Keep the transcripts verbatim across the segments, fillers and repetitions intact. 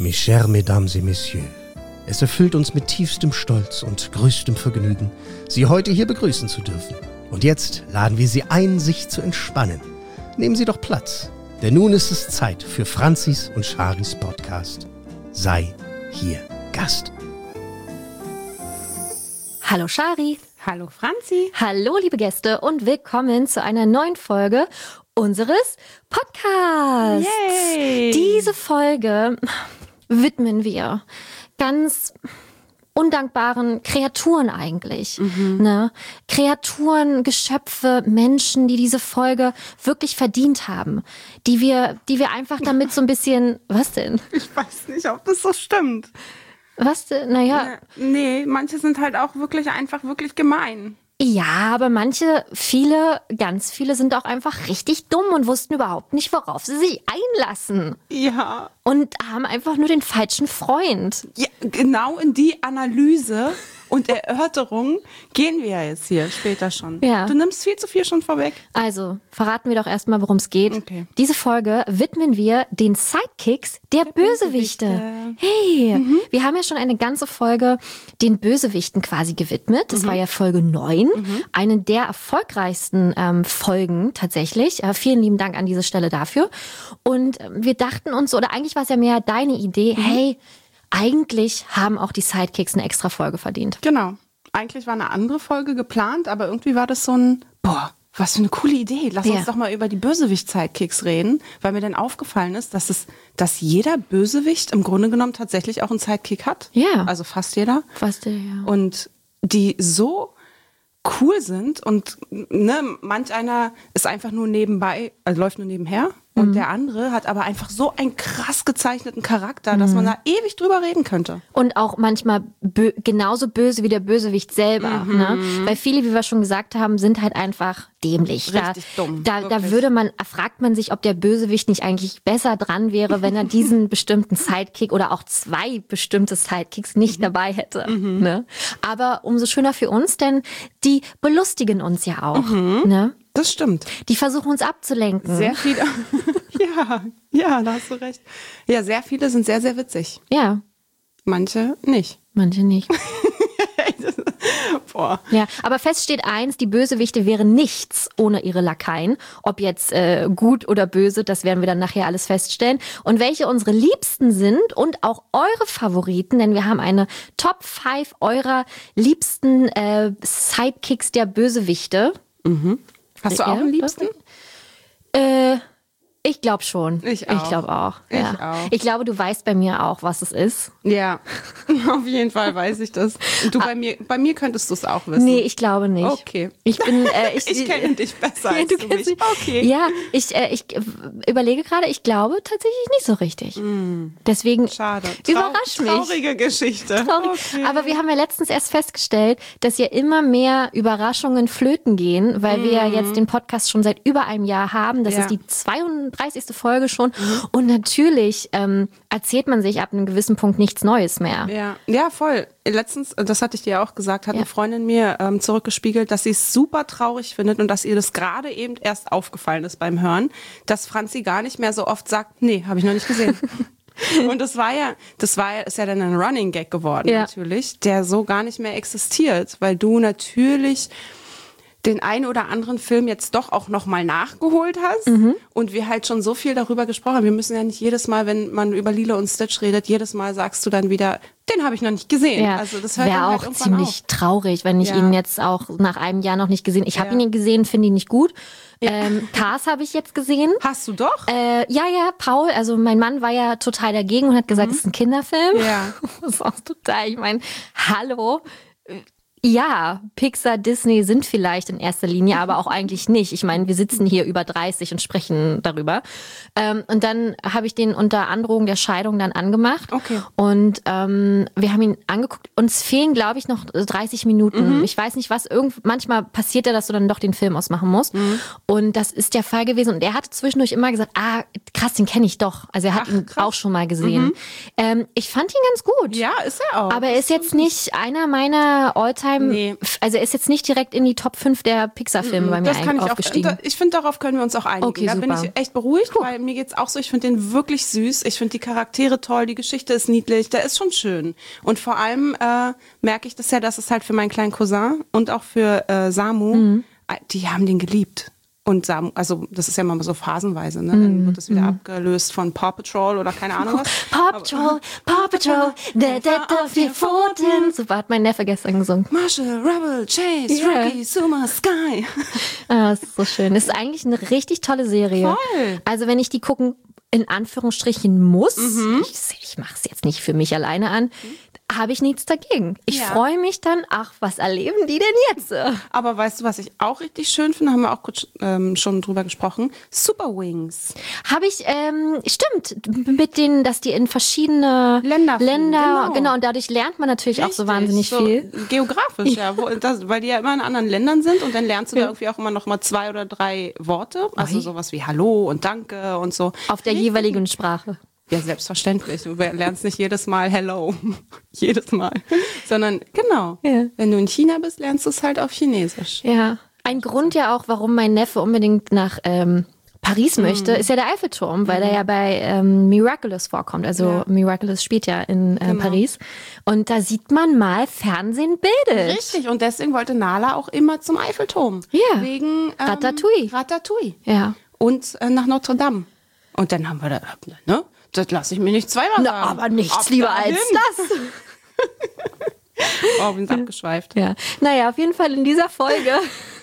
Mes chers Mesdames et Messieurs, es erfüllt uns mit tiefstem Stolz und größtem Vergnügen, Sie heute hier begrüßen zu dürfen. Und jetzt laden wir Sie ein, sich zu entspannen. Nehmen Sie doch Platz, denn nun ist es Zeit für Franzis und Charis Podcast. Sei hier Gast. Hallo Chari. Hallo Franzi. Hallo liebe Gäste und willkommen zu einer neuen Folge unseres Podcasts. Yay. Diese Folge widmen wir ganz undankbaren Kreaturen eigentlich. Mhm. Ne? Kreaturen, Geschöpfe, Menschen, die diese Folge wirklich verdient haben. Die wir, die wir einfach damit so ein bisschen... Was denn? Ich weiß nicht, ob das so stimmt. Was denn? Naja. Ja, nee, manche sind halt auch wirklich einfach wirklich gemein. Ja, aber manche, viele, ganz viele sind auch einfach richtig dumm und wussten überhaupt nicht, worauf sie sich einlassen. Ja. Und haben einfach nur den falschen Freund. Ja, genau in die Analyse und Erörterung gehen wir ja jetzt hier später schon. Ja. Du nimmst viel zu viel schon vorweg. Also, verraten wir doch erstmal, worum es geht. Okay. Diese Folge widmen wir den Sidekicks der, der Bösewichte. Bösewichte. Hey, Mhm. wir haben ja schon eine ganze Folge den Bösewichten quasi gewidmet. Das mhm. war ja Folge neun. Mhm. Eine der erfolgreichsten ähm, Folgen tatsächlich. Äh, vielen lieben Dank an diese Stelle dafür. Und äh, wir dachten uns, oder eigentlich war es ja mehr deine Idee, mhm. hey, eigentlich haben auch die Sidekicks eine extra Folge verdient. Genau. Eigentlich war eine andere Folge geplant, aber irgendwie war das so ein, boah, was für eine coole Idee. Lass ja. uns doch mal über die Bösewicht-Sidekicks reden, weil mir dann aufgefallen ist, dass es, dass jeder Bösewicht im Grunde genommen tatsächlich auch einen Sidekick hat. Ja. Also fast jeder. Fast jeder, ja. Und die so cool sind und ne, manch einer ist einfach nur nebenbei, also läuft nur nebenher. Und mhm. der andere hat aber einfach so einen krass gezeichneten Charakter, dass mhm. man da ewig drüber reden könnte. Und auch manchmal bö- genauso böse wie der Bösewicht selber. Mhm. Ne? Weil viele, wie wir schon gesagt haben, sind halt einfach dämlich. Richtig da, dumm. Da, da würde man, fragt man sich, ob der Bösewicht nicht eigentlich besser dran wäre, wenn er diesen bestimmten Sidekick oder auch zwei bestimmte Sidekicks nicht mhm. dabei hätte. Mhm. Ne? Aber umso schöner für uns, denn die belustigen uns ja auch. Mhm. Ne? Das stimmt. Die versuchen uns abzulenken. Sehr viele. ja, ja, da hast du recht. Ja, sehr viele sind sehr, sehr witzig. Ja. Manche nicht. Manche nicht. Boah. Ja, aber fest steht eins, die Bösewichte wären nichts ohne ihre Lakaien. Ob jetzt äh, gut oder böse, das werden wir dann nachher alles feststellen. Und welche unsere Liebsten sind und auch eure Favoriten, denn wir haben eine Top fünf eurer liebsten äh, Sidekicks der Bösewichte. Mhm. Hast du auch ja, einen Liebsten? Äh, ich glaube schon. Ich auch. Ich glaube auch. Ich ja. auch. Ich glaube, du weißt bei mir auch, was es ist. Ja, auf jeden Fall weiß ich das. Und du bei mir, bei mir könntest du es auch wissen. Nee, ich glaube nicht. Okay. Ich bin, äh, ich, ich kenne dich besser ja, als du du kennst mich. mich. Okay. Ja, ich, äh, ich überlege gerade, ich glaube tatsächlich nicht so richtig. Mm. Deswegen Schade. Trau- überrasch mich. Traurige Geschichte. Traurig. Okay. Aber wir haben ja letztens erst festgestellt, dass ja immer mehr Überraschungen flöten gehen, weil mm. wir ja jetzt den Podcast schon seit über einem Jahr haben. Das ja. ist die zweiunddreißigste Folge schon. Mhm. Und natürlich ähm, erzählt man sich ab einem gewissen Punkt nichts Neues mehr. Ja, ja, voll. Letztens, das hatte ich dir auch gesagt, hat ja. eine Freundin mir ähm, zurückgespiegelt, dass sie es super traurig findet und dass ihr das gerade eben erst aufgefallen ist beim Hören, dass Franzi gar nicht mehr so oft sagt, nee, habe ich noch nicht gesehen. Und das war ja, das war ja, ist ja dann ein Running Gag geworden ja. natürlich, der so gar nicht mehr existiert, weil du natürlich den einen oder anderen Film jetzt doch auch nochmal nachgeholt hast mhm. und wir halt schon so viel darüber gesprochen haben. Wir müssen ja nicht jedes Mal, wenn man über Lilo und Stitch redet, jedes Mal sagst du dann wieder, den habe ich noch nicht gesehen. Ja. Also das hört wäre dann halt auch irgendwann ziemlich auf. traurig, wenn ich Ja. ihn jetzt auch nach einem Jahr noch nicht gesehen. Ich habe Ja. ihn gesehen, finde ihn nicht gut. Ähm, Cars habe ich jetzt gesehen. Hast du doch? Äh, ja, ja, Paul, also mein Mann war ja total dagegen und hat gesagt, es ist ein Kinderfilm. Ja. Das ist auch total, ich meine, hallo. Ja, Pixar, Disney sind vielleicht in erster Linie, aber auch eigentlich nicht. Ich meine, wir sitzen hier über dreißig und sprechen darüber. Ähm, und dann habe ich den unter Androhung der Scheidung dann angemacht. Okay. Und ähm, wir haben ihn angeguckt. Uns fehlen, glaube ich, noch dreißig Minuten. Mhm. Ich weiß nicht, was. Irgend, manchmal passiert ja, dass du dann doch den Film ausmachen musst. Mhm. Und das ist der Fall gewesen. Und er hatte zwischendurch immer gesagt, ah, krass, den kenne ich doch. Also er hat Ach, ihn krass. auch schon mal gesehen. Mhm. Ähm, ich fand ihn ganz gut. Ja, ist er auch. Aber er ist jetzt nicht einer meiner Alltime All-Time, Nee. also er ist jetzt nicht direkt in die Top fünf der Pixar-Filme bei mir Das kann ich aufgestiegen. auch. Ich finde, darauf können wir uns auch einigen. Okay, da bin super. ich echt beruhigt, weil mir geht's auch so. Ich finde den wirklich süß. Ich finde die Charaktere toll. Die Geschichte ist niedlich. Der ist schon schön. Und vor allem äh, merke ich das ja, dass es halt für meinen kleinen Cousin und auch für äh, Samu, Mhm. äh, die haben den geliebt. Und Samu, also das ist ja mal so phasenweise, ne? Dann wird das wieder abgelöst von Paw Patrol oder keine Ahnung was. Paw Patrol, Paw Patrol, der der auf vier Pfoten. So hat mein Neffe gestern gesungen. Marshall, Rebel, Chase, Ja. Rocky, Suma, Sky. Ah, das ist so schön. Das ist eigentlich eine richtig tolle Serie. Voll. Also wenn ich die gucken, in Anführungsstrichen muss, Mhm. ich, ich mache es jetzt nicht für mich alleine an, habe ich nichts dagegen. Ich Ja. freue mich dann, ach, was erleben die denn jetzt? Aber weißt du, was ich auch richtig schön finde, haben wir auch kurz ähm, schon drüber gesprochen, Super Wings. Habe ich, ähm, stimmt, mit denen, dass die in verschiedene Länder fliegen, Länder genau. genau, und dadurch lernt man natürlich auch so Richtig, wahnsinnig so viel. Geografisch, ja, wo, das, weil die ja immer in anderen Ländern sind und dann lernst du da irgendwie auch immer noch mal zwei oder drei Worte, also Ui. sowas wie Hallo und Danke und so. Auf der jeweiligen Sprache. Ja, selbstverständlich. Du lernst nicht jedes Mal Hello, jedes Mal, sondern genau, Ja. wenn du in China bist, lernst du es halt auf Chinesisch. Ja. Ein Grund ja auch, warum mein Neffe unbedingt nach ähm, Paris möchte, ist ja der Eiffelturm, weil er ja bei ähm, Miraculous vorkommt. Also Ja. Miraculous spielt ja in äh, Paris. Und da sieht man mal Fernsehen bildet. Richtig, und deswegen wollte Nala auch immer zum Eiffelturm. Ja. Wegen ähm, Ratatouille. Ratatouille. Ja. Und äh, nach Notre Dame. Und dann haben wir da, ne? Das lasse ich mir nicht zweimal Na, sagen. aber nichts Ab lieber dahin. als das. Oh, wir sind abgeschweift. Ja. Naja, auf jeden Fall in dieser Folge.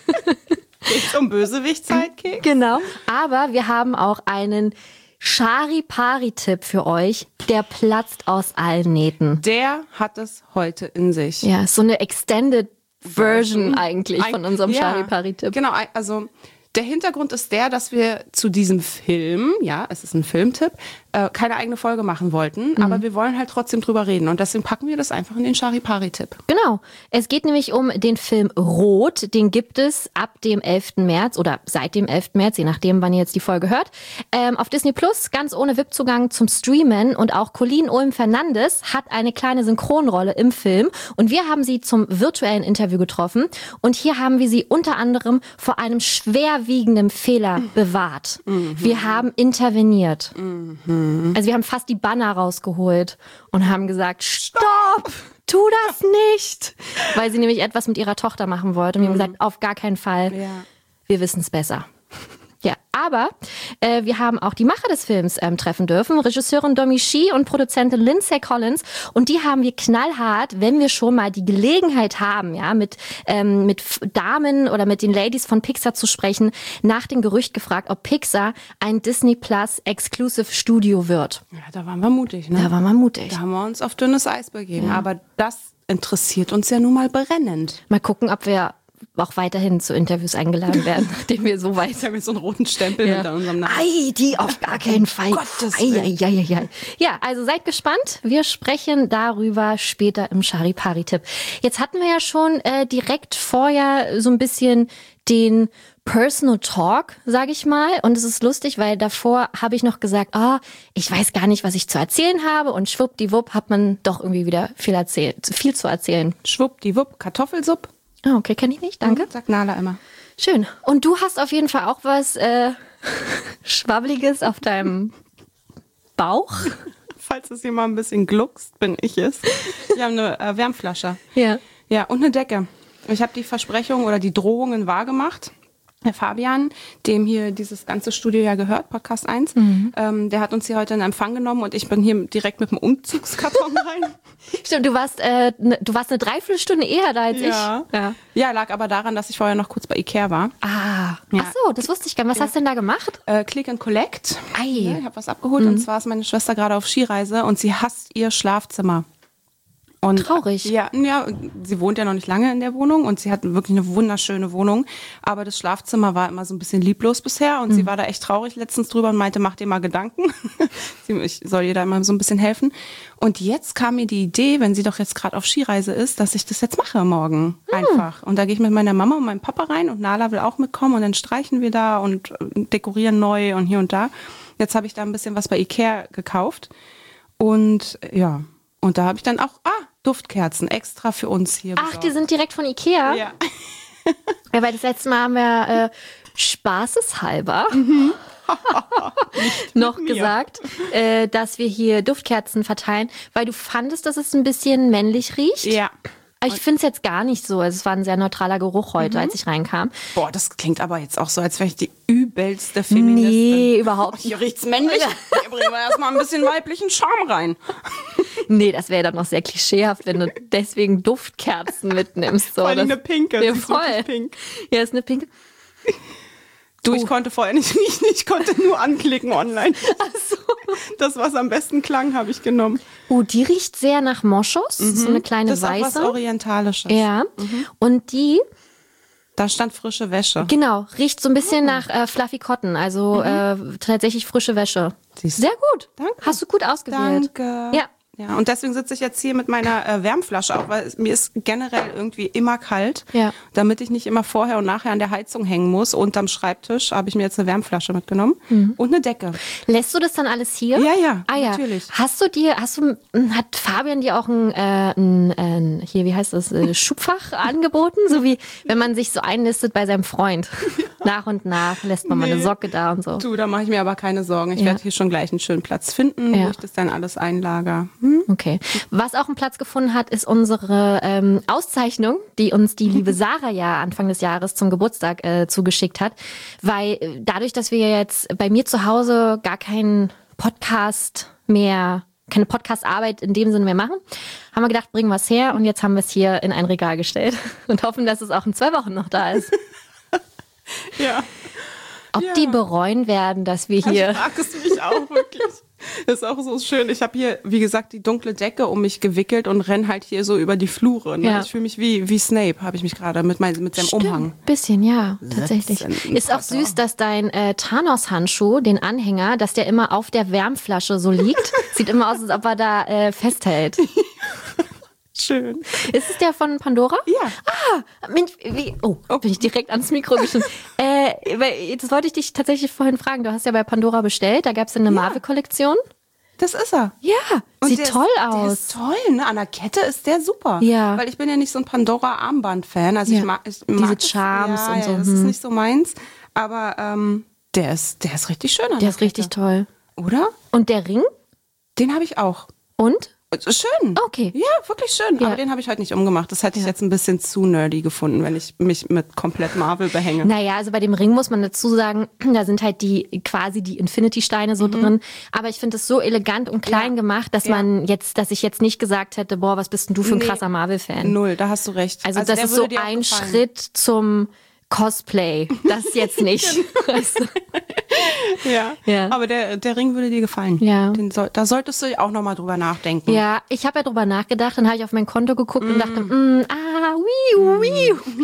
Geht's um Bösewicht-Sidekick? Genau. Aber wir haben auch einen Chari-Pari-Tipp für euch. Der platzt aus allen Nähten. Der hat es heute in sich. Ja, ist so eine Extended Version eigentlich von unserem Ja, Chari-Pari-Tipp. Genau, also der Hintergrund ist der, dass wir zu diesem Film, ja, es ist ein Filmtipp, äh, keine eigene Folge machen wollten, Mhm. aber wir wollen halt trotzdem drüber reden und deswegen packen wir das einfach in den Chari-Pari-Tipp. Genau. Es geht nämlich um den Film Rot. Den gibt es ab dem elften März oder seit dem elften März, je nachdem, wann ihr jetzt die Folge hört, ähm, auf Disney Plus, ganz ohne V I P-Zugang zum Streamen. Und auch Colleen Ulm-Fernandes hat eine kleine Synchronrolle im Film. Und wir haben sie zum virtuellen Interview getroffen. Und hier haben wir sie unter anderem vor einem schwerwiegenden Fehler bewahrt. Wir haben interveniert. Also wir haben fast die Banner rausgeholt und haben gesagt, stopp, tu das nicht. Weil sie nämlich etwas mit ihrer Tochter machen wollte. Und wir haben gesagt, auf gar keinen Fall, Ja. wir wissen es besser. Ja, aber äh, wir haben auch die Macher des Films ähm, treffen dürfen, Regisseurin Domi Shi und Produzentin Lindsay Collins. Und die haben wir knallhart, wenn wir schon mal die Gelegenheit haben, ja, mit ähm, mit F- Damen oder mit den Ladies von Pixar zu sprechen, nach dem Gerücht gefragt, ob Pixar ein Disney Plus Exclusive Studio wird. Ja, da waren wir mutig, ne? Da war man mutig. Da haben wir uns auf dünnes Eis begeben. Aber das interessiert uns ja nun mal brennend. Mal gucken, ob wir auch weiterhin zu Interviews eingeladen werden, nachdem wir so weit Ich habe jetzt so einen roten Stempel Ja. hinter unserem Namen. Ei, die auf gar keinen Fall. Gottes Ei, Willen. ei, ei, ei, ei. Ja, also seid gespannt. Wir sprechen darüber später im Chari-Pari-Tipp. Jetzt hatten wir ja schon äh, direkt vorher so ein bisschen den Personal Talk, sage ich mal. Und es ist lustig, weil davor habe ich noch gesagt, ah, ich weiß gar nicht, was ich zu erzählen habe. Und schwuppdiwupp hat man doch irgendwie wieder viel, erzählt, viel zu erzählen. Schwuppdiwupp, Kartoffelsupp. Ah, okay, kenne ich nicht, danke. Sagt Nala immer. Schön. Und du hast auf jeden Fall auch was äh, Schwabbeliges auf deinem Bauch. Falls es hier mal ein bisschen gluckst, bin ich es. Wir haben eine äh, Wärmflasche. Ja. Ja, und eine Decke. Ich habe die Versprechungen oder die Drohungen wahrgemacht. Herr Fabian, dem hier dieses ganze Studio ja gehört, Podcast eins, ähm, der hat uns hier heute in Empfang genommen und ich bin hier direkt mit dem Umzugskarton rein. Stimmt, du warst, äh, ne, du warst eine Dreiviertelstunde eher da als Ja. ich. Ja. Ja, lag aber daran, dass ich vorher noch kurz bei Ikea war. Ah. Ja. Ach so, das wusste ich gar nicht. Was hast du denn da gemacht? Äh, Click and Collect. Ei. Ja, ich habe was abgeholt und zwar ist meine Schwester gerade auf Skireise und sie hasst ihr Schlafzimmer. Und Traurig. Ja, ja, sie wohnt ja noch nicht lange in der Wohnung und sie hat wirklich eine wunderschöne Wohnung. Aber das Schlafzimmer war immer so ein bisschen lieblos bisher und sie war da echt traurig letztens drüber und meinte, mach dir mal Gedanken. Sie- ich soll ihr da immer so ein bisschen helfen. Und jetzt kam mir die Idee, wenn sie doch jetzt gerade auf Skireise ist, dass ich das jetzt mache morgen einfach. Und da gehe ich mit meiner Mama und meinem Papa rein und Nala will auch mitkommen und dann streichen wir da und äh, dekorieren neu und hier und da. Jetzt habe ich da ein bisschen was bei Ikea gekauft und ja, und da habe ich dann auch, ah, Duftkerzen extra für uns hier Ach, besorgt. die sind direkt von Ikea? Ja. Ja, weil das letzte Mal haben wir äh, spaßeshalber Mhm. noch gesagt, äh, dass wir hier Duftkerzen verteilen, weil du fandest, dass es ein bisschen männlich riecht. Ja. Aber ich finde es jetzt gar nicht so. Also es war ein sehr neutraler Geruch heute, Mhm. als ich reinkam. Boah, das klingt aber jetzt auch so, als wäre ich die übelste Feministin. Nee, überhaupt Ach, nicht. hier riecht's männlich. Hier bringen wir erstmal ein bisschen weiblichen Charme rein. Nee, das wäre dann noch sehr klischeehaft, wenn du deswegen Duftkerzen mitnimmst. So, Vor allem das- eine pinke. Ja, sie ist voll. wirklich pink. Ja, ist eine pinke. Du, ich konnte vorher nicht riechen, ich konnte nur anklicken online. Ach so. Das, was am besten klang, habe ich genommen. Oh, die riecht sehr nach Moschus. So eine kleine Das ist auch was weiße. Orientalisches. Ja. Und die, Da stand frische Wäsche. genau, riecht so ein bisschen nach äh, Fluffy Cotton. Also äh, tatsächlich frische Wäsche. Siehst du. Sehr gut. Danke. Hast du gut ausgewählt. Danke. Ja. Ja, und deswegen sitze ich jetzt hier mit meiner äh, Wärmflasche auch, weil es, mir ist generell irgendwie immer kalt. Ja. Damit ich nicht immer vorher und nachher an der Heizung hängen muss. Unterm Schreibtisch habe ich mir jetzt eine Wärmflasche mitgenommen und eine Decke. Lässt du das dann alles hier? Ja, ja, ah, ja. natürlich. Hast du dir, hast du, hat Fabian dir auch ein, äh, ein, ein hier, wie heißt das, äh, Schubfach angeboten? So wie, wenn man sich so einlistet bei seinem Freund. Nach und nach lässt man mal eine Nee. Socke da und so. Du, da mache ich mir aber keine Sorgen. Ich Ja. werde hier schon gleich einen schönen Platz finden, Ja. wo ich das dann alles einlager. Okay. Was auch einen Platz gefunden hat, ist unsere ähm, Auszeichnung, die uns die liebe Sarah ja Anfang des Jahres zum Geburtstag äh, zugeschickt hat. Weil äh, dadurch, dass wir jetzt bei mir zu Hause gar keinen Podcast mehr, keine Podcast-Arbeit in dem Sinne mehr machen, haben wir gedacht, bringen wir es her und jetzt haben wir es hier in ein Regal gestellt und hoffen, dass es auch in zwei Wochen noch da ist. Ja. Ob Ja. die bereuen werden, dass wir hier... Ich frage es mich auch wirklich. Das ist auch so schön. Ich habe hier, wie gesagt, die dunkle Decke um mich gewickelt und renn halt hier so über die Flure. Ne? Ja. Ich fühle mich wie, wie Snape, habe ich mich gerade mit, mein, mit seinem Umhang. Bisschen, ja, tatsächlich. Setzen, Ist auch Vater. süß, dass dein äh, Thanos-Handschuh, den Anhänger, dass der immer auf der Wärmflasche so liegt. Sieht immer aus, als ob er da äh, festhält. Schön. Ist es der von Pandora? Ja. Ah, Mensch, wie, oh, bin ich direkt ans Mikro geschnitten. äh, weil, das wollte ich dich tatsächlich vorhin fragen. Du hast ja bei Pandora bestellt, da gab es eine Marvel-Kollektion. Das ist er. Ja, Und sieht der toll ist, aus. Der ist toll, ne? An der Kette ist der super. Ja. Weil ich bin ja nicht so ein Pandora-Armband-Fan. Also Ja. ich mag, ich Diese mag es- Charms ja, und ja, so, das hm. ist nicht so meins. Aber ähm, der ist, der ist richtig schön an Der ist richtig Kette. toll. Oder? Und der Ring? Den habe ich auch. Und? Schön. Okay. Ja, wirklich schön. Ja. Aber den habe ich heute nicht umgemacht. Das hätte ich jetzt ein bisschen zu nerdy gefunden, wenn ich mich mit komplett Marvel behänge. Naja, also bei dem Ring muss man dazu sagen, da sind halt die quasi die Infinity-Steine so drin. Aber ich finde es so elegant und klein Ja. gemacht, dass Ja. man jetzt, dass ich jetzt nicht gesagt hätte, boah, was bist denn du für ein Nee. krasser Marvel-Fan? Null, da hast du recht. Also, das der ist so würde dir auch ein gefallen. Schritt zum Cosplay. Das jetzt nicht. Weißt du? Ja. Ja. Aber der, der Ring würde dir gefallen. Ja. Den soll, da solltest du auch nochmal drüber nachdenken. Ja, ich habe ja drüber nachgedacht, dann habe ich auf mein Konto geguckt und dachte, mm, ah, wiu, wiu.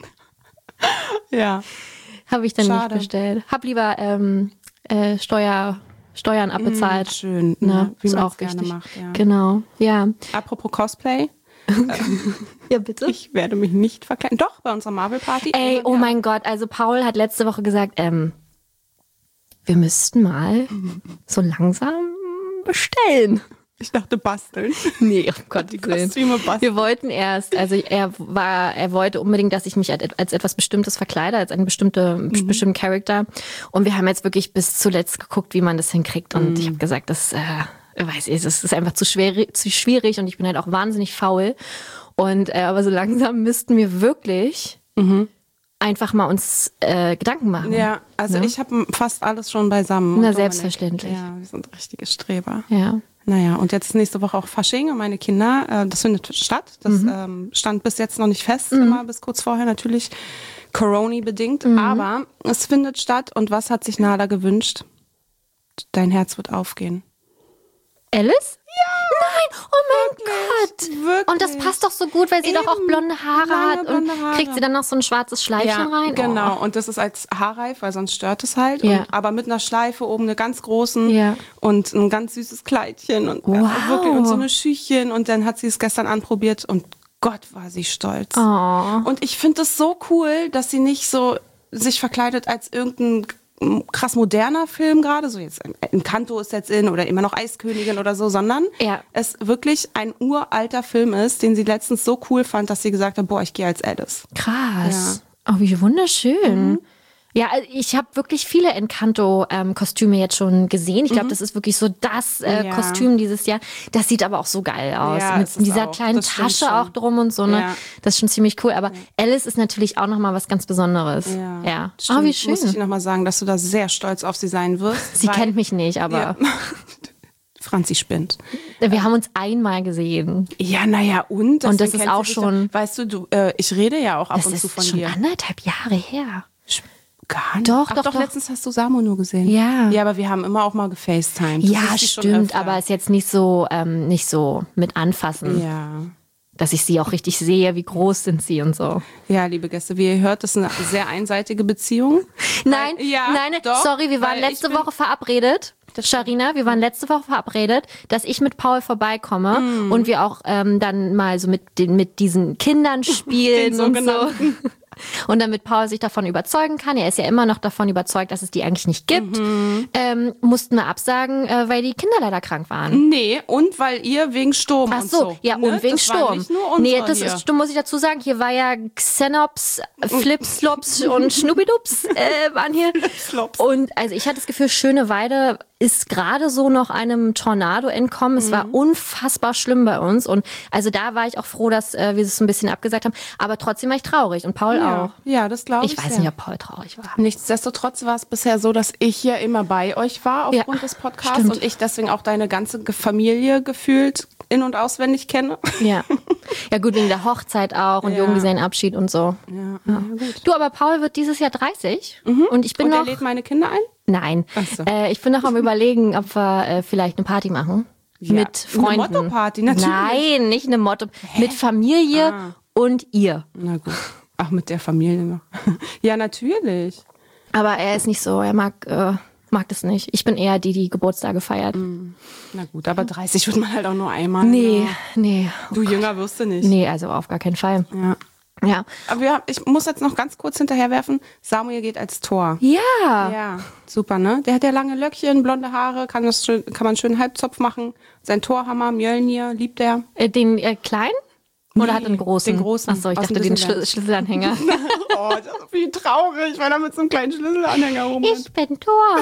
Ja. Habe ich dann Schade. nicht bestellt. Hab lieber ähm, äh, Steuer, Steuern abbezahlt. Mm, schön, Ne, ne? Wie ist man auch es gerne wichtig. macht. Ja. Genau, ja. Apropos Cosplay, Ja, bitte. ich werde mich nicht verkleiden. Doch, bei unserer Marvel-Party. Ey, oh mein Gott, also Paul hat letzte Woche gesagt, ähm, wir müssten mal so langsam bestellen. Ich dachte basteln. Nee, um Gottes Die Willen. Kostüme basteln. Wir wollten erst, also er war, er wollte unbedingt, dass ich mich als, als etwas Bestimmtes verkleide, als einen bestimmte, Mhm. bestimmten Charakter. Und wir haben jetzt wirklich bis zuletzt geguckt, wie man das hinkriegt. Und Mhm. ich habe gesagt, das, äh, weiß ich, das ist einfach zu schwer, zu schwierig und ich bin halt auch wahnsinnig faul. Und äh, aber so langsam müssten wir wirklich einfach mal uns äh, Gedanken machen. Mhm. Ja, also Ne? ich habe fast alles schon beisammen. Na, Und Dominik. selbstverständlich. Ja, wir sind richtige Streber. Ja. Naja, und jetzt ist nächste Woche auch Fasching und meine Kinder, äh, das findet statt. Das Mhm. ähm, stand bis jetzt noch nicht fest, immer bis kurz vorher natürlich Corona-bedingt. Mhm. Aber es findet statt und was hat sich Nala gewünscht? Dein Herz wird aufgehen. Alice? Ja! Nein! Oh mein Gott! Wirklich. Und das passt doch so gut, weil sie doch auch Eben. blonde Haare Lange hat. Und blonde Haare. kriegt sie dann noch so ein schwarzes Schleifchen rein? genau. Oh. Und das ist als haarreif, weil sonst stört es halt. Ja. Und, aber mit einer Schleife oben, eine ganz großen Ja. und ein ganz süßes Kleidchen und, Wow. ja, wirklich, und so eine Schüchchen. Und dann hat sie es gestern anprobiert und Gott war sie stolz. Oh. Und ich finde es so cool, dass sie nicht so sich verkleidet als irgendein krass moderner Film gerade, so jetzt Encanto ist jetzt in oder immer noch Eiskönigin oder so, sondern ja. es wirklich ein uralter Film ist, den sie letztens so cool fand, dass sie gesagt hat, boah, ich gehe als Alice. Krass. Ja. Oh, wie wunderschön. Mhm. Ja, ich habe wirklich viele Encanto-Kostüme ähm, jetzt schon gesehen. Ich glaube, mhm. das ist wirklich so das äh, ja. Kostüm dieses Jahr. Das sieht aber auch so geil aus. Ja, mit dieser auch. kleinen Das Tasche auch drum und so. Ne? Ja. Das ist schon ziemlich cool. Aber ja. Alice ist natürlich auch nochmal was ganz Besonderes. Ja, ja. Stimmt. Oh, wie schön. Muss ich nochmal sagen, dass du da sehr stolz auf sie sein wirst. Sie kennt mich nicht, aber... Ja. Franzi spinnt. Wir haben uns einmal gesehen. Ja, naja, und? Und das ist auch schon... Doch, weißt du, du äh, ich rede ja auch ab das und zu von dir. dir. Das ist schon anderthalb Jahre her. Gar nicht. Doch, Ach, doch, doch, doch. Letztens hast du Samo nur gesehen. Ja. Ja, aber wir haben immer auch mal gefacetimed. Ja, stimmt, aber ist jetzt nicht so, ähm, nicht so mit anfassen. Ja. Dass ich sie auch richtig sehe, wie groß sind sie und so. Ja, liebe Gäste, wie ihr hört, das ist eine sehr einseitige Beziehung. Nein, weil, ja, nein, doch, sorry, wir waren letzte Woche verabredet. Sharina, wir waren letzte Woche verabredet, dass ich mit Paul vorbeikomme mm. und wir auch ähm, dann mal so mit, den, mit diesen Kindern spielen und so. Und damit Paul sich davon überzeugen kann, er ist ja immer noch davon überzeugt, dass es die eigentlich nicht gibt, mhm. ähm, mussten wir absagen, äh, weil die Kinder leider krank waren. Nee, und weil ihr wegen Sturm Ach und so, so. ja, ne? und wegen das Sturm. Nicht nur unsere nee, das hier. ist, muss ich dazu sagen, hier war ja Xenops, Flipslops und Schnubbidups äh, waren hier. Flipslops. Und also ich hatte das Gefühl, Schöneweide ist gerade so noch einem Tornado entkommen. Es mhm. war unfassbar schlimm bei uns. Und also da war ich auch froh, dass äh, wir es ein bisschen abgesagt haben. Aber trotzdem war ich traurig und Paul ja. auch. Ja, das glaube ich. Ich weiß sehr. nicht, ob Paul traurig war. Nichtsdestotrotz war es bisher so, dass ich ja immer bei euch war aufgrund ja, des Podcasts stimmt. und ich deswegen auch deine ganze Familie gefühlt in- und auswendig kenne. Ja. Ja gut, wegen der Hochzeit auch und ja. Junggesellenabschied und so. Ja, ja. Gut. Du, aber Paul wird dieses Jahr dreißig mhm. und ich bin und noch... er lädt meine Kinder ein? Nein. Ach so. Äh, ich bin noch am Überlegen, ob wir äh, vielleicht eine Party machen. Ja. Mit Freunden. Eine Motto-Party, natürlich. Nein, nicht eine Motto. Hä? Mit Familie ah. und ihr. Na gut. Ach, mit der Familie noch. Ja, natürlich. Aber er ist nicht so, er mag, äh, mag das nicht. Ich bin eher die, die Geburtstage feiert. Mm. Na gut, aber dreißig wird man halt auch nur einmal. Nee, ja. nee. Oh du Gott. Jünger wirst du nicht. Nee, also auf gar keinen Fall. Ja. Ja. Aber wir, ich muss jetzt noch ganz kurz hinterherwerfen, Samuel geht als Tor. Ja. Ja, super, ne? Der hat ja lange Löckchen, blonde Haare, kann, das schön, kann man schön Halbzopf machen. Sein Torhammer, Mjölnir, liebt er. Äh, den äh, kleinen? Oder Nee, hat er einen großen? den großen. Achso, ich Aus dachte dem den Disneyland. Schlü Schlüsselanhänger. Oh, das ist wie traurig, weil er mit so einem kleinen Schlüsselanhänger rumrennt. Ich bin Tor.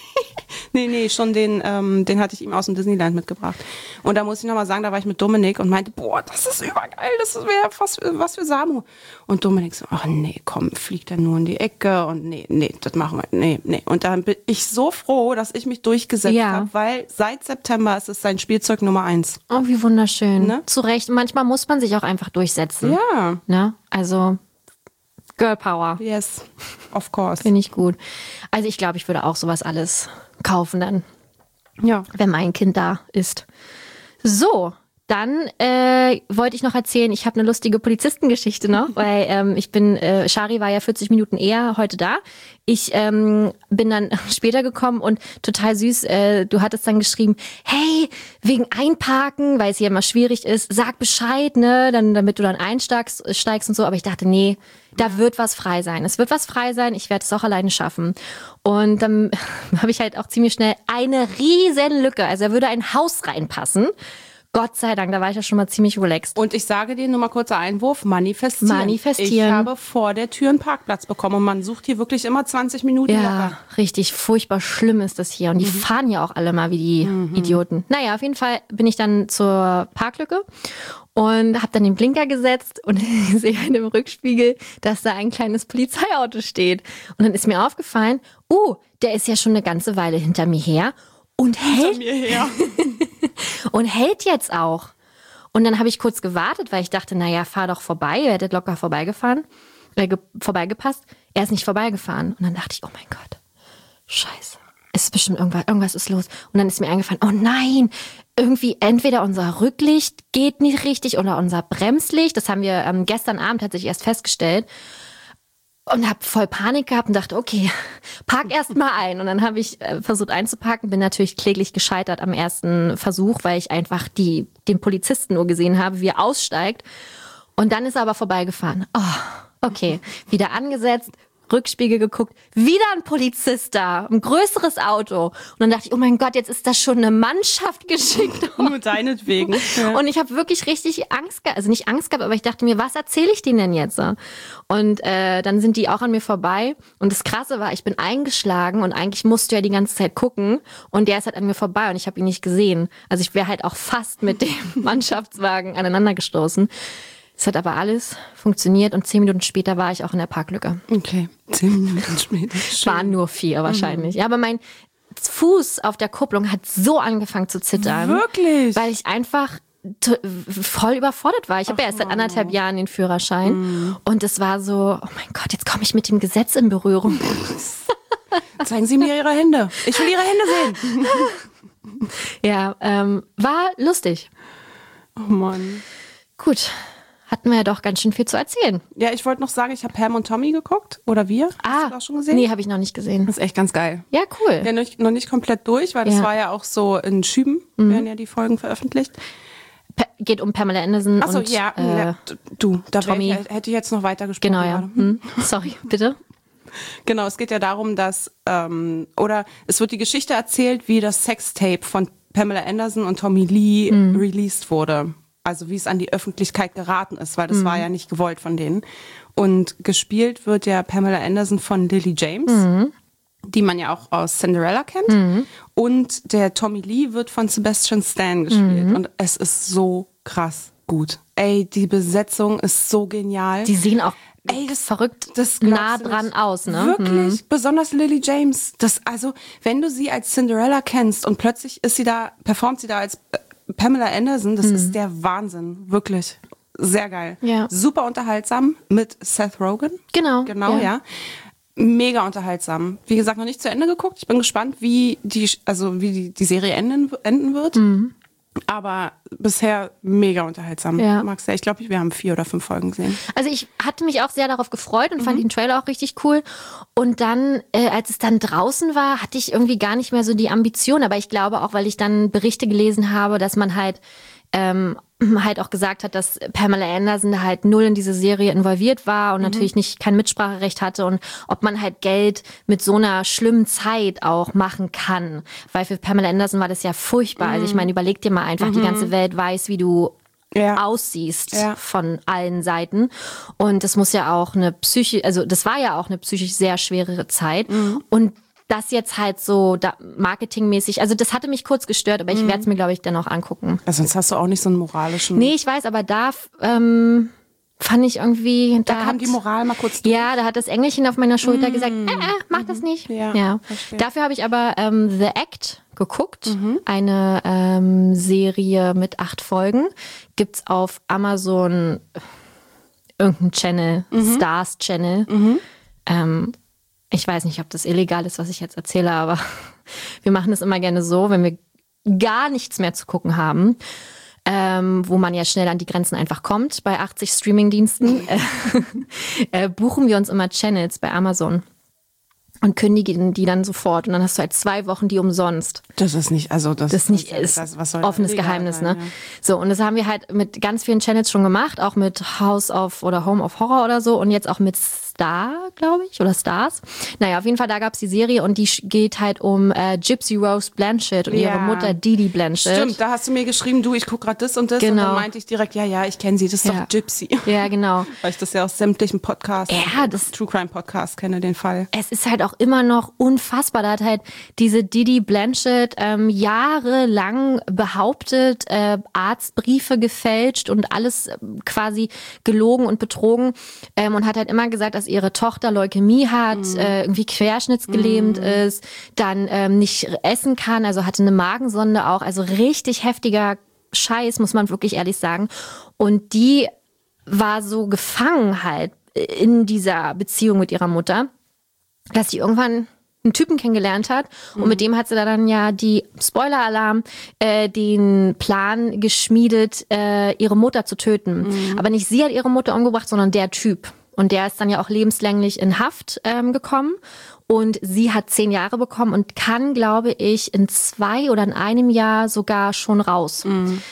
Nee, nee, schon den, ähm, den hatte ich ihm aus dem Disneyland mitgebracht. Und da muss ich nochmal sagen, da war ich mit Dominik und meinte, boah, das ist übergeil, das wäre was, was für Samu. Und Dominik so, ach nee, komm, fliegt er nur in die Ecke und nee, nee, das machen wir, nee, nee. Und dann bin ich so froh, dass ich mich durchgesetzt Ja. habe, weil seit September ist es sein Spielzeug Nummer eins. Oh, wie wunderschön. Ne? Zu Recht. Manchmal muss man sich auch einfach durchsetzen. Ja. Ne? Also, Girl Power. Yes, of course. Finde ich gut. Also ich glaube, ich würde auch sowas alles kaufen dann, Ja. wenn mein Kind da ist. So, dann äh, wollte ich noch erzählen, ich habe eine lustige Polizistengeschichte noch, weil ähm, ich bin, äh, Shari war ja vierzig Minuten eher heute da. Ich ähm, bin dann später gekommen und total süß, äh, du hattest dann geschrieben, hey, wegen Einparken, weil es hier immer schwierig ist, sag Bescheid, ne, dann, damit du dann einsteigst steigst und so. Aber ich dachte, nee, da wird was frei sein. Es wird was frei sein, ich werde es auch alleine schaffen. Und dann habe ich halt auch ziemlich schnell eine riesen Lücke, also da würde ein Haus reinpassen. Gott sei Dank, da war ich ja schon mal ziemlich relaxed. Und ich sage dir nur mal kurzer Einwurf, manifestieren. Manifestieren. Ich habe vor der Tür einen Parkplatz bekommen und man sucht hier wirklich immer zwanzig Minuten Ja, locker. richtig furchtbar schlimm ist das hier. Und die mhm. fahren ja auch alle mal wie die mhm. Idioten. Naja, auf jeden Fall bin ich dann zur Parklücke und habe dann den Blinker gesetzt und sehe in dem Rückspiegel, dass da ein kleines Polizeiauto steht. Und dann ist mir aufgefallen, oh, der ist ja schon eine ganze Weile hinter mir her und hält, Hinter mir her. und hält jetzt auch. Und dann habe ich kurz gewartet, weil ich dachte, naja, fahr doch vorbei. Ihr hättet locker vorbeigefahren, äh, ge- vorbeigepasst. Er ist nicht vorbeigefahren. Und dann dachte ich, oh mein Gott, scheiße. Es ist bestimmt irgendwas, irgendwas ist los. Und dann ist mir eingefallen, oh nein, irgendwie entweder unser Rücklicht geht nicht richtig oder unser Bremslicht. Das haben wir ähm, gestern Abend tatsächlich erst festgestellt. Und habe voll Panik gehabt und dachte, okay, park erst mal ein. Und dann habe ich äh, versucht einzuparken, bin natürlich kläglich gescheitert am ersten Versuch, weil ich einfach die, den Polizisten nur gesehen habe, wie er aussteigt. Und dann ist er aber vorbeigefahren. Oh, okay, wieder angesetzt, Rückspiegel geguckt, wieder ein Polizist da, ein größeres Auto. Und dann dachte ich, oh mein Gott, jetzt ist da schon eine Mannschaft geschickt. Nur deinetwegen. Ja. Und ich habe wirklich richtig Angst gehabt, also nicht Angst gehabt, aber ich dachte mir, was erzähle ich denen denn jetzt? Und äh, dann sind die auch an mir vorbei. Und das Krasse war, ich bin eingeschlagen und eigentlich musste ja die ganze Zeit gucken. Und der ist halt an mir vorbei und ich habe ihn nicht gesehen. Also ich wäre halt auch fast mit dem Mannschaftswagen aneinander gestoßen. Es hat aber alles funktioniert und zehn Minuten später war ich auch in der Parklücke. Okay, zehn Minuten später. Schön. Waren nur vier wahrscheinlich. Mhm. Ja, aber mein Fuß auf der Kupplung hat so angefangen zu zittern. Wirklich? Weil ich einfach t- voll überfordert war. Ich habe ja erst seit anderthalb Jahren den Führerschein. Mhm. Und es war so, oh mein Gott, jetzt komme ich mit dem Gesetz in Berührung. Zeigen Sie mir Ihre Hände. Ich will Ihre Hände sehen. Ja, ähm, war lustig. Oh Mann. Gut. Hatten wir ja doch ganz schön viel zu erzählen. Ja, ich wollte noch sagen, ich habe Pam und Tommy geguckt. Oder wir. Ah, hast du das auch schon gesehen? Nee, habe ich noch nicht gesehen. Das ist echt ganz geil. Ja, cool. Ja, noch nicht, noch nicht komplett durch, weil das Ja. war ja auch so in Schüben, Mhm. werden ja die Folgen veröffentlicht. Pa- geht um Pamela Anderson Achso, und ja, äh, ja, du, da Tommy. wär ich, hätte ich jetzt noch weiter gesprochen. Genau, ja. gerade. Hm. Sorry, bitte. Genau, es geht ja darum, dass, ähm, oder es wird die Geschichte erzählt, wie das Sextape von Pamela Anderson und Tommy Lee Mhm. released wurde. Also wie es an die Öffentlichkeit geraten ist, weil das Mhm. war ja nicht gewollt von denen. Und gespielt wird ja Pamela Anderson von Lily James, Mhm. die man ja auch aus Cinderella kennt. Mhm. Und der Tommy Lee wird von Sebastian Stan gespielt. Mhm. Und es ist so krass gut. Ey, die Besetzung ist so genial. Die sehen auch Ey, das, verrückt das glaubst nah du dran nicht. aus, ne? Wirklich, Mhm. besonders Lily James. Das, also, wenn du sie als Cinderella kennst und plötzlich ist sie da, performt sie da als äh, Pamela Anderson, das Mhm. ist der Wahnsinn. Wirklich. Sehr geil. Ja. Super unterhaltsam mit Seth Rogen. Genau. Genau, ja. Mega unterhaltsam. Wie gesagt, noch nicht zu Ende geguckt. Ich bin gespannt, wie die, also wie die, die Serie enden, enden wird. Mhm. Aber bisher mega unterhaltsam. Ja. Magst du? Ich glaube, wir haben vier oder fünf Folgen gesehen. Also ich hatte mich auch sehr darauf gefreut und Mhm. fand den Trailer auch richtig cool. Und dann, äh, als es dann draußen war, hatte ich irgendwie gar nicht mehr so die Ambition. Aber ich glaube auch, weil ich dann Berichte gelesen habe, dass man halt ähm, halt auch gesagt hat, dass Pamela Anderson halt null in diese Serie involviert war und Mhm. natürlich nicht kein Mitspracherecht hatte und ob man halt Geld mit so einer schlimmen Zeit auch machen kann. Weil für Pamela Anderson war das ja furchtbar. Mhm. Also ich meine, überleg dir mal einfach, die ganze Welt weiß, wie du Ja. aussiehst Ja. von allen Seiten. Und das muss ja auch eine psychisch, also das war ja auch eine psychisch sehr schwere Zeit. Mhm. Und das jetzt halt so da, marketingmäßig, also das hatte mich kurz gestört, aber ich werde es mir, glaube ich, dann auch angucken. Also sonst hast du auch nicht so einen moralischen... Nee, ich weiß, aber da ähm, fand ich irgendwie... Da Da, kam hat, die Moral mal kurz durch. Ja, da hat das Engelchen auf meiner Schulter gesagt, äh, äh, mach das nicht. Ja, Ja. verstehe. Dafür habe ich aber ähm, The Act geguckt. Eine ähm, Serie mit acht Folgen. Gibt's auf Amazon irgendein Channel, Stars Channel. Ähm, ich weiß nicht, ob das illegal ist, was ich jetzt erzähle, aber wir machen es immer gerne so, wenn wir gar nichts mehr zu gucken haben, ähm, wo man ja schnell an die Grenzen einfach kommt bei achtzig Streamingdiensten, äh, äh, buchen wir uns immer Channels bei Amazon und kündigen die dann sofort. Und dann hast du halt zwei Wochen die umsonst. Das ist nicht, also das, Das ist nicht ist das, was soll offenes illegal Geheimnis, sein, ne? ja. So, und das haben wir halt mit ganz vielen Channels schon gemacht, auch mit House of oder Home of Horror oder so und jetzt auch mit Star, glaube ich, oder Stars. Naja, auf jeden Fall, da gab's die Serie und die sch- geht halt um äh, Gypsy Rose Blanchett und Ja. ihre Mutter Didi Blanchett. Stimmt, da hast du mir geschrieben, du, ich guck gerade das und das. Und Genau. dann meinte ich direkt, ja, ja, ich kenne sie, das ist Ja. doch Gypsy. Ja, genau. Weil ich das ja aus sämtlichen Podcasts, Ja, das- True Crime Podcasts kenne, den Fall. Es ist halt auch immer noch unfassbar. Da hat halt diese Didi Blanchett ähm, jahrelang behauptet, äh, Arztbriefe gefälscht und alles ähm, quasi gelogen und betrogen ähm, und hat halt immer gesagt, dass ihre Tochter Leukämie hat, äh, irgendwie querschnittsgelähmt ist, dann ähm, nicht essen kann, also hatte eine Magensonde auch, also richtig heftiger Scheiß, muss man wirklich ehrlich sagen. Und die war so gefangen halt in dieser Beziehung mit ihrer Mutter, dass sie irgendwann einen Typen kennengelernt hat und mit dem hat sie dann ja die, Spoiler-Alarm, äh, den Plan geschmiedet, äh, ihre Mutter zu töten. Aber nicht sie hat ihre Mutter umgebracht, sondern der Typ. Und der ist dann ja auch lebenslänglich in Haft ähm, gekommen und sie hat zehn Jahre bekommen und kann, glaube ich, in zwei oder in einem Jahr sogar schon raus.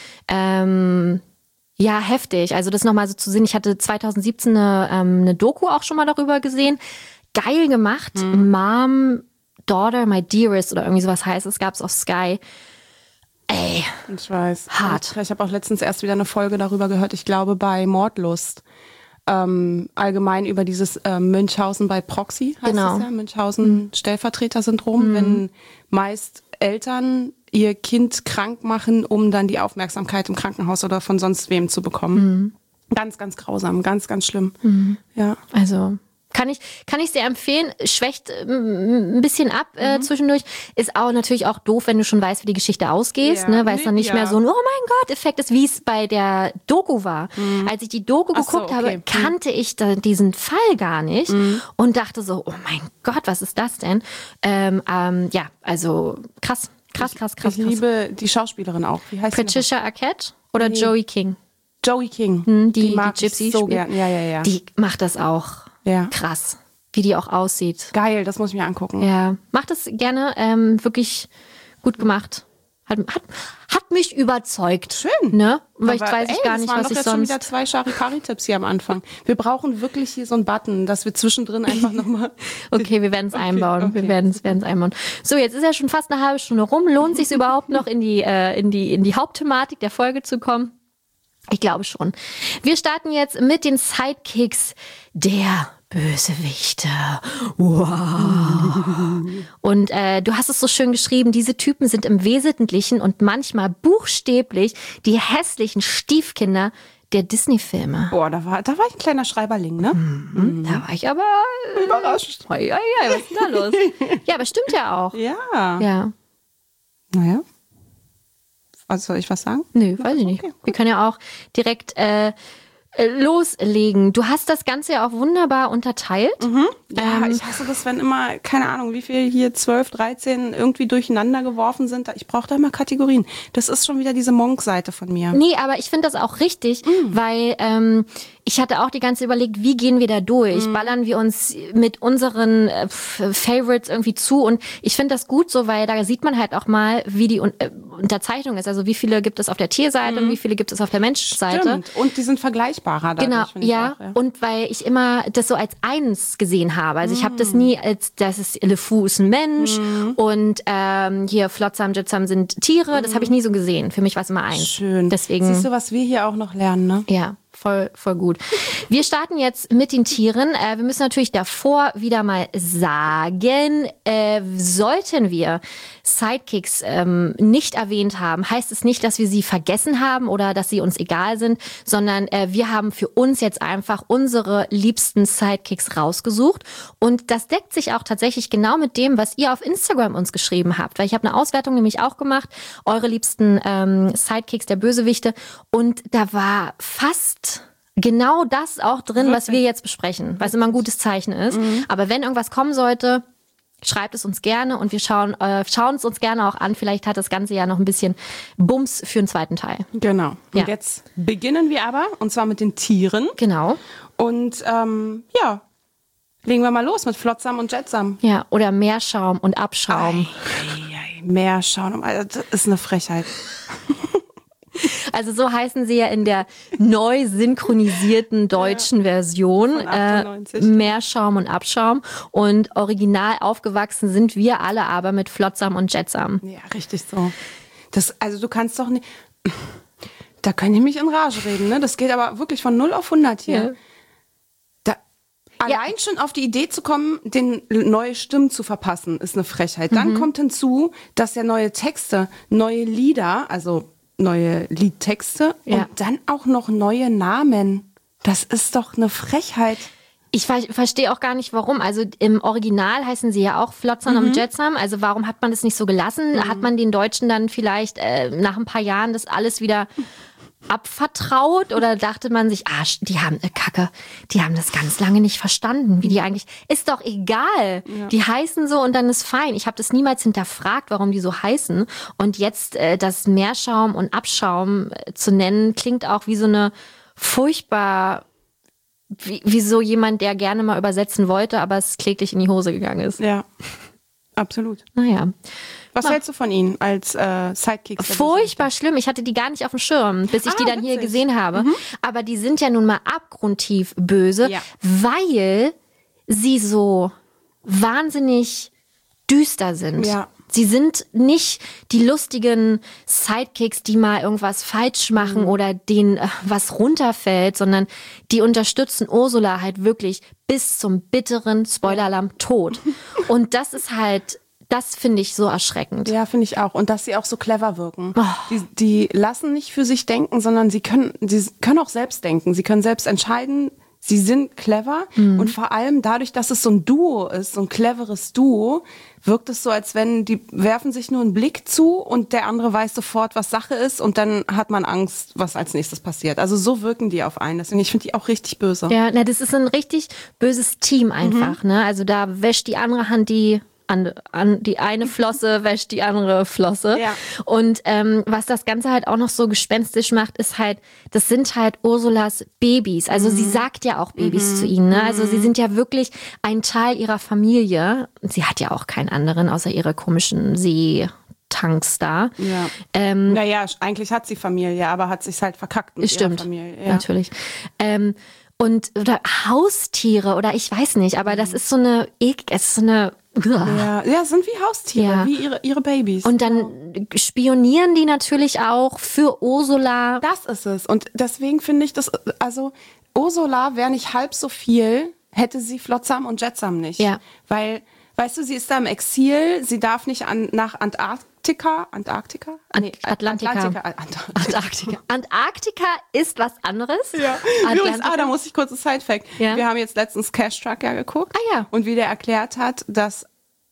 Ähm, ja, heftig. Also das nochmal so zu sehen. Ich hatte zwanzig siebzehn eine, ähm, eine Doku auch schon mal darüber gesehen. geil gemacht. Mhm. Mom, Daughter, My Dearest oder irgendwie sowas heißt es, gab es auf Sky. Ey, ich weiß. Hart. Ich, ich habe auch letztens erst wieder eine Folge darüber gehört, ich glaube bei Mordlust. Ähm, allgemein über dieses äh, Münchhausen bei Proxy, heißt genau. es ja, Münchhausen-Stellvertreter-Syndrom, mhm. wenn meist Eltern ihr Kind krank machen, um dann die Aufmerksamkeit im Krankenhaus oder von sonst wem zu bekommen. Mhm. Ganz, ganz grausam, ganz, ganz schlimm. Mhm. Ja. Also... Kann ich, kann ich sehr empfehlen, schwächt ähm, ein bisschen ab äh, mhm. zwischendurch. Ist auch natürlich auch doof, wenn du schon weißt, wie die Geschichte ausgeht, ja. ne? Weil es dann nicht ja. mehr so ein Oh mein Gott Effekt ist, wie es bei der Doku war. Mhm. Als ich die Doku Ach geguckt so, okay. habe, kannte ich da diesen Fall gar nicht mhm. und dachte so, oh mein Gott, was ist das denn? Ähm, ähm, ja, also krass, krass, krass, krass. Ich krass. liebe die Schauspielerin auch. Wie heißt Patricia Arquette oder nee. Joey King? Joey King. Hm, die, die mag die Gypsy ich so gern. Ja, ja, ja. Die macht das auch. Ja. Krass, wie die auch aussieht. Geil, das muss ich mir angucken. Ja, mach das gerne, ähm, wirklich gut gemacht. Hat, hat, hat mich überzeugt. Schön. Ne? Weil ich weiß ey, ich gar nicht, was ich sonst... Das waren doch jetzt schon wieder zwei Charikari-Tipps hier am Anfang. Wir brauchen wirklich hier so einen Button, dass wir zwischendrin einfach nochmal... Okay, wir werden es okay, einbauen. Okay. Wir werden es einbauen. So, jetzt ist ja schon fast eine halbe Stunde rum. Lohnt sich überhaupt noch in die, äh, in die, in die Hauptthematik der Folge zu kommen? Ich glaube schon. Wir starten jetzt mit den Sidekicks der Bösewichte. Wow. Und äh, du hast es so schön geschrieben, diese Typen sind im Wesentlichen und manchmal buchstäblich die hässlichen Stiefkinder der Disney-Filme. Boah, da war, da war ich ein kleiner Schreiberling, ne? Mhm. Mhm. Da war ich aber äh, überrascht. Ja, ja, was ist denn da los? Ja, aber stimmt ja auch. Ja. Ja. Naja. Also soll ich was sagen? Nö, weiß ich nicht. Okay, wir können ja auch direkt äh, loslegen. Du hast das Ganze ja auch wunderbar unterteilt. Mhm. Ja, ähm, ich hasse das, wenn immer, keine Ahnung, wie viel hier zwölf, dreizehn irgendwie durcheinander geworfen sind. Ich brauche da immer Kategorien. Das ist schon wieder diese Monk-Seite von mir. Nee, aber ich finde das auch richtig, mhm. weil ähm, ich hatte auch die ganze Zeit überlegt, wie gehen wir da durch? Mhm. Ballern wir uns mit unseren äh, Favorites irgendwie zu? Und ich finde das gut so, weil da sieht man halt auch mal, wie die Un- äh, Unterzeichnung ist. Also wie viele gibt es auf der Tierseite mhm. und wie viele gibt es auf der Menschseite. Stimmt. Und die sind vergleichbarer. Dadurch, genau, ja. Auch, ja. Und weil ich immer das so als eins gesehen habe. Also ich habe das nie als, das ist LeFou ist ein Mensch mhm. und ähm, hier Flotsam, Jetsam sind Tiere. Mhm. Das habe ich nie so gesehen. Für mich war es immer eins. Schön. Deswegen, siehst du, was wir hier auch noch lernen, ne? Ja. Voll, voll gut. Wir starten jetzt mit den Tieren. Äh, wir müssen natürlich davor wieder mal sagen, äh, sollten wir Sidekicks ähm, nicht erwähnt haben, heißt es nicht, dass wir sie vergessen haben oder dass sie uns egal sind, sondern äh, wir haben für uns jetzt einfach unsere liebsten Sidekicks rausgesucht. Und das deckt sich auch tatsächlich genau mit dem, was ihr auf Instagram uns geschrieben habt. Weil ich habe eine Auswertung nämlich auch gemacht, eure liebsten ähm, Sidekicks der Bösewichte. Und da war fast genau das auch drin, was wir jetzt besprechen, was immer ein gutes Zeichen ist. Mhm. Aber wenn irgendwas kommen sollte, schreibt es uns gerne und wir schauen, äh, schauen es uns gerne auch an. Vielleicht hat das Ganze ja noch ein bisschen Bums für den zweiten Teil. Genau. Und ja. jetzt beginnen wir aber, und zwar mit den Tieren. Genau. Und ähm, ja, legen wir mal los mit Flotsam und Jetsam. Ja, oder Meerschaum und Abschaum. Ei, ei, ei, Meerschaum, also das ist eine Frechheit. Also so heißen sie ja in der neu synchronisierten deutschen ja, Version. Äh, Meerschaum und Abschaum. Und original aufgewachsen sind wir alle aber mit Flotsam und Jetsam. Ja, richtig so. Das, also du kannst doch nicht... Da kann ich mich in Rage reden, ne? Das geht aber wirklich von null auf hundert hier. Ja. Da, allein ja. schon auf die Idee zu kommen, den neue Stimmen zu verpassen, ist eine Frechheit. Dann mhm. kommt hinzu, dass ja neue Texte, neue Lieder, also neue Liedtexte ja. und dann auch noch neue Namen. Das ist doch eine Frechheit. Ich ver- verstehe auch gar nicht, warum. Also im Original heißen sie ja auch Flotsam mhm. und Jetsam. Also warum hat man das nicht so gelassen? Mhm. Hat man den Deutschen dann vielleicht äh, nach ein paar Jahren das alles wieder abvertraut? Oder dachte man sich, ah, die haben eine Kacke, die haben das ganz lange nicht verstanden, wie die eigentlich... Ist doch egal. Ja. Die heißen so und dann ist fein. Ich habe das niemals hinterfragt, warum die so heißen. Und jetzt äh, das Meerschaum und Abschaum äh, zu nennen, klingt auch wie so eine furchtbar... Wie, wie so jemand, der gerne mal übersetzen wollte, aber es kläglich in die Hose gegangen ist. Ja, absolut. Naja. Was Na. hältst du von ihnen als äh, Sidekicks? Furchtbar schlimm. Ich hatte die gar nicht auf dem Schirm, bis ich ah, die dann witzig. hier gesehen habe. Mhm. Aber die sind ja nun mal abgrundtief böse, ja. weil sie so wahnsinnig düster sind. Ja. Sie sind nicht die lustigen Sidekicks, die mal irgendwas falsch machen mhm. oder denen äh, was runterfällt, sondern die unterstützen Ursula halt wirklich bis zum bitteren Spoiler-Alarm Tod. Und das ist halt, das finde ich so erschreckend. Ja, finde ich auch. Und dass sie auch so clever wirken. Oh. Die, die lassen nicht für sich denken, sondern sie können, sie können auch selbst denken. Sie können selbst entscheiden. Sie sind clever mhm. und vor allem dadurch, dass es so ein Duo ist, so ein cleveres Duo, wirkt es so, als wenn die werfen sich nur einen Blick zu und der andere weiß sofort, was Sache ist und dann hat man Angst, was als nächstes passiert. Also so wirken die auf einen. Deswegen, ich finde die auch richtig böse. Ja, na, das ist ein richtig böses Team einfach. Mhm. Ne? Also da wäscht die andere Hand die An, an die eine Flosse wäscht die andere Flosse. Ja. Und ähm, was das Ganze halt auch noch so gespenstisch macht, ist halt, das sind halt Ursulas Babys. Also mhm. sie sagt ja auch Babys mhm. zu ihnen. Ne? Also sie sind ja wirklich ein Teil ihrer Familie. Sie hat ja auch keinen anderen, außer ihre komischen Seetanks da. Ja. Ähm, naja, eigentlich hat sie Familie, aber hat sich's halt verkackt mit stimmt, ihrer Familie. Ja. Natürlich. Ähm, und oder Haustiere oder ich weiß nicht, aber das ist so eine, es ist so eine Ja, ja, sind wie Haustiere, ja. wie ihre, ihre Babys. Und dann spionieren die natürlich auch für Ursula. Das ist es. Und deswegen finde ich das, also Ursula wäre nicht halb so viel, hätte sie Flotsam und Jetsam nicht. Ja. Weil, weißt du, sie ist da im Exil, sie darf nicht an, nach Antarktika, Antarktika? Nee, Atlantika. Atlantika. Antarktika. Antarktika ist was anderes. Ja. Übrigens, ah, da muss ich kurz ein Side-Fact. Ja. Wir haben jetzt letztens Cash Truck ja geguckt. Ah ja. Und wie der erklärt hat, dass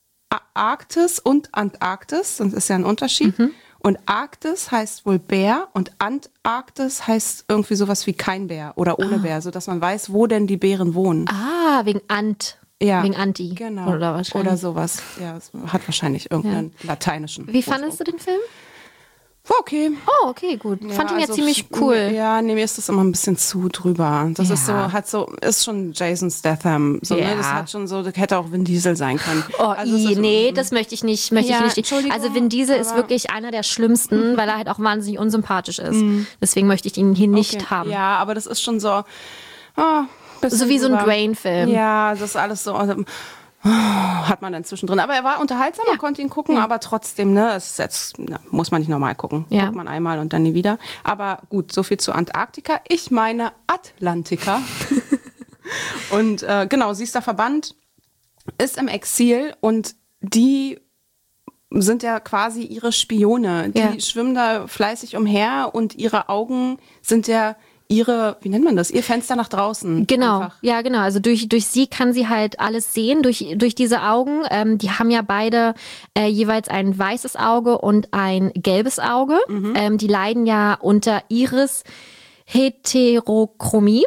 Arktis und Antarktis, das ist ja ein Unterschied. Mhm. Und Arktis heißt wohl Bär und Antarktis heißt irgendwie sowas wie kein Bär oder ohne ah. Bär, sodass man weiß, wo denn die Bären wohnen. Ah, wegen Ant. Ja, wegen Anti. Genau. Oder, wahrscheinlich. Oder sowas. Ja, es hat wahrscheinlich irgendeinen ja. lateinischen. Wie fandest du den Film? War okay. Oh, okay, gut. Ja, Fand ihn also ja ziemlich cool. Ja, nee, mir ist das immer ein bisschen zu drüber. Das ja. ist so, hat so, ist schon Jason Statham. So, ja. ne? Das hat schon so, das hätte auch Vin Diesel sein können. Oh, also i, das nee, das möchte ich nicht, möchte ja, ich nicht. Also Vin Diesel ist wirklich einer der schlimmsten, weil er halt auch wahnsinnig unsympathisch ist. Mhm. Deswegen möchte ich ihn hier nicht okay. haben. Ja, aber das ist schon so, oh, so wie so ein Dwayne-Film. Ja, das ist alles so, also, hat man dann zwischendrin. Aber er war unterhaltsam, ja. man konnte ihn gucken, ja. aber trotzdem, ne, es ist jetzt, na, muss man nicht normal gucken. Ja. Guckt man einmal und dann nie wieder. Aber gut, so viel zu Antarktika. Ich meine Atlantika. Und äh, genau, sie ist da verbannt, ist im Exil und die sind ja quasi ihre Spione. Die ja. schwimmen da fleißig umher und ihre Augen sind ja ihre, wie nennt man das, ihr Fenster nach draußen. Genau, einfach. ja genau, also durch, durch sie kann sie halt alles sehen, durch, durch diese Augen. Ähm, die haben ja beide äh, jeweils ein weißes Auge und ein gelbes Auge. Mhm. Ähm, die leiden ja unter Iris-Heterochromie.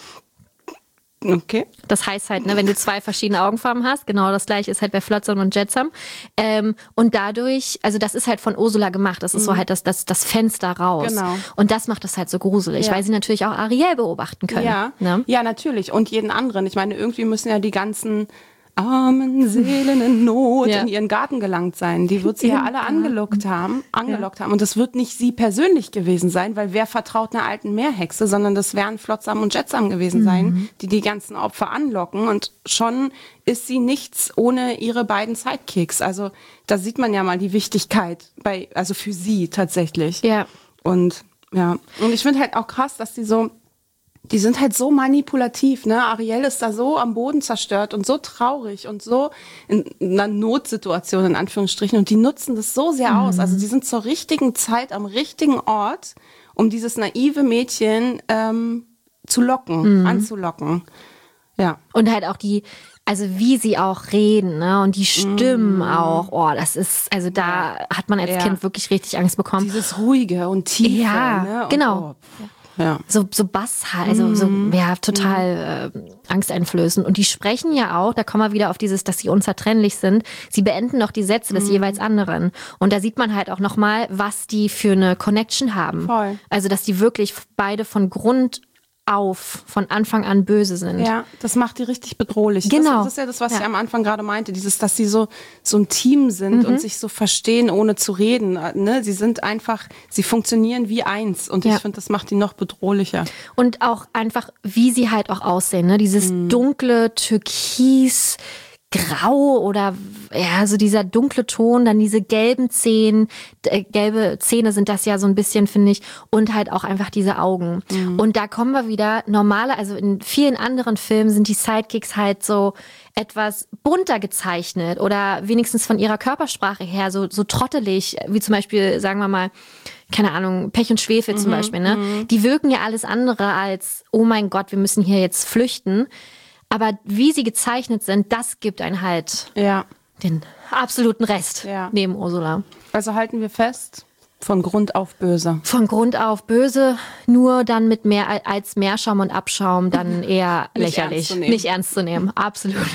Okay. Das heißt halt, ne, wenn du zwei verschiedene Augenfarben hast, genau das gleiche ist halt bei Flotsam und Jetsam. Ähm, und dadurch, also das ist halt von Ursula gemacht, das ist mhm. so halt das, das, das Fenster raus. Genau. Und das macht das halt so gruselig, ja. weil sie natürlich auch Ariel beobachten können. Ja. Ne? ja, natürlich. Und jeden anderen. Ich meine, irgendwie müssen ja die ganzen armen Seelen in Not ja. in ihren Garten gelangt sein. Die wird sie ja alle angelockt haben, angelockt ja. haben. Und das wird nicht sie persönlich gewesen sein, weil wer vertraut einer alten Meerhexe, sondern das wären Flotsam und Jetsam gewesen mhm. sein, die die ganzen Opfer anlocken. Und schon ist sie nichts ohne ihre beiden Sidekicks. Also da sieht man ja mal die Wichtigkeit bei, also für sie tatsächlich. Ja. Und ja, und ich finde halt auch krass, dass die so Die sind halt so manipulativ, ne? Ariel ist da so am Boden zerstört und so traurig und so in einer Notsituation in Anführungsstrichen und die nutzen das so sehr aus. Also die sind zur richtigen Zeit am richtigen Ort, um dieses naive Mädchen ähm, zu locken, mhm. anzulocken. Ja. Und halt auch die, also wie sie auch reden, ne? Und die Stimmen mm. auch. Oh, das ist, also da ja. hat man als ja. Kind wirklich richtig Angst bekommen. Dieses Ruhige und Tiefe. Ja, ne? Und genau. Oh. Ja. So, so Bass, also mm. so, ja, total mm. äh, angsteinflößend. Und die sprechen ja auch, da kommen wir wieder auf dieses, dass sie unzertrennlich sind. Sie beenden noch die Sätze des mm. jeweils anderen. Und da sieht man halt auch nochmal, was die für eine Connection haben. Voll. Also, dass die wirklich beide von Grund auf, von Anfang an böse sind. Ja, das macht die richtig bedrohlich. Genau. Das, das ist ja das, was ja. ich am Anfang gerade meinte, dieses, dass sie so, so ein Team sind mhm. und sich so verstehen, ohne zu reden. Ne? Sie sind einfach, sie funktionieren wie eins und ja. ich finde, das macht die noch bedrohlicher. Und auch einfach, wie sie halt auch aussehen, ne? Dieses mhm. dunkle, türkis, grau oder ja, so dieser dunkle Ton, dann diese gelben Zähne, äh, gelbe Zähne sind das ja so ein bisschen, finde ich, und halt auch einfach diese Augen. Mhm. Und da kommen wir wieder, normale, also in vielen anderen Filmen sind die Sidekicks halt so etwas bunter gezeichnet oder wenigstens von ihrer Körpersprache her so, so trottelig, wie zum Beispiel, sagen wir mal, keine Ahnung, Pech und Schwefel zum mhm, Beispiel, ne? Mhm. Die wirken ja alles andere als, oh mein Gott, wir müssen hier jetzt flüchten. Aber wie sie gezeichnet sind, das gibt einen halt ja. den absoluten Rest ja. neben Ursula. Also halten wir fest, von Grund auf böse. Von Grund auf böse, nur dann mit mehr als Meerschaum und Abschaum dann eher Nicht lächerlich. Ernst Nicht ernst zu nehmen, absolut.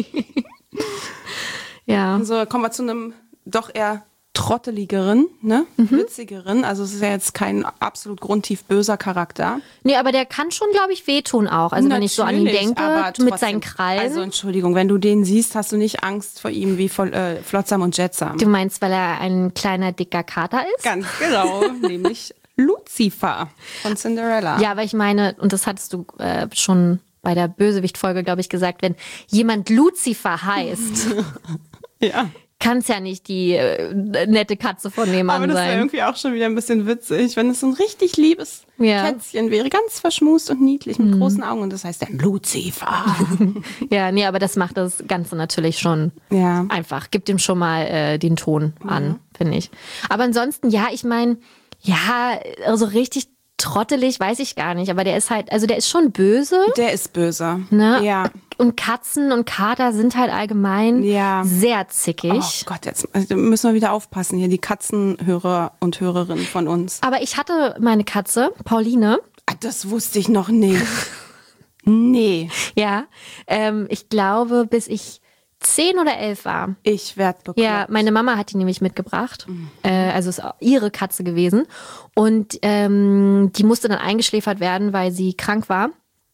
Ja. So, kommen wir zu einem doch eher trotteligeren, ne? Mhm. witzigeren. Also es ist ja jetzt kein absolut grundtief böser Charakter. Nee, aber der kann schon, glaube ich, wehtun auch. Also Natürlich, wenn ich so an ihn denke, trotzdem, mit seinen Krallen. Also Entschuldigung, wenn du den siehst, hast du nicht Angst vor ihm wie vor äh, Flotsam und Jetsam. Du meinst, weil er ein kleiner, dicker Kater ist? Ganz genau, nämlich Lucifer von Cinderella. Ja, aber ich meine, und das hattest du äh, schon bei der Bösewicht-Folge, glaube ich, gesagt, wenn jemand Lucifer heißt, ja. kann es ja nicht die äh, nette Katze von nebenan sein. Aber das wäre irgendwie auch schon wieder ein bisschen witzig, wenn es so ein richtig liebes ja. Kätzchen wäre, ganz verschmust und niedlich mit mhm. großen Augen und das heißt dann Lucifer. Ja, nee, aber das macht das Ganze natürlich schon ja. einfach. Gibt ihm schon mal äh, den Ton an, mhm. finde ich. Aber ansonsten, ja, ich meine, ja, also richtig trottelig, weiß ich gar nicht, aber der ist halt, also der ist schon böse. Der ist böse, ne? Ja. Und Katzen und Kater sind halt allgemein ja. sehr zickig. Oh Gott, jetzt müssen wir wieder aufpassen hier, die Katzenhörer und Hörerinnen von uns. Aber ich hatte meine Katze, Pauline. Ach, das wusste ich noch nicht. Nee. Ja, ähm, ich glaube, bis ich zehn oder elf war. Ich werd bekloppt. Ja, meine Mama hat die nämlich mitgebracht. Mhm. Äh, also ist ihre Katze gewesen. Und ähm, die musste dann eingeschläfert werden, weil sie krank war.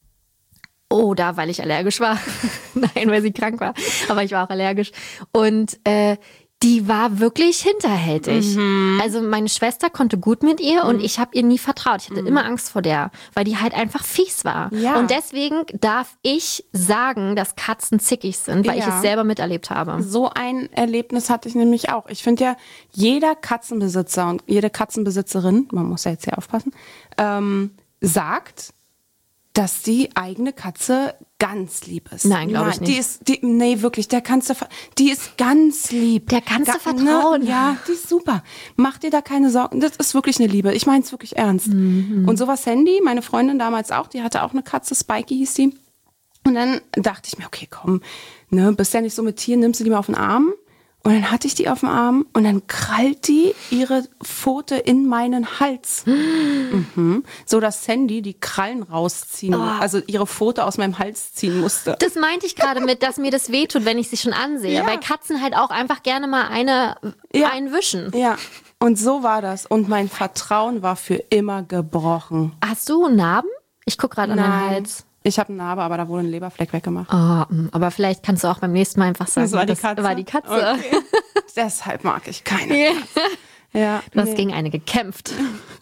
Oder weil ich allergisch war. Nein, weil sie krank war. Aber ich war auch allergisch. Und äh, die war wirklich hinterhältig. Mhm. Also meine Schwester konnte gut mit ihr mhm. und ich habe ihr nie vertraut. Ich hatte mhm. immer Angst vor der, weil die halt einfach fies war. Ja. Und deswegen darf ich sagen, dass Katzen zickig sind, weil ja. ich es selber miterlebt habe. So ein Erlebnis hatte ich nämlich auch. Ich finde ja, jeder Katzenbesitzer und jede Katzenbesitzerin, man muss ja jetzt hier aufpassen, ähm, sagt, dass die eigene Katze ganz lieb ist. Nein, glaube ich nicht. Die ist, die, nee, wirklich, der kannst du, die ist ganz lieb. Der kannst Ga, du vertrauen. Ne? Ja, die ist super. Mach dir da keine Sorgen. Das ist wirklich eine Liebe. Ich meine es wirklich ernst. Mhm. Und so war Sandy, meine Freundin damals auch, die hatte auch eine Katze, Spikey hieß die. Und dann dachte ich mir, okay, komm, ne, bist ja nicht so mit Tieren, nimmst du die mal auf den Arm. Und dann hatte ich die auf dem Arm und dann krallt die ihre Pfote in meinen Hals. Mhm. So, dass Sandy die Krallen rausziehen, oh. also ihre Pfote aus meinem Hals ziehen musste. Das meinte ich gerade mit, dass mir das wehtut, wenn ich sie schon ansehe. Ja. Weil Katzen halt auch einfach gerne mal eine ja. einwischen. Ja, und so war das. Und mein Vertrauen war für immer gebrochen. Hast du Narben? Ich gucke gerade an deinen Hals. Ich habe eine Narbe, aber da wurde ein Leberfleck weggemacht. Oh, aber vielleicht kannst du auch beim nächsten Mal einfach sagen, das war die das Katze. War die Katze. Okay. Deshalb mag ich keine yeah. Katze. Ja, du hast nee. gegen eine gekämpft.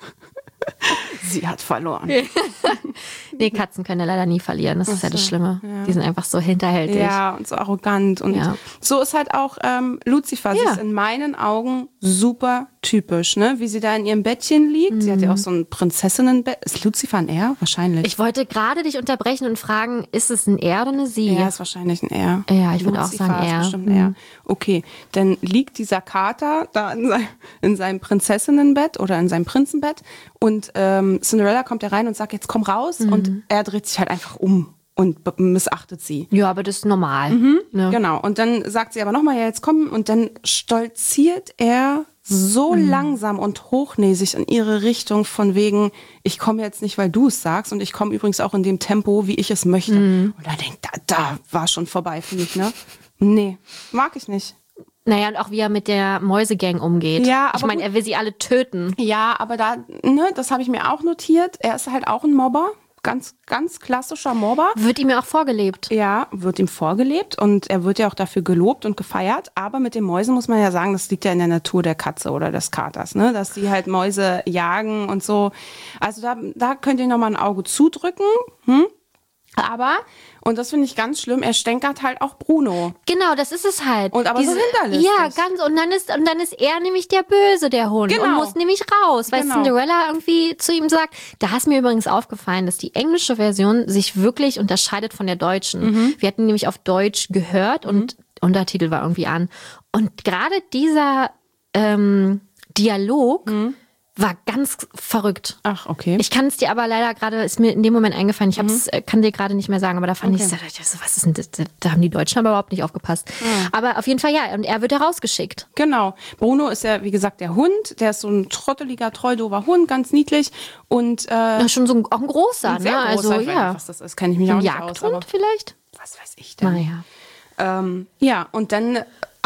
Sie hat verloren. Nee, Katzen können ja leider nie verlieren. Das ist ja das Schlimme. Ja. Die sind einfach so hinterhältig. Ja, und so arrogant. Und ja. so ist halt auch ähm, Lucifer. Sie ja. ist in meinen Augen super typisch, ne? Wie sie da in ihrem Bettchen liegt. Mhm. Sie hat ja auch so ein Prinzessinnenbett. Ist Lucifer ein Er? Wahrscheinlich. Ich wollte gerade dich unterbrechen und fragen, ist es ein Er oder eine Sie? Ja, ist wahrscheinlich ein Er. Ja, ich würde auch sagen Er. Ist bestimmt ein Er. Okay, dann liegt dieser Kater da in, sein, in seinem Prinzessinnenbett oder in seinem Prinzenbett und ähm, Cinderella kommt da rein und sagt, jetzt komm raus mhm. und er dreht sich halt einfach um und missachtet sie. Ja, aber das ist normal. Mhm, ja. Genau, und dann sagt sie aber nochmal, ja, jetzt komm, und dann stolziert er so mhm. langsam und hochnäsig in ihre Richtung von wegen, ich komme jetzt nicht, weil du es sagst und ich komme übrigens auch in dem Tempo, wie ich es möchte. Mhm. Und da denkt, da, da war schon vorbei für mich, ne? Nee, mag ich nicht. Naja, und auch wie er mit der Mäusegang umgeht. Ja, aber ich meine, er will sie alle töten. Ja, aber da, ne, das habe ich mir auch notiert. Er ist halt auch ein Mobber. Ganz, ganz klassischer Mobber. Wird ihm ja auch vorgelebt. Ja, wird ihm vorgelebt und er wird ja auch dafür gelobt und gefeiert. Aber mit den Mäusen muss man ja sagen, das liegt ja in der Natur der Katze oder des Katers, ne? Dass die halt Mäuse jagen und so. Also da, da könnt ihr nochmal ein Auge zudrücken. Hm? Aber, und das finde ich ganz schlimm, er stänkert halt auch Bruno. Genau, das ist es halt. Und aber so hinterlistig. Ja, ganz. Und dann ist und dann ist er nämlich der Böse, der Hund. Genau. Und muss nämlich raus, weil Genau. Cinderella irgendwie zu ihm sagt. Da ist mir übrigens aufgefallen, dass die englische Version sich wirklich unterscheidet von der deutschen. Mhm. Wir hatten nämlich auf Deutsch gehört und Untertitel war irgendwie an. Und gerade dieser ähm, Dialog Mhm. war ganz verrückt. Ach, okay. Ich kann es dir aber leider gerade, ist mir in dem Moment eingefallen, ich hab's, äh, kann dir gerade nicht mehr sagen, aber da fand Okay. ich, da dachte ich so, was ist denn das? Da, da haben die Deutschen aber überhaupt nicht aufgepasst. Aber auf jeden Fall ja, und er wird herausgeschickt. Genau. Bruno ist ja, wie gesagt, der Hund. Der ist so ein trotteliger, treudober Hund, ganz niedlich. Und äh, Ja, schon so ein, auch ein großer, ein sehr ne? großer, Also ich weiß ja. nicht, was das ist, kenne ich mich auch Ein nicht aus. Jagdhund Aber vielleicht? was weiß ich denn? Naja. Ähm, ja, und dann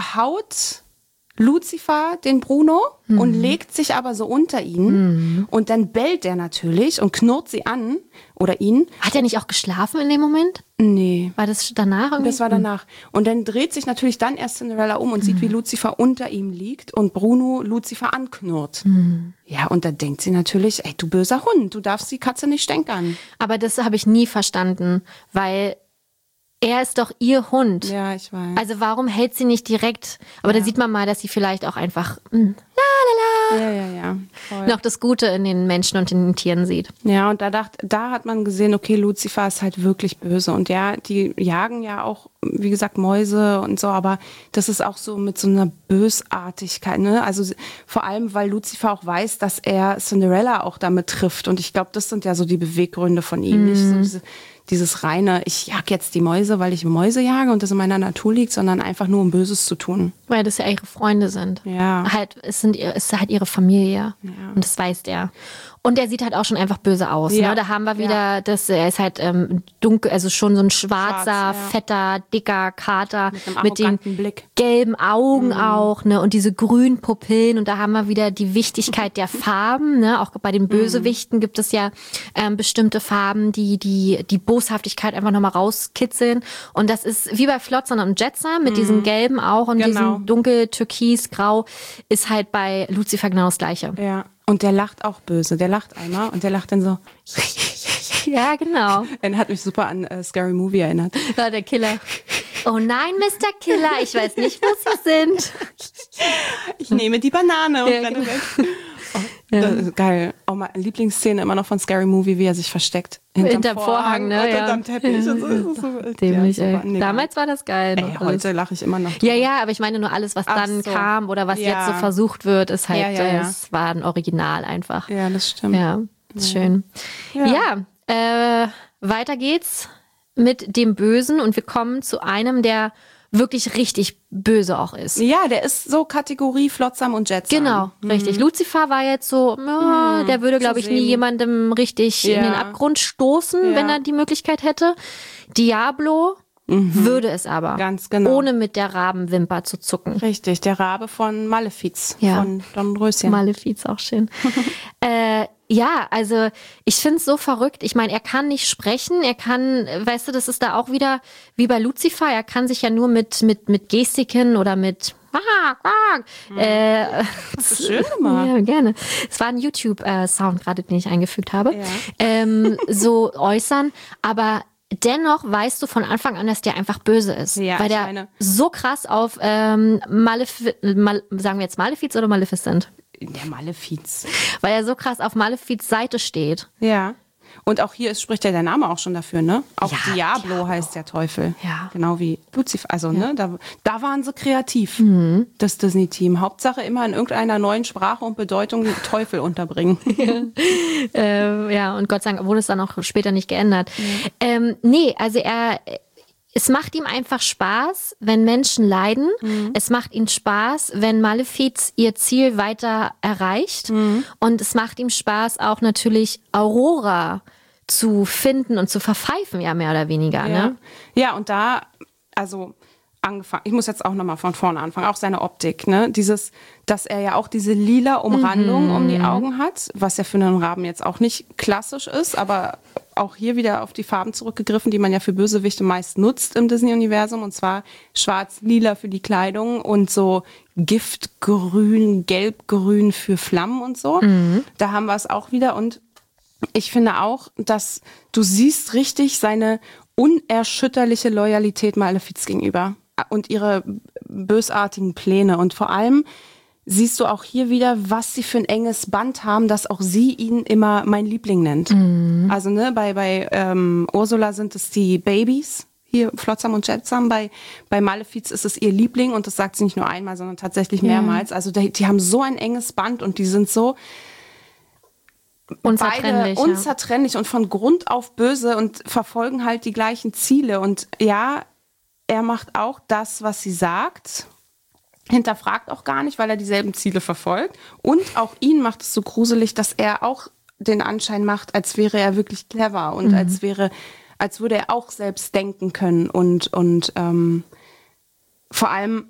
haut Lucifer den Bruno und legt sich aber so unter ihn. Und dann bellt er natürlich und knurrt sie an. Oder ihn. Hat er nicht auch geschlafen in dem Moment? Nee. War das danach irgendwie? Das war danach. Und dann dreht sich natürlich dann erst Cinderella um und sieht, wie Lucifer unter ihm liegt und Bruno Lucifer anknurrt. Ja, und da denkt sie natürlich, ey, du böser Hund, du darfst die Katze nicht stänkern. Aber das habe ich nie verstanden, weil er ist doch ihr Hund. Ja, ich weiß. Also warum hält sie nicht direkt? Aber da sieht man mal, dass sie vielleicht auch einfach mh, Ja, ja, ja. Voll. noch das Gute in den Menschen und in den Tieren sieht. Ja, und da dacht, da hat man gesehen, okay, Lucifer ist halt wirklich böse. Und ja, die jagen ja auch, wie gesagt, Mäuse und so, aber das ist auch so mit so einer Bösartigkeit, ne? Also vor allem, weil Lucifer auch weiß, dass er Cinderella auch damit trifft. Und ich glaube, das sind ja so die Beweggründe von ihm. Nicht so diese, dieses reine, ich jag jetzt die Mäuse, weil ich Mäuse jage und das in meiner Natur liegt, sondern einfach nur um Böses zu tun. Weil das ja ihre Freunde sind. Ja. Halt, es, sind, es ist halt ihre Familie. Ja. Und das weiß der. Und er sieht halt auch schon einfach böse aus. Ja. Ne? Da haben wir wieder, Ja. das, er ist halt ähm, dunkel, also schon so ein schwarzer, Schwarz, ja. fetter, dicker Kater Mit einem mit den arroganten Blick. gelben Augen auch, ne? Und diese grünen Pupillen. Und da haben wir wieder die Wichtigkeit der Farben. Ne? Auch bei den Bösewichten gibt es ja ähm, bestimmte Farben, die, die die Boshaftigkeit einfach nochmal rauskitzeln. Und das ist wie bei Flotsam und Jetsam mit diesem gelben auch und Genau. diesem dunkel, türkis, grau, ist halt bei Lucifer genau das Gleiche. Ja. Und der lacht auch böse. Der lacht einmal und der lacht dann so. Ja, genau. Er hat mich super an äh, Scary Movie erinnert. Ja, der Killer. Oh nein, Mister Killer, ich weiß nicht, wo Sie sind. Ich nehme die Banane und Ja, renne genau. weg. Oh, das ist geil. Auch meine Lieblingsszene immer noch von Scary Movie, wie er sich versteckt. Hinterm Vorhang, ne? Und Ja. hinterm Teppich. Und so, das ist so, Dämlich, ja, ey. super. Nee, Damals war das geil. ey, noch alles. heute lache ich immer noch. Ja, ja, aber ich meine nur alles, was Ach dann so. kam oder was Ja. jetzt so versucht wird, ist halt, Ja, ja, ja. es war ein Original einfach. Ja, das stimmt. Ja, ist schön. Ja, äh, weiter geht's mit dem Bösen und wir kommen zu einem, der wirklich richtig böse auch ist. Ja, der ist so Kategorie Flotsam und Jetsam. Genau, richtig. Lucifer war jetzt so, ja, der würde, glaube ich, nie sehen. jemandem richtig in Ja. den Abgrund stoßen, Ja. wenn er die Möglichkeit hätte. Diablo würde es aber, Ganz genau. ohne mit der Rabenwimper zu zucken. Richtig, der Rabe von Malefiz, Ja. von Don Röschen. Malefiz auch schön. äh, ja, also ich finde es so verrückt. Ich meine, er kann nicht sprechen, er kann, weißt du, das ist da auch wieder wie bei Lucifer, er kann sich ja nur mit, mit, mit Gestiken oder mit ah, ah, äh, Das ist schön gemacht. ja, gerne. Es war ein YouTube-Sound gerade, den ich eingefügt habe. Ja. Ähm, so äußern, aber dennoch weißt du von Anfang an, dass der einfach böse ist. Ja, weil ich der meine- so krass auf ähm, Malefiz, Mal, sagen wir jetzt Malefiz oder Maleficent? Der Malefiz. Weil er so krass auf Malefiz Seite steht. Ja. Und auch hier ist, spricht ja der Name auch schon dafür, ne? Auch Ja, Diablo, Diablo. heißt der Teufel. Ja. Genau wie Lucifer. Also, ne, da, da waren sie kreativ, Mhm. das Disney-Team. Hauptsache immer in irgendeiner neuen Sprache und Bedeutung den Teufel unterbringen. Äh, ja, und Gott sei Dank wurde es dann auch später nicht geändert. Ähm, nee, also er, es macht ihm einfach Spaß, wenn Menschen leiden. Es macht ihm Spaß, wenn Malefiz ihr Ziel weiter erreicht. Und es macht ihm Spaß, auch natürlich Aurora zu finden und zu verpfeifen, ja, mehr oder weniger. Ja. Ne? Ja, und da, also angefangen, ich muss jetzt auch nochmal von vorne anfangen, auch seine Optik, ne? Dieses, dass er ja auch diese lila Umrandung um die Augen hat, was ja für einen Raben jetzt auch nicht klassisch ist, aber auch hier wieder auf die Farben zurückgegriffen, die man ja für Bösewichte meist nutzt im Disney-Universum, und zwar schwarz-lila für die Kleidung und so Giftgrün, gelbgrün für Flammen und so. Da haben wir es auch wieder, und ich finde auch, dass du siehst richtig seine unerschütterliche Loyalität Malefiz gegenüber und ihre bösartigen Pläne. Und vor allem siehst du auch hier wieder, was sie für ein enges Band haben, dass auch sie ihn immer mein Liebling nennt. Mhm. Also ne, bei, bei ähm, Ursula sind es die Babys, hier Flotsam und Jetsam. Bei, bei Malefiz ist es ihr Liebling und das sagt sie nicht nur einmal, sondern tatsächlich mehrmals. Ja. Also die, die haben so ein enges Band und die sind so unzertrennlich, beide unzertrennlich ja. und von Grund auf böse und verfolgen halt die gleichen Ziele. Und ja, er macht auch das, was sie sagt, hinterfragt auch gar nicht, weil er dieselben Ziele verfolgt. Und auch ihn macht es so gruselig, dass er auch den Anschein macht, als wäre er wirklich clever und mhm. als wäre, als würde er auch selbst denken können. Und, und ähm, vor allem...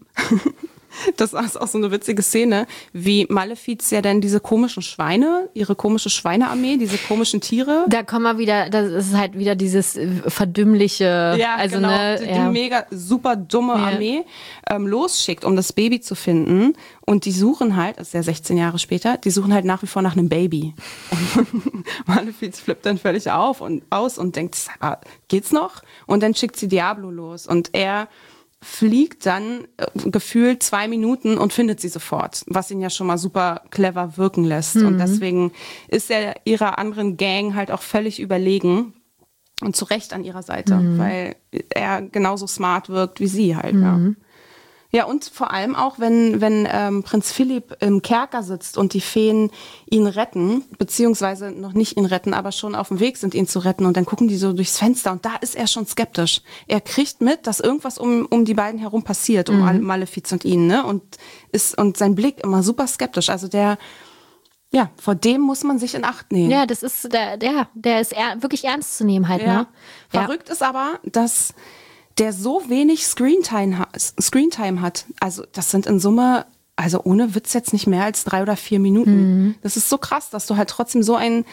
Das ist auch so eine witzige Szene, wie Malefiz ja dann diese komischen Schweine, ihre komische Schweinearmee, diese komischen Tiere. Da kommen wir wieder, das ist halt wieder dieses verdümmliche, ja, also genau, ne, die, ja. die mega super dumme ja. Armee ähm, losschickt, um das Baby zu finden. Und die suchen halt, das ist ja sechzehn Jahre später, die suchen halt nach wie vor nach einem Baby. Und Malefiz flippt dann völlig auf und aus und denkt, geht's noch? Und dann schickt sie Diablo los und er fliegt dann äh, gefühlt zwei Minuten und findet sie sofort, was ihn ja schon mal super clever wirken lässt. Mhm. Und deswegen ist er ihrer anderen Gang halt auch völlig überlegen und zu Recht an ihrer Seite, mhm. weil er genauso smart wirkt wie sie halt. Mhm. Ja. Ja, und vor allem auch, wenn, wenn ähm, Prinz Philipp im Kerker sitzt und die Feen ihn retten, beziehungsweise noch nicht ihn retten, aber schon auf dem Weg sind, ihn zu retten. Und dann gucken die so durchs Fenster und da ist er schon skeptisch. Er kriegt mit, dass irgendwas um, um die beiden herum passiert, um mhm. Malefiz und ihn, ne? Und ist, und sein Blick immer super skeptisch. Also der, ja, vor dem muss man sich in Acht nehmen. Ja, das ist, der, der, der ist er, wirklich ernst zu nehmen halt, ja. ne? Verrückt ja. ist aber, dass der so wenig Screentime hat, Screentime hat. Also das sind in Summe, also ohne Witz jetzt nicht mehr als drei oder vier Minuten. Mhm. Das ist so krass, dass du halt trotzdem so ein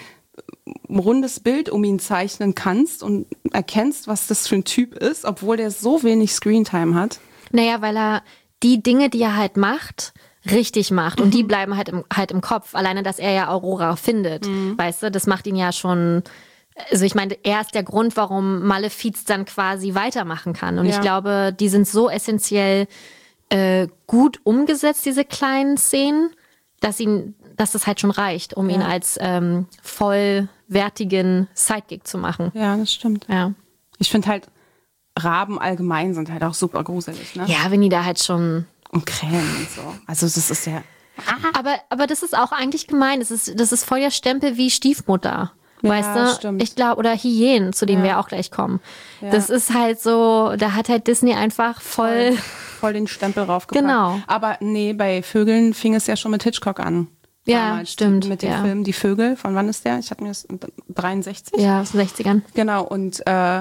rundes Bild um ihn zeichnen kannst und erkennst, was das für ein Typ ist, obwohl der so wenig Screentime hat. Naja, weil er die Dinge, die er halt macht, richtig macht. Und mhm. die bleiben halt im, halt im Kopf. Alleine, dass er ja Aurora findet, mhm. weißt du, das macht ihn ja schon... Also ich meine, er ist der Grund, warum Malefiz dann quasi weitermachen kann. Und ja. ich glaube, die sind so essentiell äh, gut umgesetzt, diese kleinen Szenen, dass ihn, dass das halt schon reicht, um ja. ihn als ähm, vollwertigen Sidekick zu machen. Ja, das stimmt. Ja. Ich finde halt, Raben allgemein sind halt auch super gruselig, ne? Ja, wenn die da halt schon... Und Krähen und so. Also das ist ja... Aber, aber das ist auch eigentlich gemein. Das ist, das ist voll der Stempel wie Stiefmutter. Weißt ja, du? Stimmt. Ich glaube, oder Hyänen, zu denen ja. wir auch gleich kommen. Ja. Das ist halt so, da hat halt Disney einfach voll... Voll, voll den Stempel raufgepackt. Genau. Aber nee, bei Vögeln fing es ja schon mit Hitchcock an. Ja, damals, stimmt. Mit dem ja. Film Die Vögel, von wann ist der? Ich hatte mir das dreiundsechzig. Ja, aus den sechzigern. Genau, und äh,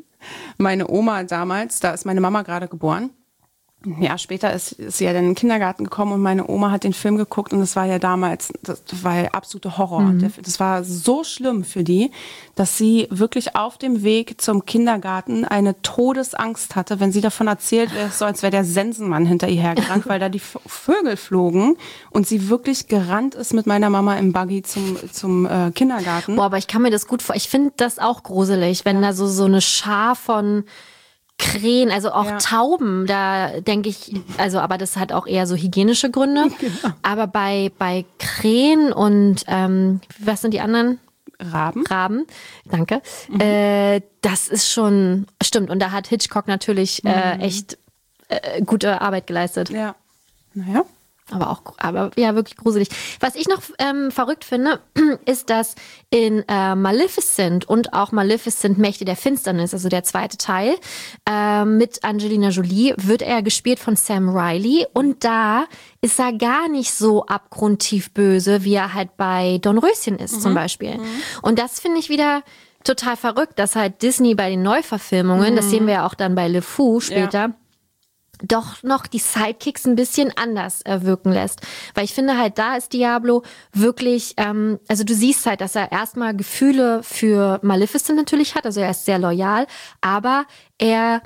meine Oma damals, da ist meine Mama gerade geboren. Ein Jahr später ist, ist sie ja dann in den Kindergarten gekommen und meine Oma hat den Film geguckt und das war ja damals, das war ja absolute Horror. Mhm. Das war so schlimm für die, dass sie wirklich auf dem Weg zum Kindergarten eine Todesangst hatte, wenn sie davon erzählt, wäre es so, als wäre der Sensenmann hinter ihr hergerannt, weil da die Vögel flogen und sie wirklich gerannt ist mit meiner Mama im Buggy zum, zum äh, Kindergarten. Boah, aber ich kann mir das gut vor. Ich finde das auch gruselig, wenn da so, so eine Schar von Krähen, also auch ja. Tauben, da denke ich, also aber das hat auch eher so hygienische Gründe. Genau. Aber bei, bei Krähen und ähm, was sind die anderen? Raben. Raben, danke. Mhm. Äh, das ist schon, stimmt. Und da hat Hitchcock natürlich äh, echt äh, gute Arbeit geleistet. Ja, naja. Aber auch, aber ja, wirklich gruselig. Was ich noch ähm, verrückt finde, ist, dass in äh, Maleficent und auch Maleficent Mächte der Finsternis, also der zweite Teil, äh, mit Angelina Jolie, wird er gespielt von Sam Riley. Und da ist er gar nicht so abgrundtief böse, wie er halt bei Dornröschen ist, mhm. zum Beispiel. Mhm. Und das finde ich wieder total verrückt, dass halt Disney bei den Neuverfilmungen, mhm. das sehen wir ja auch dann bei Le Fou später, ja. doch noch die Sidekicks ein bisschen anders äh, wirken lässt. Weil ich finde halt, da ist Diablo wirklich, ähm, also du siehst halt, dass er erstmal Gefühle für Maleficent natürlich hat, also er ist sehr loyal, aber er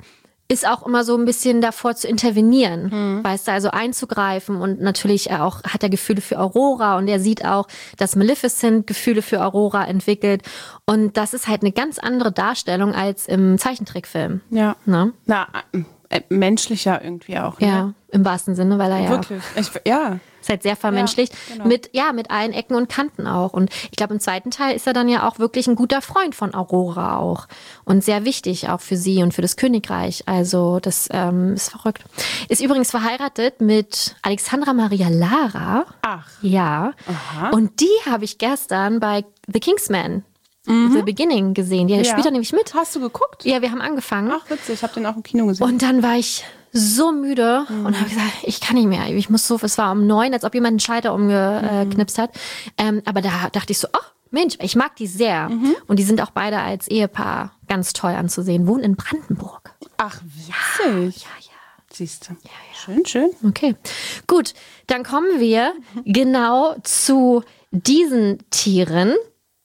ist auch immer so ein bisschen davor zu intervenieren, hm. weißt du, also einzugreifen und natürlich auch hat er Gefühle für Aurora und er sieht auch, dass Maleficent Gefühle für Aurora entwickelt und das ist halt eine ganz andere Darstellung als im Zeichentrickfilm. Ja. Ne? Na, äh, menschlicher irgendwie auch. Ne? Ja, im wahrsten Sinne, weil er ja... Wirklich, ich, ja. Ist halt sehr vermenschlicht, ja, genau. mit, ja, mit allen Ecken und Kanten auch. Und ich glaube, im zweiten Teil ist er dann ja auch wirklich ein guter Freund von Aurora auch. Und sehr wichtig auch für sie und für das Königreich. Also das ähm, ist verrückt. Ist übrigens verheiratet mit Alexandra Maria Lara. Ach. Ja. Aha. Und die habe ich gestern bei The Kingsman mhm. The Beginning gesehen. Die ja. spielt da nämlich mit. Hast du geguckt? Ja, wir haben angefangen. Ach, witzig. Ich habe den auch im Kino gesehen. Und dann war ich so müde mhm. und habe gesagt, ich kann nicht mehr. Ich muss so, es war um neun, als ob jemand einen Schalter umgeknipst hat. Ähm, aber da dachte ich so, oh Mensch, ich mag die sehr. Mhm. Und die sind auch beide als Ehepaar ganz toll anzusehen. Wohnen in Brandenburg. Ach, witzig. Ja, ja. ja. Siehst du. Ja, ja. Schön, schön. Okay, gut. Dann kommen wir genau zu diesen Tieren.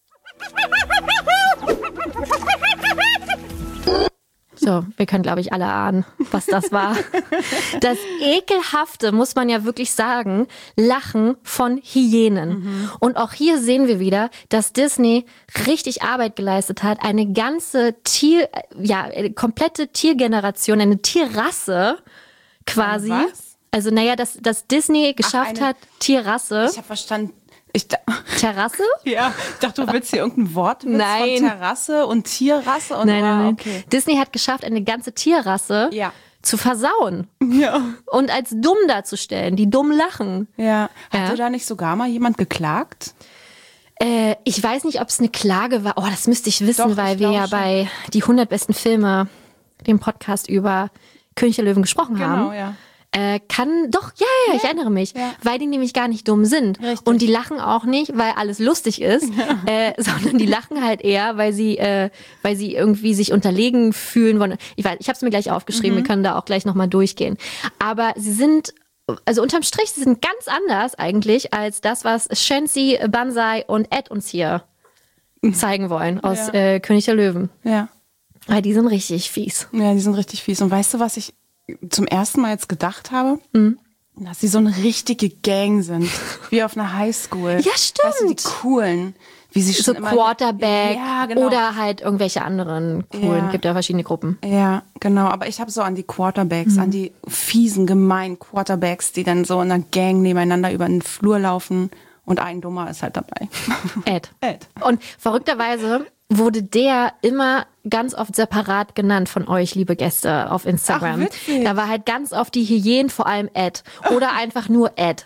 So, wir können, glaube ich, alle ahnen, was das war. Das ekelhafte, muss man ja wirklich sagen, Lachen von Hyänen. Mhm. Und auch hier sehen wir wieder, dass Disney richtig Arbeit geleistet hat, eine ganze Tier, ja, eine komplette Tiergeneration, eine Tierrasse quasi. Was? Also, naja, dass, dass Disney geschafft Ach, eine, hat, Tierrasse. Ich habe verstanden. Ich da- Terrasse? Ja, ich dachte, du willst hier irgendein Wort Nein. von Terrasse und Tierrasse. Und Nein, nein, nein. Okay. Disney hat geschafft, eine ganze Tierrasse Ja. zu versauen. Ja. Und als dumm darzustellen, die dumm lachen. Ja. Ja. Hatte da nicht sogar mal jemand geklagt? Äh, ich weiß nicht, ob es eine Klage war. Oh, das müsste ich wissen, Doch, weil ich wir glaube ja schon. bei die hundert besten Filme, dem Podcast über König der Löwen gesprochen Genau, haben. ja. Äh, kann, doch, ja, ja, ich erinnere mich, Ja. weil die nämlich gar nicht dumm sind. Richtig. Und die lachen auch nicht, weil alles lustig ist, äh, sondern die lachen halt eher, weil sie, äh, weil sie irgendwie sich unterlegen fühlen wollen. Ich weiß, ich habe es mir gleich aufgeschrieben, Mhm. wir können da auch gleich nochmal durchgehen. Aber sie sind, also unterm Strich, sie sind ganz anders eigentlich als das, was Shensi, Banzai und Ed uns hier zeigen wollen aus Ja. äh, König der Löwen. Ja. Weil die sind richtig fies. Ja, die sind richtig fies. Und weißt du, was ich zum ersten Mal jetzt gedacht habe? Mhm. Dass sie so eine richtige Gang sind. Wie auf einer Highschool. Ja, stimmt. Weißt du, die Coolen. Wie sie schon So immer, Quarterback ja, genau. oder halt irgendwelche anderen coolen. Ja. Gibt ja verschiedene Gruppen. Ja, genau. Aber ich habe so an die Quarterbacks, an die fiesen, gemeinen Quarterbacks, die dann so in einer Gang nebeneinander über den Flur laufen und ein Dummer ist halt dabei. Ed. Ed. Und verrückterweise wurde der immer ganz oft separat genannt von euch, liebe Gäste, auf Instagram. Ach, witzig. Da war halt ganz oft die Hyänen, vor allem Ed. Oder einfach nur Ed.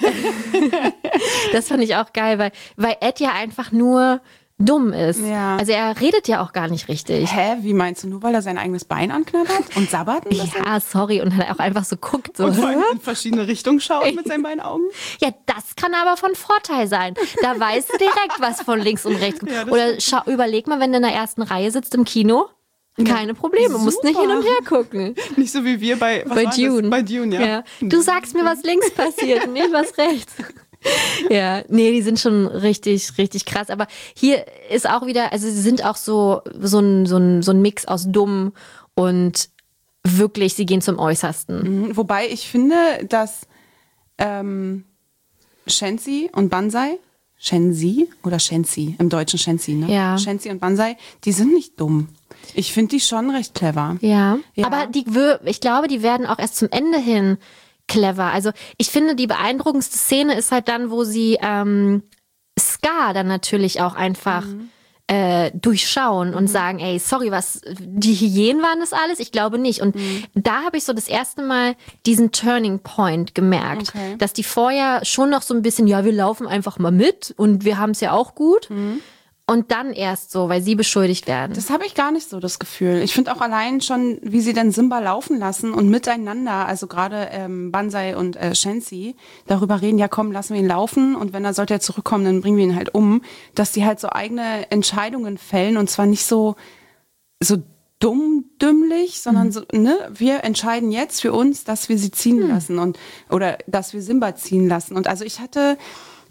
Das fand ich auch geil, weil, weil Ed ja einfach nur dumm ist. Ja. Also er redet ja auch gar nicht richtig. Hä, wie meinst du, nur weil er sein eigenes Bein anknabbert und sabbert? ein bisschen? Ja, sorry. Und halt auch einfach so guckt. So. Und vor allem in verschiedene Richtungen schaut mit seinen beiden Augen? Ja, das kann aber von Vorteil sein. Da weißt du direkt, was von links und rechts kommt. Ja, das Oder schau, überleg mal, wenn du in der ersten Reihe sitzt im Kino. Keine Probleme, du musst nicht hin und her gucken. Nicht so wie wir bei, was Bei war das? Dune. Bei Dune, ja. Ja. Du sagst mir, was links passiert, nicht was rechts. Ja, nee, die sind schon richtig, richtig krass. Aber hier ist auch wieder, also sie sind auch so, so ein, so ein, so ein Mix aus dumm und wirklich, sie gehen zum Äußersten. Mhm. Wobei ich finde, dass ähm, Shensi und Banzai, Shensi oder Shensi, im Deutschen Shensi, ne? Ja. Shensi und Banzai, die sind nicht dumm. Ich finde die schon recht clever. Ja, Ja. aber die, wir- ich glaube, die werden auch erst zum Ende hin clever. Also ich finde, die beeindruckendste Szene ist halt dann, wo sie ähm, Scar dann natürlich auch einfach äh, durchschauen und sagen, ey, sorry, was, die Hyänen waren das alles? Ich glaube nicht. Und da habe ich so das erste Mal diesen Turning Point gemerkt, Okay. dass die vorher schon noch so ein bisschen, ja, wir laufen einfach mal mit und wir haben es ja auch gut. Und dann erst so, weil sie beschuldigt werden. Das habe ich gar nicht so, das Gefühl. Ich finde auch allein schon, wie sie dann Simba laufen lassen und miteinander, also gerade ähm, Banzai und äh, Shensi, darüber reden, ja komm, lassen wir ihn laufen und wenn er sollte er zurückkommen, dann bringen wir ihn halt um, dass die halt so eigene Entscheidungen fällen und zwar nicht so, so dumm, dümmlich, sondern so, ne, wir entscheiden jetzt für uns, dass wir sie ziehen lassen und oder dass wir Simba ziehen lassen. Und also ich hatte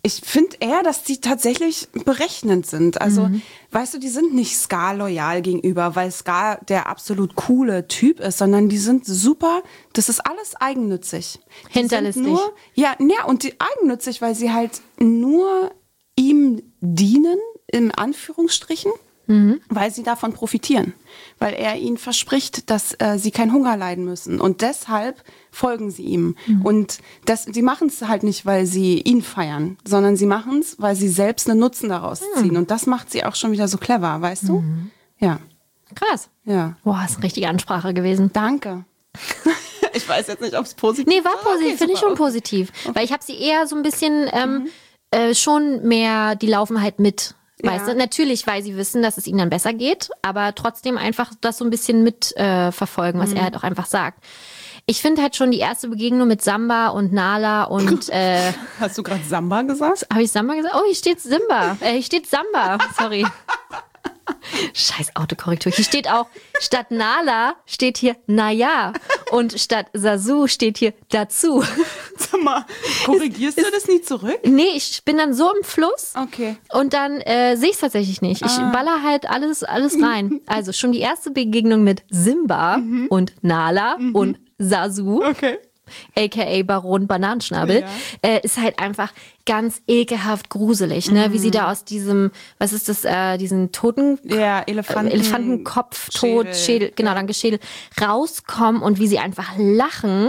ich finde eher, dass die tatsächlich berechnend sind. Also, mhm. weißt du, die sind nicht Scar loyal gegenüber, weil Scar der absolut coole Typ ist, sondern die sind super, das ist alles eigennützig. Die hinterlistig. Sind nur, ja, ja, und die eigennützig, weil sie halt nur ihm dienen, in Anführungsstrichen. Mhm. Weil sie davon profitieren, weil er ihnen verspricht, dass äh, sie keinen Hunger leiden müssen und deshalb folgen sie ihm. Mhm. Und das, die machen es halt nicht, weil sie ihn feiern, sondern sie machen es, weil sie selbst einen Nutzen daraus mhm. ziehen und das macht sie auch schon wieder so clever, weißt du? Mhm. Ja. Krass. Ja. Boah, ist eine richtige Ansprache gewesen. Danke. Ich weiß jetzt nicht, ob es positiv ist. Nee, war positiv, okay, finde ich schon okay. positiv, Okay. weil ich habe sie eher so ein bisschen ähm, Mhm. äh, schon mehr, die laufen halt mit. Weißt Ja. du? Natürlich, weil sie wissen, dass es ihnen dann besser geht, aber trotzdem einfach das so ein bisschen mit äh, verfolgen, was Mhm. er halt auch einfach sagt. Ich finde halt schon die erste Begegnung mit Samba und Nala und äh, Hast du gerade Samba gesagt? habe ich Samba gesagt? Oh, hier steht Simba. Äh, hier steht Samba. Sorry. Scheiß Autokorrektur. Hier steht auch, statt Nala steht hier Naja und statt Sasu steht hier dazu. Sag mal, korrigierst du das nie zurück? Nee, ich bin dann so im Fluss. Okay. Und dann äh, sehe ich es tatsächlich nicht. Ich Ah. baller halt alles, alles rein. Also schon die erste Begegnung mit Simba Mhm. und Nala mhm. und Sasu, Okay. aka Baron Bananenschnabel, Ja. äh, ist halt einfach ganz ekelhaft gruselig, ne? Mhm. Wie sie da aus diesem, was ist das, äh, diesen toten Ja, Elefanten. äh, Elefantenkopf, Tod, Schädel. Schädel, genau, Ja. dann Geschädel, rauskommen und wie sie einfach lachen.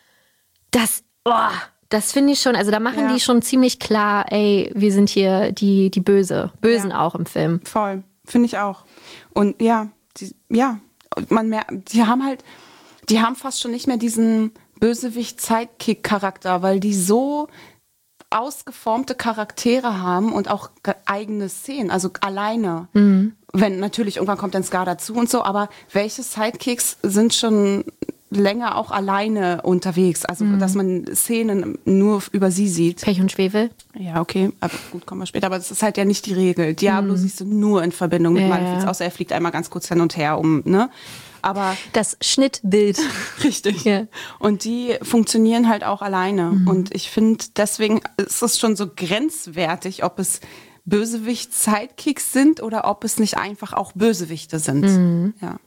Das, oh, das finde ich schon, also da machen Ja. die schon ziemlich klar, ey, wir sind hier die, die Böse, Bösen Ja. auch im Film. Voll, finde ich auch. Und ja, die, ja, und man merkt, die haben halt, die haben fast schon nicht mehr diesen Bösewicht-Sidekick-Charakter, weil die so ausgeformte Charaktere haben und auch ge- eigene Szenen, also alleine. Mhm. Wenn natürlich irgendwann kommt dann Scar dazu und so, aber welche Sidekicks sind schon länger auch alleine unterwegs, also Mhm. dass man Szenen nur über sie sieht. Pech und Schwefel. Ja, okay, aber gut, kommen wir später. Aber das ist halt ja nicht die Regel. Diablo siehst du nur in Verbindung mit Ja, Malefiz, ja. außer er fliegt einmal ganz kurz hin und her um, ne? Aber Das Schnittbild. richtig. Ja. Und die funktionieren halt auch alleine. Und ich finde, deswegen ist es schon so grenzwertig, ob es Bösewicht-Sidekicks sind oder ob es nicht einfach auch Bösewichte sind. Ja.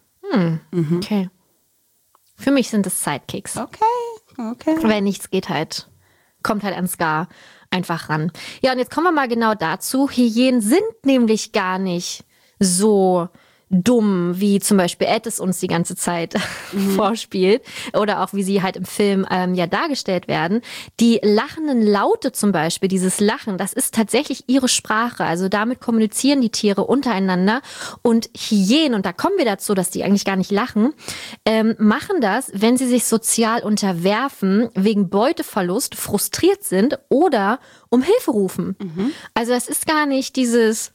Okay. Für mich sind es Sidekicks. Okay, okay. Wenn nichts geht halt, kommt halt an Scar einfach ran. Ja, und jetzt kommen wir mal genau dazu. Hyänen sind nämlich gar nicht so dumm, wie zum Beispiel Ed es uns die ganze Zeit mhm. vorspielt oder auch wie sie halt im Film ähm, ja dargestellt werden. Die lachenden Laute zum Beispiel, dieses Lachen, das ist tatsächlich ihre Sprache. Also damit kommunizieren die Tiere untereinander und Hyänen, und da kommen wir dazu, dass die eigentlich gar nicht lachen, ähm, machen das, wenn sie sich sozial unterwerfen, wegen Beuteverlust, frustriert sind oder um Hilfe rufen. Mhm. Also das ist gar nicht dieses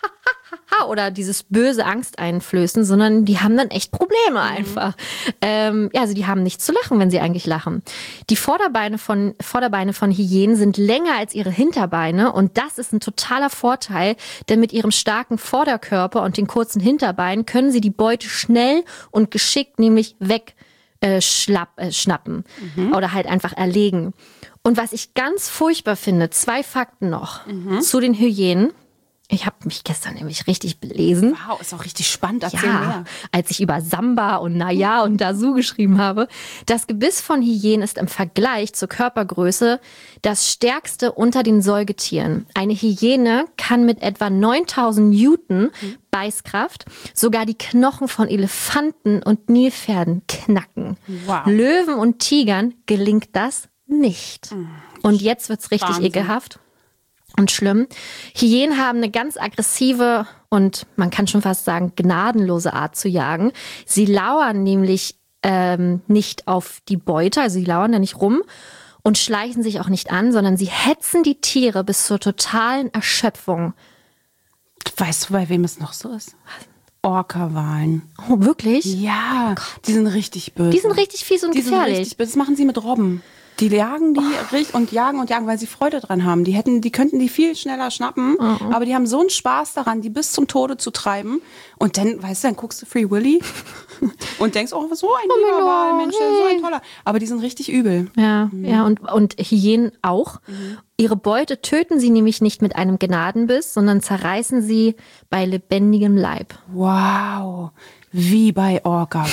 oder dieses böse Angst einflößen, sondern die haben dann echt Probleme einfach. Mhm. Ähm, ja, also die haben nicht zu lachen, wenn sie eigentlich lachen. Die Vorderbeine von, Vorderbeine von Hyänen sind länger als ihre Hinterbeine und das ist ein totaler Vorteil, denn mit ihrem starken Vorderkörper und den kurzen Hinterbeinen können sie die Beute schnell und geschickt nämlich weg äh, schlapp, äh, schnappen mhm. oder halt einfach erlegen. Und was ich ganz furchtbar finde, zwei Fakten noch mhm. zu den Hyänen. Ich habe mich gestern nämlich richtig belesen. Wow, ist auch richtig spannend. Erzähl ja, mehr. Als ich über Samba und Naja und Dasu geschrieben habe. Das Gebiss von Hyänen ist im Vergleich zur Körpergröße das stärkste unter den Säugetieren. Eine Hyäne kann mit etwa neuntausend Newton mhm. Beißkraft sogar die Knochen von Elefanten und Nilpferden knacken. Wow. Löwen und Tigern gelingt das nicht. Mhm. Und jetzt wird's richtig Wahnsinn. Ekelhaft. Und schlimm. Hyänen haben eine ganz aggressive und man kann schon fast sagen gnadenlose Art zu jagen. Sie lauern nämlich ähm, nicht auf die Beute, also sie lauern da nicht rum und schleichen sich auch nicht an, sondern sie hetzen die Tiere bis zur totalen Erschöpfung. Weißt du, bei wem es noch so ist? Orca-Walen. Oh, wirklich? Ja, die sind richtig böse. Die sind richtig fies und die gefährlich. Sind richtig böse. Das machen sie mit Robben. Die jagen die richtig und jagen und jagen, weil sie Freude dran haben. Die hätten, die könnten die viel schneller schnappen, uh-uh. aber die haben so einen Spaß daran, die bis zum Tode zu treiben. Und dann, weißt du, dann guckst du Free Willy und denkst, oh, so ein lieber Walmensch, so ein toller. Aber die sind richtig übel. Ja, mhm. ja und, und Hyänen auch. Mhm. Ihre Beute töten sie nämlich nicht mit einem Gnadenbiss, sondern zerreißen sie bei lebendigem Leib. Wow, wie bei Orca.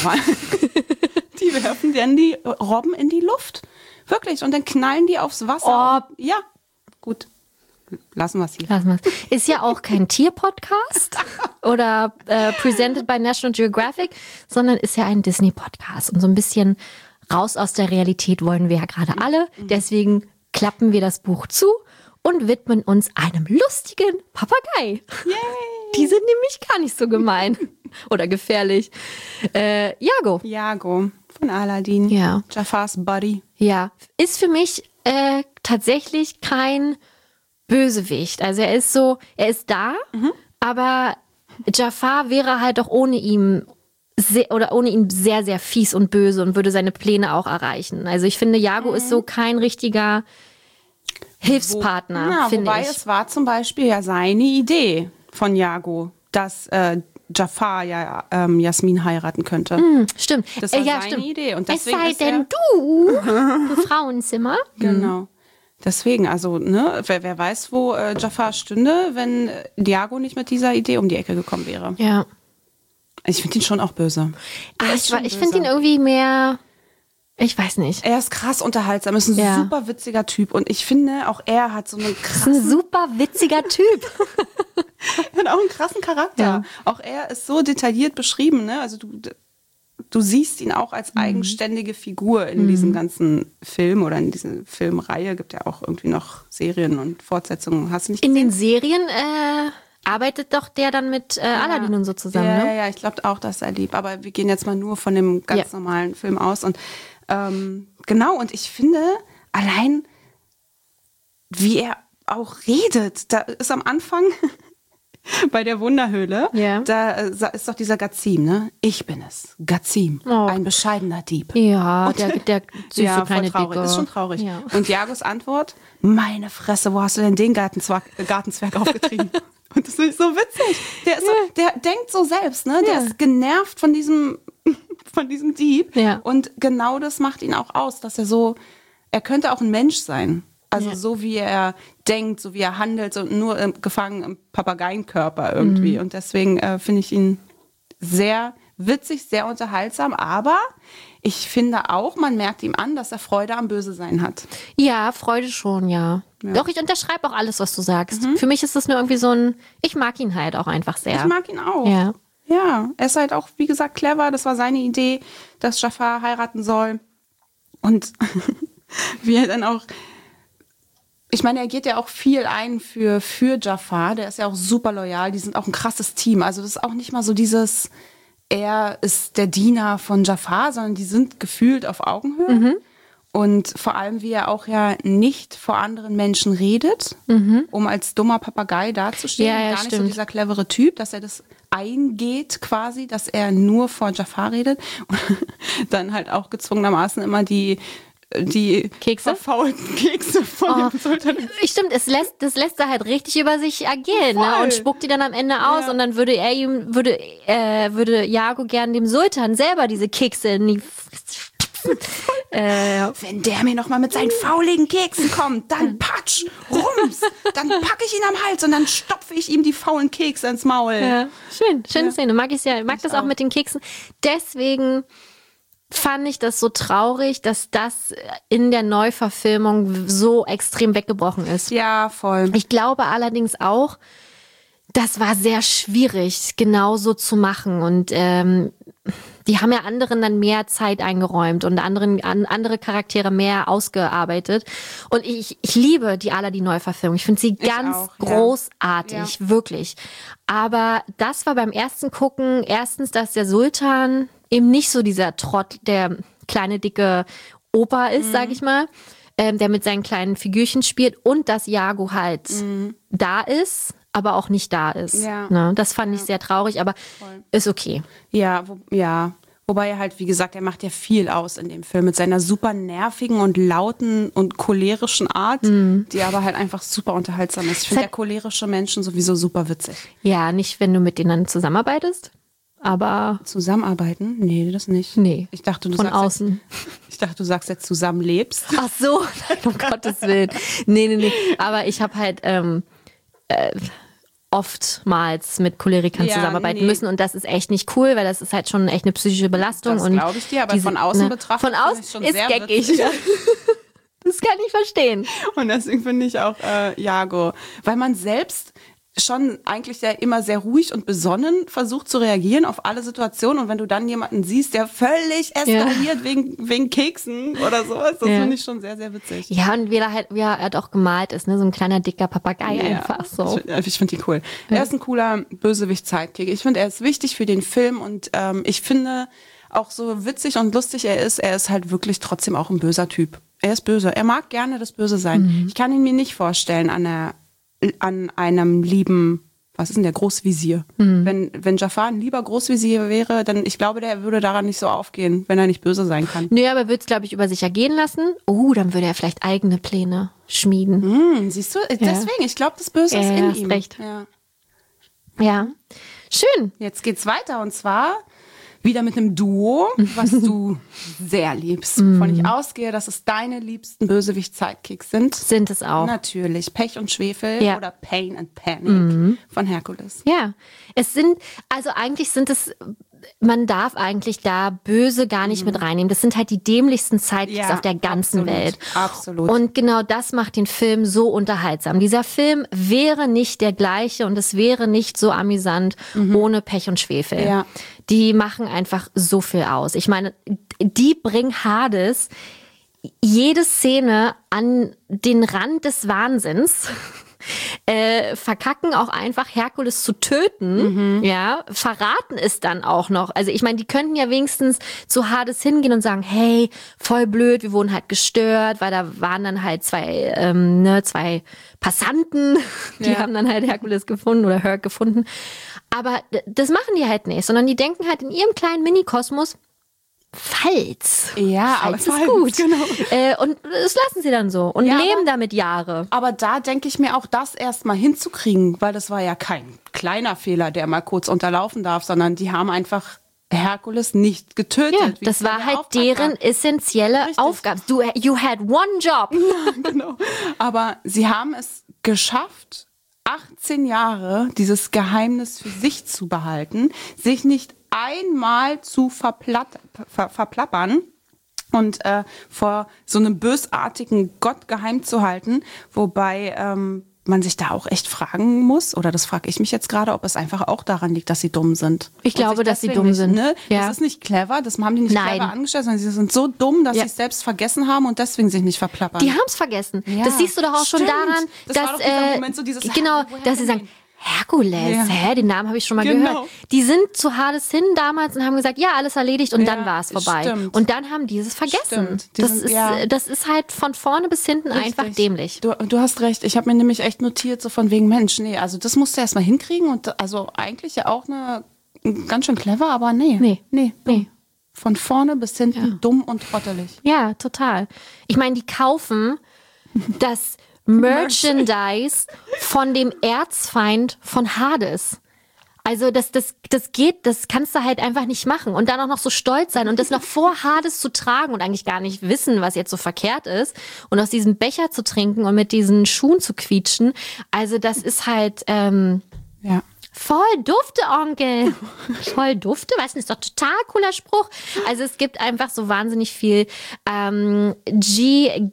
Die werfen dann die Robben in die Luft. Wirklich. Und dann knallen die aufs Wasser. Oh. Ja, gut. Lassen wir es hier. Lassen wir's. Ist ja auch kein Tierpodcast oder äh, presented by National Geographic, sondern ist ja ein Disney-Podcast. Und so ein bisschen raus aus der Realität wollen wir ja gerade alle. Deswegen klappen wir das Buch zu und widmen uns einem lustigen Papagei. Yay. Die sind nämlich gar nicht so gemein oder gefährlich. Äh, Iago. Iago von Aladdin. Ja. Jafars Buddy. Ja, ist für mich äh, tatsächlich kein Bösewicht. Also er ist so, er ist da, mhm. aber Jafar wäre halt auch ohne ihn sehr, oder ohne ihn sehr, sehr fies und böse und würde seine Pläne auch erreichen. Also ich finde, Iago mhm. ist so kein richtiger Hilfspartner, Wo, na, finde wobei ich. es war zum Beispiel ja seine Idee von Iago, dass äh, Jafar ja ähm, Jasmin heiraten könnte. Mm, stimmt. Das war äh, ja, seine stimmt. Idee. Und es deswegen sei ist denn er, du im Frauenzimmer. Genau. Deswegen, also, ne, wer, wer weiß, wo äh, Jafar stünde, wenn Iago nicht mit dieser Idee um die Ecke gekommen wäre. Ja. Ich finde ihn schon auch böse. Ah, ich ich finde ihn irgendwie mehr, ich weiß nicht. Er ist krass unterhaltsam, ist ein Ja. super witziger Typ. Und ich finde, auch er hat so einen Das ist krassen, ein super witziger Typ. hat auch einen krassen Charakter. Ja. Auch er ist so detailliert beschrieben, ne? Also du, du siehst ihn auch als eigenständige Figur in Mhm. diesem ganzen Film oder in dieser Filmreihe. Gibt ja auch irgendwie noch Serien und Fortsetzungen. Hast du nicht In gesehen? den Serien äh, arbeitet doch der dann mit äh, Aladdin und so zusammen, ja, ne? Ja, ja, ich glaube auch, dass er liebt. Aber wir gehen jetzt mal nur von dem ganz Ja. normalen Film aus. Und ähm, genau, und ich finde, allein wie er auch redet, da ist am Anfang bei der Wunderhöhle, Ja. da äh, ist doch dieser Gazim, ne? Ich bin es, Gazim, Oh. ein bescheidener Dieb. Ja, Und- der, der süße ja, voll kleine traurig. Dicke. Ist schon traurig. Ja. Und Iagos Antwort, meine Fresse, wo hast du denn den Gartenzwerg, Gartenzwerg aufgetrieben? Und das ist so witzig. Der, ist so, der denkt so selbst, ne? Der Ja. ist genervt von diesem, von diesem Dieb. Ja. Und genau das macht ihn auch aus, dass er so, er könnte auch ein Mensch sein. Also Ja. so wie er denkt, so wie er handelt, so nur im, gefangen im Papageienkörper irgendwie. Mhm. Und deswegen äh, finde ich ihn sehr witzig, sehr unterhaltsam. Aber ich finde auch, man merkt ihm an, dass er Freude am Böse-Sein hat. Ja, Freude schon, ja. Doch, ich unterschreibe auch alles, was du sagst. Mhm. Für mich ist das nur irgendwie so ein, ich mag ihn halt auch einfach sehr. Ich mag ihn auch. Ja. Ja, er ist halt auch, wie gesagt, clever. Das war seine Idee, dass Jafar heiraten soll. Und wie er dann auch, ich meine, er geht ja auch viel ein für, für Jafar. Der ist ja auch super loyal. Die sind auch ein krasses Team. Also das ist auch nicht mal so dieses, er ist der Diener von Jafar, sondern die sind gefühlt auf Augenhöhe. Mhm. Und vor allem, wie er auch ja nicht vor anderen Menschen redet, um als dummer Papagei dazustehen. Ja, ja, Gar nicht so stimmt. dieser clevere Typ, dass er das eingeht quasi, dass er nur vor Jafar redet. Und dann halt auch gezwungenermaßen immer die, die Kekse? verfaulten Kekse von Oh. dem Sultan. Stimmt, es lässt, das lässt er halt richtig über sich ergehen, ne? Voll. Und spuckt die dann am Ende aus Ja. und dann würde er ihm, würde, äh, würde Iago gern dem Sultan selber diese Kekse in die äh, Wenn der mir noch mal mit seinen fauligen Keksen kommt, dann patsch, rums, dann packe ich ihn am Hals und dann stopfe ich ihm die faulen Kekse ins Maul. ja, schön, schöne Ja. Szene. Mag ich ja, mag Ich das auch auch. mit den Keksen. Deswegen fand ich das so traurig, dass das in der Neuverfilmung so extrem weggebrochen ist. Ja, voll. Ich glaube allerdings auch, das war sehr schwierig, genau so zu machen. Und ähm, die haben ja anderen dann mehr Zeit eingeräumt und anderen, an, andere Charaktere mehr ausgearbeitet. Und ich, ich liebe die Aladdin-Neuverfilmung. Ich finde sie ganz auch, ja. großartig, wirklich. Aber das war beim ersten Gucken, erstens, dass der Sultan eben nicht so dieser Trott, der kleine, dicke Opa ist, Mhm. sag ich mal, ähm, der mit seinen kleinen Figürchen spielt und dass Iago halt da ist, aber auch nicht da ist. Ja. Ne? Das fand ich sehr traurig, aber Voll. ist okay. Ja, wo, ja. Wobei er halt, wie gesagt, er macht ja viel aus in dem Film mit seiner super nervigen und lauten und cholerischen Art, mhm. die aber halt einfach super unterhaltsam ist. Ich finde ja cholerische Menschen sowieso super witzig. Ja, nicht, wenn du mit denen dann zusammenarbeitest, aber... Zusammenarbeiten? Nee, das nicht. Nee, ich dachte, du von sagst außen. Jetzt, ich dachte, du sagst jetzt zusammenlebst. Ach so, um Gottes Willen. Nee, nee, nee. Aber ich habe halt... Ähm, äh, oftmals mit Cholerikern ja, zusammenarbeiten nee. müssen und das ist echt nicht cool, weil das ist halt schon echt eine psychische Belastung. Das glaube ich dir, aber diese, von außen ne, betrachtet von außen schon ist sehr geckig. Das kann ich verstehen. Und deswegen finde ich auch äh, Iago, weil man selbst schon eigentlich ja immer sehr ruhig und besonnen versucht zu reagieren auf alle Situationen und wenn du dann jemanden siehst, der völlig eskaliert ja. wegen, wegen Keksen oder sowas, das ja. finde ich schon sehr, sehr witzig. Ja, und wie er halt, wie er halt auch gemalt ist, ne, so ein kleiner, dicker Papagei ja. einfach so. Ich, ich finde ihn cool. Ja. Er ist ein cooler Bösewicht-Sidekick. Ich finde, er ist wichtig für den Film und ähm, ich finde auch so witzig und lustig er ist, er ist halt wirklich trotzdem auch ein böser Typ. Er ist böse. Er mag gerne das Böse sein. Mhm. Ich kann ihn mir nicht vorstellen an der an einem lieben, was ist denn der Großvisier? Mhm. Wenn, wenn Jafar ein lieber Großvisier wäre, dann ich glaube, der würde daran nicht so aufgehen, wenn er nicht böse sein kann. Nö, aber er würde es, glaube ich, über sich ergehen lassen. Oh, dann würde er vielleicht eigene Pläne schmieden. Mhm, siehst du? Deswegen, ja. ich glaube, das Böse ja, ist in hast ihm. Recht. Ja. ja, schön. Jetzt geht's weiter und zwar wieder mit einem Duo, was du sehr liebst. Wovon ich ausgehe, dass es deine liebsten Bösewicht-Sidekicks sind. Sind es auch. Natürlich. Pech und Schwefel ja. oder Pain and Panic mhm. von Herkules. Ja, es sind, also eigentlich sind es, man darf eigentlich da Böse gar nicht mhm. mit reinnehmen. Das sind halt die dämlichsten Sidekicks ja, auf der ganzen absolut, Welt. Absolut. Und genau das macht den Film so unterhaltsam. Dieser Film wäre nicht der gleiche und es wäre nicht so amüsant mhm. ohne Pech und Schwefel. Ja. Die machen einfach so viel aus. Ich meine, die bringen Hades jede Szene an den Rand des Wahnsinns. Äh, verkacken auch einfach Herkules zu töten, mhm. ja, verraten es dann auch noch. Also ich meine, die könnten ja wenigstens zu Hades hingehen und sagen, hey, voll blöd, wir wurden halt gestört, weil da waren dann halt zwei, ähm, ne, zwei Passanten, die ja. haben dann halt Herkules gefunden oder Herc gefunden. Aber das machen die halt nicht, sondern die denken halt in ihrem kleinen Mini-Kosmos, falls. Ja, falls aber ist falls, gut. Genau. Äh, und das lassen sie dann so und ja, leben aber, damit Jahre. Aber da denke ich mir auch, das erstmal hinzukriegen, weil das war ja kein kleiner Fehler, der mal kurz unterlaufen darf, sondern die haben einfach Herkules nicht getötet. Ja, das war halt Auftrag deren war. essentielle Richtig. Aufgabe. Du, you had one job. Ja, genau. Aber sie haben es geschafft, achtzehn Jahre dieses Geheimnis für sich zu behalten, sich nicht einmal zu verplatt, ver, verplappern und äh, vor so einem bösartigen Gott geheim zu halten, wobei ähm, man sich da auch echt fragen muss, oder das frage ich mich jetzt gerade, ob es einfach auch daran liegt, dass sie dumm sind. Ich glaube, dass sie dumm nicht, sind. Ne? Ja. Das ist nicht clever, das haben die nicht Nein. clever angestellt, sondern sie sind so dumm, dass ja. sie es selbst vergessen haben und deswegen sich nicht verplappern. Die haben es vergessen. Ja. Das siehst du doch auch Stimmt. schon daran, das dass, war doch dieser äh, Moment, so dieses, genau, dass sie sagen, Herkules, ja. hä, den Namen habe ich schon mal genau. gehört. Die sind zu Hades hin damals und haben gesagt, ja, alles erledigt und ja, dann war es vorbei. Stimmt. Und dann haben die es vergessen. Die das, sind, ist, ja. das ist halt von vorne bis hinten Richtig. einfach dämlich. Du, du hast recht, ich habe mir nämlich echt notiert, so von wegen, Mensch, nee, also das musst du erst mal hinkriegen und also eigentlich ja auch eine, ganz schön clever, aber nee. Nee. Nee. nee. Von vorne bis hinten ja. dumm und trottelig. Ja, total. Ich meine, die kaufen das Merchandise von dem Erzfeind von Hades. Also das, das, das geht, das kannst du halt einfach nicht machen. Und dann auch noch so stolz sein und das noch vor Hades zu tragen und eigentlich gar nicht wissen, was jetzt so verkehrt ist. Und aus diesem Becher zu trinken und mit diesen Schuhen zu quietschen. Also das ist halt... Ähm, ja. Voll dufte, Onkel. Voll dufte, weißt du, ist doch total cooler Spruch. Also es gibt einfach so wahnsinnig viel. Ähm, G.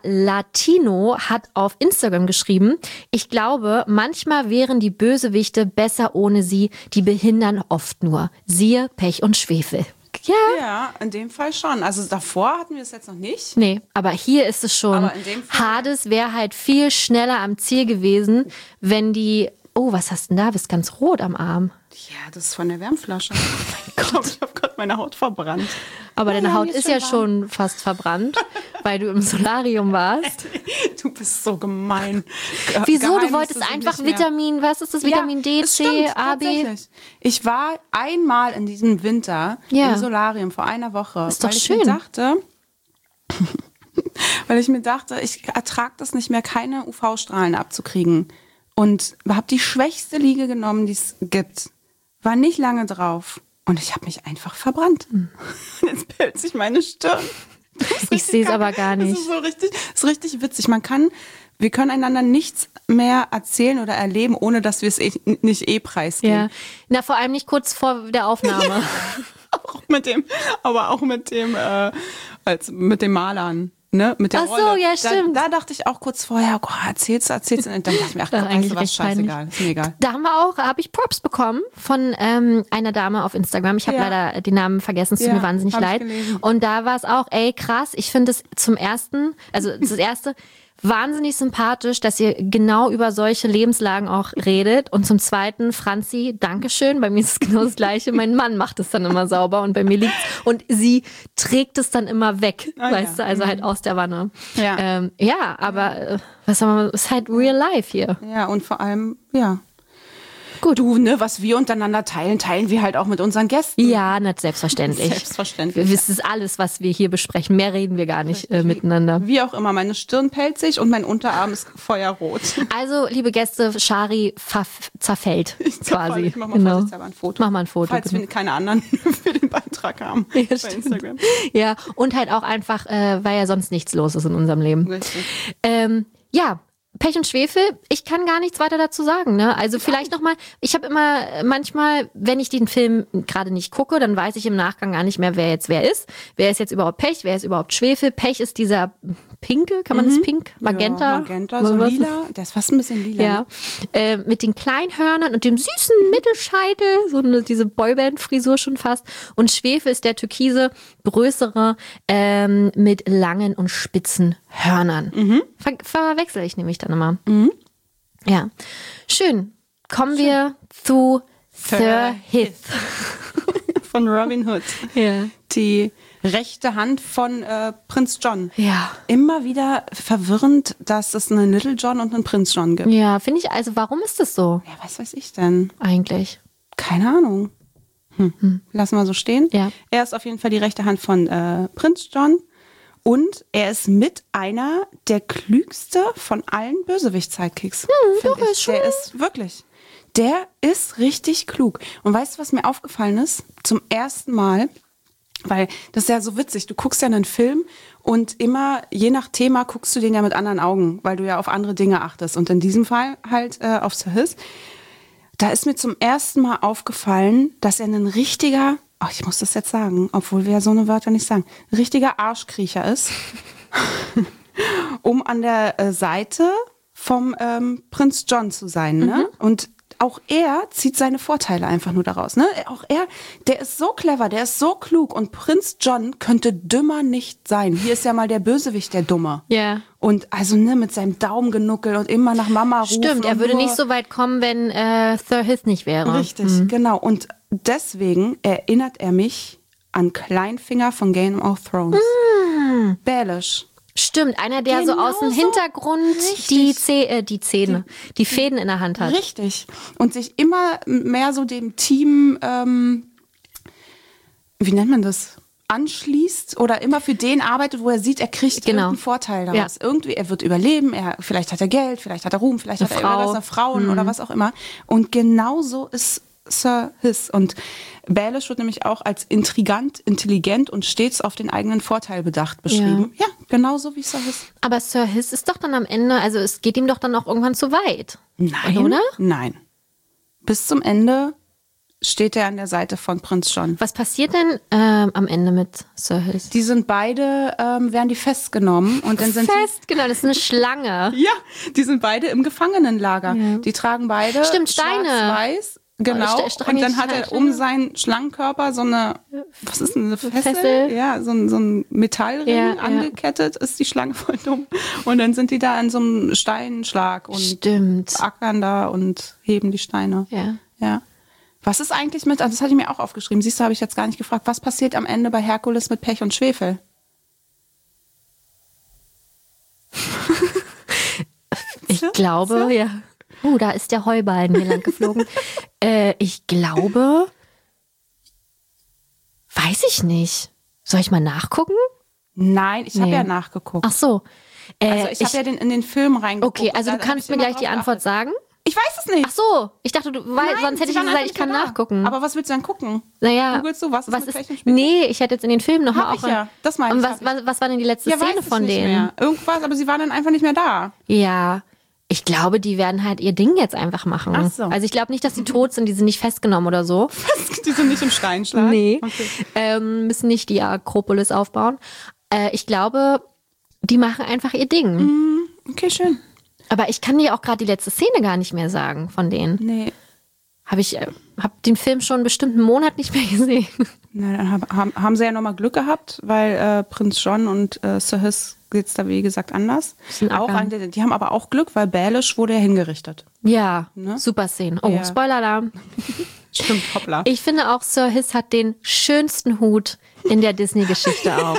Galatino hat auf Instagram geschrieben, ich glaube, manchmal wären die Bösewichte besser ohne sie, die behindern oft nur. Siehe Pech und Schwefel. Ja. Ja, in dem Fall schon. Also davor hatten wir es jetzt noch nicht. Nee, aber hier ist es schon. Aber in dem Fall Hades wäre halt viel schneller am Ziel gewesen, wenn die... Oh, was hast du denn da? Du bist ganz rot am Arm. Ja, das ist von der Wärmflasche. Oh mein Gott, ich habe gerade meine Haut verbrannt. Aber ja, deine ja, Haut ist ist schon ja warm. schon fast verbrannt, weil du im Solarium warst. Du bist so gemein. Wieso? Geheimnisse Du wolltest sind einfach nicht mehr- Vitamin, was ist das? Vitamin ja, D, es C, stimmt, A, B? tatsächlich. Ich war einmal in diesem Winter Ja. im Solarium vor einer Woche, Ist doch weil ich schön. mir dachte, weil ich mir dachte, ich ertrage das nicht mehr, keine U V-Strahlen abzukriegen. Und habe die schwächste Liege genommen, die es gibt. War nicht lange drauf. Und ich habe mich einfach verbrannt. Hm. Und jetzt pellt sich meine Stirn. Ich sehe es aber gar Das nicht. ist so richtig, das ist richtig witzig. Man kann, wir können einander nichts mehr erzählen oder erleben, ohne dass wir es eh, nicht eh preisgeben. Ja. Na, vor allem nicht kurz vor der Aufnahme. Auch mit dem, aber auch mit dem, äh, als mit dem Malern. Ne, mit der Ach so, Rolle. ja, stimmt. Da, da dachte ich auch kurz vorher, oh, erzählst du, erzählst du. Und dann dachte ich mir, ach Das komm, ist weißt du was, recht peinlich. scheißegal, ist mir egal. Da haben wir auch, habe ich Props bekommen von ähm, einer Dame auf Instagram. Ich habe Ja. leider den Namen vergessen, es tut Ja, mir wahnsinnig hab ich leid. gelesen. Und da war es auch, ey, krass, ich finde es zum ersten, also das erste, wahnsinnig sympathisch, dass ihr genau über solche Lebenslagen auch redet. Und zum Zweiten, Franzi, Dankeschön. Bei mir ist es genau das Gleiche. Mein Mann macht es dann immer sauber und bei mir liegt's. Und sie trägt es dann immer weg, Ah, weißt ja. du, also halt aus der Wanne. Ja. ähm, ja aber äh, was soll man, ist halt real life hier. Ja, und vor allem, ja. Gut. Du, ne, was wir untereinander teilen, teilen wir halt auch mit unseren Gästen. Ja, nicht selbstverständlich. Selbstverständlich. Das ist alles, was wir hier besprechen. Mehr reden wir gar nicht äh, miteinander. Wie auch immer, meine Stirn pellt sich und mein Unterarm ist feuerrot. Also, liebe Gäste, Shari verf- zerfällt quasi. Ich mach mal Genau. vorsichtshalber ein Foto. Mach mal ein Foto. Falls genau. wir keine anderen für den Beitrag haben Ja, bei stimmt. Instagram. Ja, und halt auch einfach, äh, weil ja sonst nichts los ist in unserem Leben. Richtig. Ähm, ja, Pech und Schwefel, ich kann gar nichts weiter dazu sagen. Ne? Also vielleicht nochmal, ich habe immer äh, manchmal, wenn ich den Film gerade nicht gucke, dann weiß ich im Nachgang gar nicht mehr, wer jetzt wer ist. Wer ist jetzt überhaupt Pech, wer ist überhaupt Schwefel? Pech ist dieser pinke, kann man das pink? Magenta? Ja, Magenta, so Was- lila. Der ist fast ein bisschen lila. Ja, äh, mit den Kleinhörnern und dem süßen Mittelscheitel, so eine, diese Boyband-Frisur schon fast. Und Schwefel ist der türkise, größere, ähm, mit langen und spitzen Hörnern. Ver verwechsel ich nämlich dann immer. Ja, schön. Kommen wir zu Sir Hith. Von Robin Hood. Ja. Die rechte Hand von äh, Prinz John. Ja. Immer wieder verwirrend, dass es einen Little John und einen Prinz John gibt. Ja, finde ich, also warum ist das so Ja, was weiß ich denn? eigentlich? Keine Ahnung. Hm. Lassen wir so stehen. Ja. Er ist auf jeden Fall die rechte Hand von äh, Prinz John. Und er ist mit einer der klügste von allen Bösewicht-Sidekicks. Hm, doch, ist schon- Der ist wirklich. Der ist richtig klug. Und weißt du, was mir aufgefallen ist? Zum ersten Mal, weil das ist ja so witzig, du guckst ja einen Film und immer, je nach Thema, guckst du den ja mit anderen Augen, weil du ja auf andere Dinge achtest. Und in diesem Fall halt äh, auf Sir Hith. Da ist mir zum ersten Mal aufgefallen, dass er ein richtiger, ach, ich muss das jetzt sagen, obwohl wir ja so eine Wörter nicht sagen, ein richtiger Arschkriecher ist, um an der äh, Seite vom ähm, Prinz John zu sein. Ne? Und auch er zieht seine Vorteile einfach nur daraus. Ne? Auch er, der ist so clever, der ist so klug und Prinz John könnte dümmer nicht sein. Hier ist ja mal der Bösewicht, der Dumme. Ja. Und also ne, mit seinem Daumengenuckel und immer nach Mama rufen. Stimmt, er und würde nur- nicht so weit kommen, wenn äh, Sir Hith nicht wäre. Richtig, genau. Und deswegen erinnert er mich an Kleinfinger von Game of Thrones. Baelish. Stimmt, einer, der so Genau aus dem so. Hintergrund Richtig. die, Zäh äh, die Zähne, die Fäden in der Hand hat. Richtig. Und sich immer mehr so dem Team, ähm, wie nennt man das? Anschließt oder immer für den arbeitet, wo er sieht, er kriegt Genau. irgendeinen Vorteil daraus. Irgendwie, er wird überleben, er, vielleicht hat er Geld, vielleicht hat er Ruhm, vielleicht Eine hat er Frau. irgendwas, eine Frauen oder was auch immer. Und genauso ist Sir Hith. Und Baelish wird nämlich auch als intrigant, intelligent und stets auf den eigenen Vorteil bedacht beschrieben. Ja, genauso wie Sir Hith. Aber Sir Hith ist doch dann am Ende, also es geht ihm doch dann auch irgendwann zu weit. Nein, Oder? nein. Bis zum Ende steht er an der Seite von Prinz John. Was passiert denn ähm, am Ende mit Sir Hith? Die sind beide, ähm, werden die festgenommen und dann sind Fest, genau, das ist eine Schlange. die, ja, die sind beide im Gefangenenlager. Die tragen beide Stimmt, Steine. schwarz-weiß. Genau. St- Strang- Und dann hat er um seinen Schlangenkörper so eine, was ist denn eine Fessel? Fessel. Ja, so ein, so ein Metallring Ja, ja. angekettet, ist die Schlange voll dumm. Und dann sind die da an so einem Steinschlag und Stimmt. ackern da und heben die Steine. Ja. Ja. Was ist eigentlich mit, also das hatte ich mir auch aufgeschrieben, siehst du, habe ich jetzt gar nicht gefragt, was passiert am Ende bei Herkules mit Pech und Schwefel? glaube, ja. Oh, da ist der Heuballen hier lang geflogen. äh, ich glaube, weiß ich nicht. Soll ich mal nachgucken? Nein, ich Nee. habe ja nachgeguckt. Ach so. Äh, also ich, habe ja den, in den Film reingeguckt. Okay, also Da du hab kannst ich mir immer gleich die drauf Antwort geachtet. sagen? Ich weiß es nicht. Ach so, ich dachte, du, weil, Nein, sonst hätte sie ich waren gesagt, einfach ich kann nicht mehr da. nachgucken. Aber was willst du denn gucken? Naja, Googlest du, was ist was mit welchem ist, Spiel? nee, ich hätte jetzt in den Film nochmal Hab auch. ich ja, das meine Und ich, was, hab ich. was, was war denn die letzte Ja, Szene weiß ich von nicht denen? mehr. Irgendwas, aber sie waren dann einfach nicht mehr da. Ja, ich glaube, die werden halt ihr Ding jetzt einfach machen. Ach so. Also ich glaube nicht, dass die tot sind, die sind nicht festgenommen oder so. Die sind nicht im Steinschlag. Nee, Okay. ähm, müssen nicht die Akropolis aufbauen. Äh, ich glaube, die machen einfach ihr Ding. Okay, schön. Aber ich kann dir auch gerade die letzte Szene gar nicht mehr sagen von denen. Nee. Habe ich, äh, hab den Film schon bestimmt einen Monat nicht mehr gesehen. Na, dann hab, haben, haben sie ja nochmal Glück gehabt, weil äh, Prinz John und äh, Sir Hiss geht's da wie gesagt anders. Bisschen Auch ackern. ein, die haben aber auch Glück, weil Baelish wurde ja hingerichtet. Ja, Ne? super Szene. Oh, Ja. Spoiler-Alarm. Stimmt, hoppla. Ich finde auch, Sir Hiss hat den schönsten Hut in der Disney-Geschichte auch.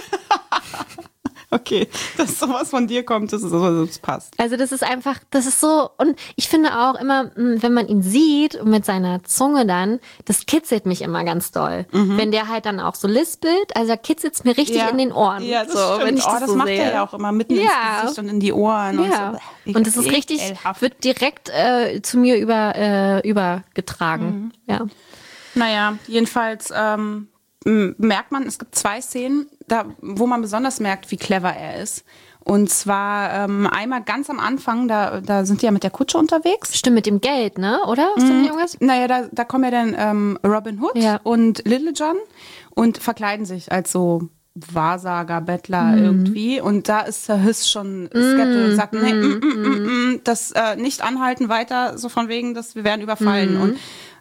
Okay, dass sowas von dir kommt, das, ist, das passt. Also das ist einfach, das ist so, und ich finde auch immer, mh, wenn man ihn sieht und mit seiner Zunge dann, das kitzelt mich immer ganz doll. Wenn der halt dann auch so lispelt, also da kitzelt es mir richtig in den Ohren. Ja, das so, stimmt. wenn ich das oh, das so macht sehe. er ja auch immer mitten Ja. ins Gesicht und in die Ohren. Ja, Und, so. und das ist richtig, Ekelhaft. wird direkt äh, zu mir über, äh, übergetragen. Mhm. Ja. Naja, jedenfalls ähm, m- merkt man, es gibt zwei Szenen, da, wo man besonders merkt, wie clever er ist. Und zwar ähm, einmal ganz am Anfang, da, da sind die ja mit der Kutsche unterwegs. Stimmt, mit dem Geld, ne? Oder? Ist da nicht irgendwas? Naja, da, da kommen ja dann ähm, Robin Hood Ja. und Little John und verkleiden sich als so Wahrsager, Bettler irgendwie. Und da ist Sir Hiss schon skeptisch und sagt, nee, mm, mm, mm, mm, das äh, nicht anhalten weiter, so von wegen, dass wir werden überfallen. Und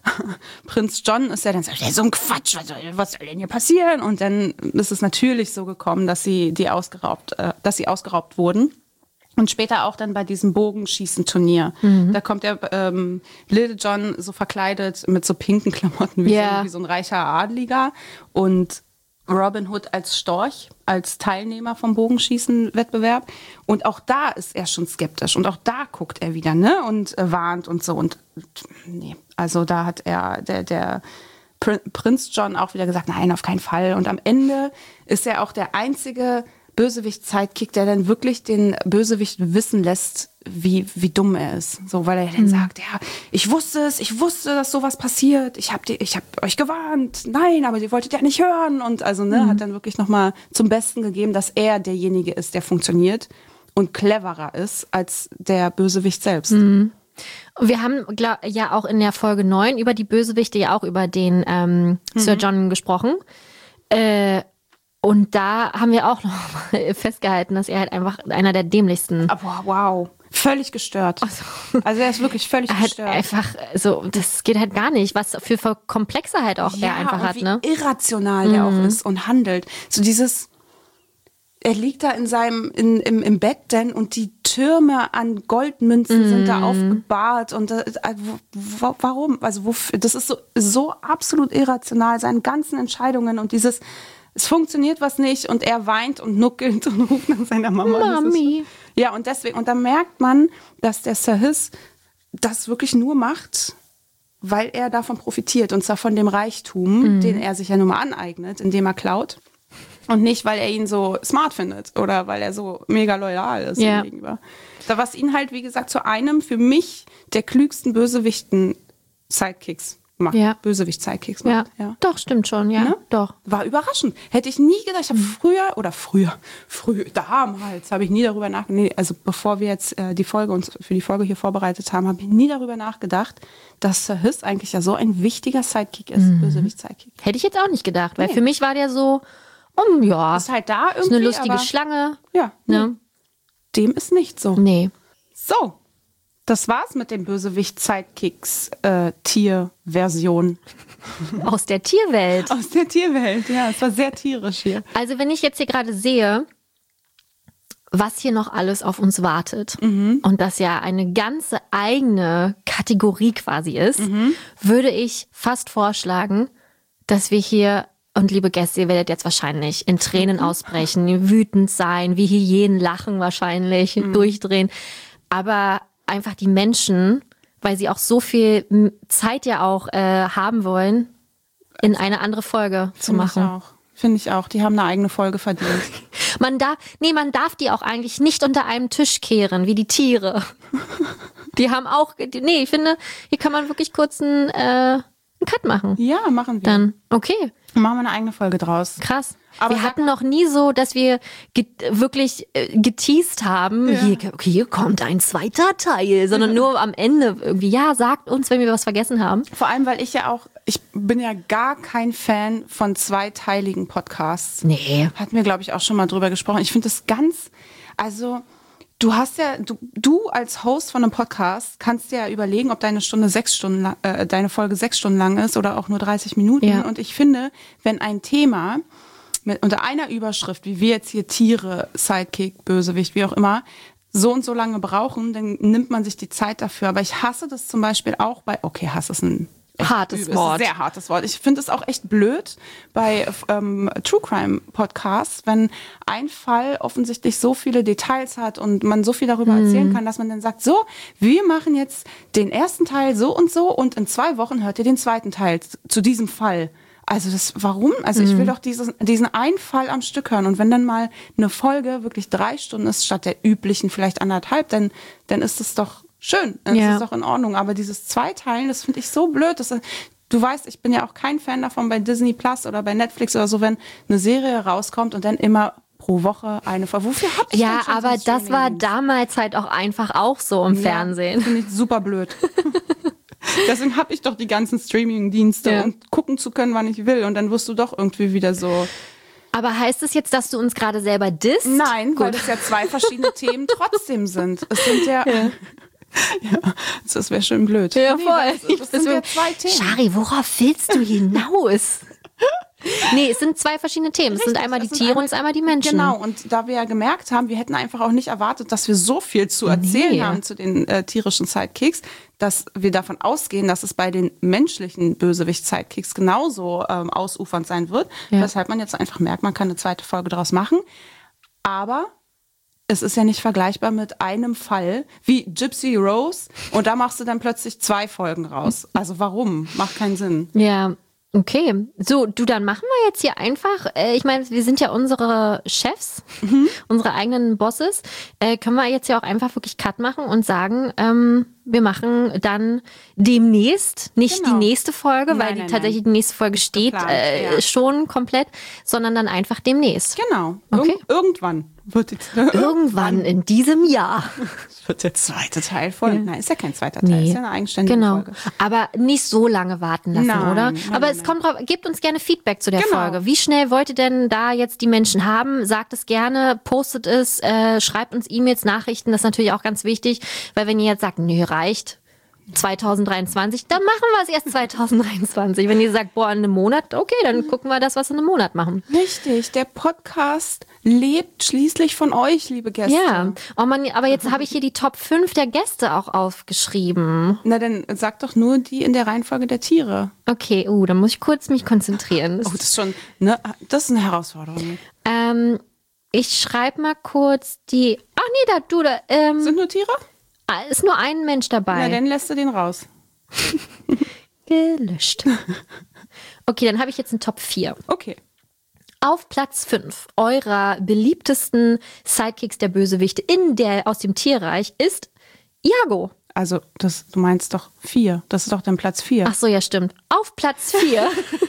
Prinz John ist ja dann so, so ein Quatsch, was soll, was soll denn hier passieren? Und dann ist es natürlich so gekommen, dass sie die ausgeraubt, äh, dass sie ausgeraubt wurden. Und später auch dann bei diesem Bogenschießen-Turnier. Da kommt der ähm, Little John so verkleidet mit so pinken Klamotten wie, Ja. so, wie so ein reicher Adliger. Und Robin Hood als Storch, als Teilnehmer vom Bogenschießen-Wettbewerb. Und auch da ist er schon skeptisch. Und auch da guckt er wieder, ne? Und äh, warnt und so. Und nee, also da hat er, der, der Prin- Prinz John auch wieder gesagt, nein, auf keinen Fall. Und am Ende ist er auch der einzige Bösewicht-Sidekick, der dann wirklich den Bösewicht wissen lässt, wie, wie dumm er ist. So, weil er dann sagt, ja, ich wusste es, ich wusste, dass sowas passiert. Ich habe ich hab euch gewarnt. Nein, aber ihr wolltet ja nicht hören. Und also, ne, hat dann wirklich nochmal zum Besten gegeben, dass er derjenige ist, der funktioniert und cleverer ist als der Bösewicht selbst. Wir haben glaub, ja auch in der Folge neun über die Bösewichte ja auch über den ähm, Sir John gesprochen. Äh, und da haben wir auch noch mal festgehalten, dass er halt einfach einer der dämlichsten. Aber wow, völlig gestört. Also er ist wirklich völlig Er hat gestört. einfach, so, das geht halt gar nicht, was für, für Komplexe halt auch er einfach und hat, wie ne? irrational der auch ist und handelt. So dieses, er liegt da in seinem, in, im, im Bett denn und die Türme an Goldmünzen sind da aufgebahrt und äh, wo, warum? Also wofür? Das ist so, so absolut irrational, seine ganzen Entscheidungen und dieses, es funktioniert was nicht und er weint und nuckelt und ruft nach seiner Mama. Das ist- Mami. Ja, und deswegen, und da merkt man, dass der Sir Hiss das wirklich nur macht, weil er davon profitiert und zwar von dem Reichtum, den er sich ja nun mal aneignet, indem er klaut. Und nicht, weil er ihn so smart findet oder weil er so mega loyal ist Ja. ihm gegenüber. Da was ihn halt, wie gesagt, zu einem für mich der klügsten Bösewichten Sidekicks macht. Ja. Bösewicht-Sidekicks Ja. macht. Ja. Doch, stimmt schon, ja. Ne? Doch. War überraschend. Hätte ich nie gedacht. Ich habe früher, oder früher, früher, damals habe ich nie darüber nachgedacht. Nee, also bevor wir jetzt äh, die Folge uns für die Folge hier vorbereitet haben, habe ich nie darüber nachgedacht, dass Sir Hiss eigentlich ja so ein wichtiger Sidekick ist. Mhm. Bösewicht-Sidekick. Hätte ich jetzt auch nicht gedacht, weil Nee. für mich war der so, um, ja, Ist halt da ist irgendwie, eine lustige aber, Schlange. Ja, Ne? dem ist nicht so. Nee. So, das war's mit dem Bösewicht-Sidekicks äh, Tier-Version. Aus der Tierwelt. Aus der Tierwelt, ja. Es war sehr tierisch hier. Also wenn ich jetzt hier gerade sehe, was hier noch alles auf uns wartet und das ja eine ganze eigene Kategorie quasi ist, würde ich fast vorschlagen, dass wir hier, und liebe Gäste, ihr werdet jetzt wahrscheinlich in Tränen ausbrechen, wütend sein, wie Hyänen lachen wahrscheinlich, durchdrehen. Aber einfach die Menschen, weil sie auch so viel m, Zeit ja auch äh, haben wollen, in eine andere Folge zu Finde machen. ich auch. Finde ich auch. Die haben eine eigene Folge verdient. Man darf, nee, man darf die auch eigentlich nicht unter einem Tisch kehren, wie die Tiere. Die haben auch, nee, ich finde, hier kann man wirklich kurz einen, äh, einen Cut machen. Ja, machen wir. Dann, okay. Machen wir eine eigene Folge draus. Krass. Aber wir sag- hatten noch nie so, dass wir ge- wirklich äh, geteased haben, Ja. hier, okay, hier kommt ein zweiter Teil, sondern nur am Ende irgendwie, ja, sagt uns, wenn wir was vergessen haben. Vor allem, weil ich ja auch, ich bin ja gar kein Fan von zweiteiligen Podcasts. Nee. Hatten wir, glaube ich, auch schon mal drüber gesprochen. Ich finde das ganz, also du hast ja, du, du als Host von einem Podcast kannst dir ja überlegen, ob deine Stunde sechs Stunden lang, äh, deine Folge sechs Stunden lang ist oder auch nur dreißig Minuten. Ja. Und ich finde, wenn ein Thema mit, unter einer Überschrift, wie wir jetzt hier Tiere, Sidekick, Bösewicht, wie auch immer, so und so lange brauchen, dann nimmt man sich die Zeit dafür. Aber ich hasse das zum Beispiel auch bei, okay, Hass ist ein echt Hartes übel, Wort. Sehr hartes Wort. Ich finde es auch echt blöd bei ähm, True Crime Podcasts, wenn ein Fall offensichtlich so viele Details hat und man so viel darüber Mhm. erzählen kann, dass man dann sagt, so, wir machen jetzt den ersten Teil so und so und in zwei Wochen hört ihr den zweiten Teil z- zu diesem Fall. Also das, warum? Also ich Mhm. will doch dieses, diesen einen Fall am Stück hören. Und wenn dann mal eine Folge wirklich drei Stunden ist, statt der üblichen vielleicht anderthalb, dann, dann ist es doch schön. Dann Ja. ist es doch in Ordnung. Aber dieses Zweiteilen, das finde ich so blöd. Das, du weißt, ich bin ja auch kein Fan davon bei Disney Plus oder bei Netflix oder so, wenn eine Serie rauskommt und dann immer pro Woche eine Folge. Wofür hab ich Ja, denn schon so aber einen das war Streamingdienst? damals halt auch einfach auch so im Ja, Fernsehen. finde ich super blöd. Deswegen habe ich doch die ganzen Streaming-Dienste, Ja. um gucken zu können, wann ich will. Und dann wirst du doch irgendwie wieder so. Aber heißt es jetzt, dass du uns gerade selber disst? Nein, weil Gut. das ja zwei verschiedene Themen trotzdem sind. Es sind ja. Ja, das wäre schön blöd. Ja, Nee, voll. weil Es, es sind ja zwei Themen. Shari, worauf willst du hinaus? Nee, es sind zwei verschiedene Themen. Es sind Richtig, einmal die es sind Tiere einmal- und es einmal die Menschen. Genau, und da wir ja gemerkt haben, wir hätten einfach auch nicht erwartet, dass wir so viel zu erzählen Nee. haben zu den äh, tierischen Sidekicks, dass wir davon ausgehen, dass es bei den menschlichen Bösewicht-Sidekicks genauso ähm, ausufernd sein wird, Ja. weshalb man jetzt einfach merkt, man kann eine zweite Folge daraus machen. Aber es ist ja nicht vergleichbar mit einem Fall wie Gypsy Rose und da machst du dann plötzlich zwei Folgen raus. Also warum? Macht keinen Sinn. Ja, okay. So, du, dann machen wir jetzt hier einfach, äh, ich meine, wir sind ja unsere Chefs, unsere eigenen Bosses, äh, können wir jetzt ja auch einfach wirklich Cut machen und sagen, ähm, wir machen dann demnächst, nicht Genau. die nächste Folge, weil Nein, die nein, tatsächlich die nächste Folge steht geplant, äh, ja. schon komplett, sondern dann einfach demnächst. Genau. Okay. Irg irgendwann wird jetzt, Irgendwann in diesem Jahr. wird der zweite Teil folgen. Nein, ist ja kein zweiter Teil, Nee. ist ja eine eigenständige Genau. Folge. Aber nicht so lange warten lassen, Nein, oder? nein, Aber nein, es nein. kommt drauf, gebt uns gerne Feedback zu der Genau. Folge. Wie schnell wollt ihr denn da jetzt die Menschen haben? Sagt es gerne, postet es, äh, schreibt uns E-Mails, Nachrichten. Das ist natürlich auch ganz wichtig, weil wenn ihr jetzt sagt, nö, reicht zwanzig dreiundzwanzig, dann machen wir es erst zwanzig dreiundzwanzig. Wenn ihr sagt, boah, in einem Monat, okay, dann gucken wir das, was wir in einem Monat machen. Richtig, der Podcast lebt schließlich von euch, liebe Gäste. Ja, oh Mann, aber jetzt habe ich hier die Top fünf der Gäste auch aufgeschrieben. Na, dann sag doch nur die in der Reihenfolge der Tiere. Okay, uh, dann muss ich kurz mich konzentrieren. Oh, das ist schon, ne, das ist eine Herausforderung. Ähm, ich schreibe mal kurz die. Ach nee, da du da. Ähm, Sind nur Tiere? ist nur ein Mensch Na, dabei. dann lässt du den raus. Gelöscht. Okay, dann habe ich jetzt einen Top vier. Okay. Auf Platz fünf eurer beliebtesten Sidekicks der Bösewichte in der aus dem Tierreich ist Iago. Also, das, du meinst doch vier. Das ist doch dann Platz vier. Ach so, ja, stimmt. Auf Platz vier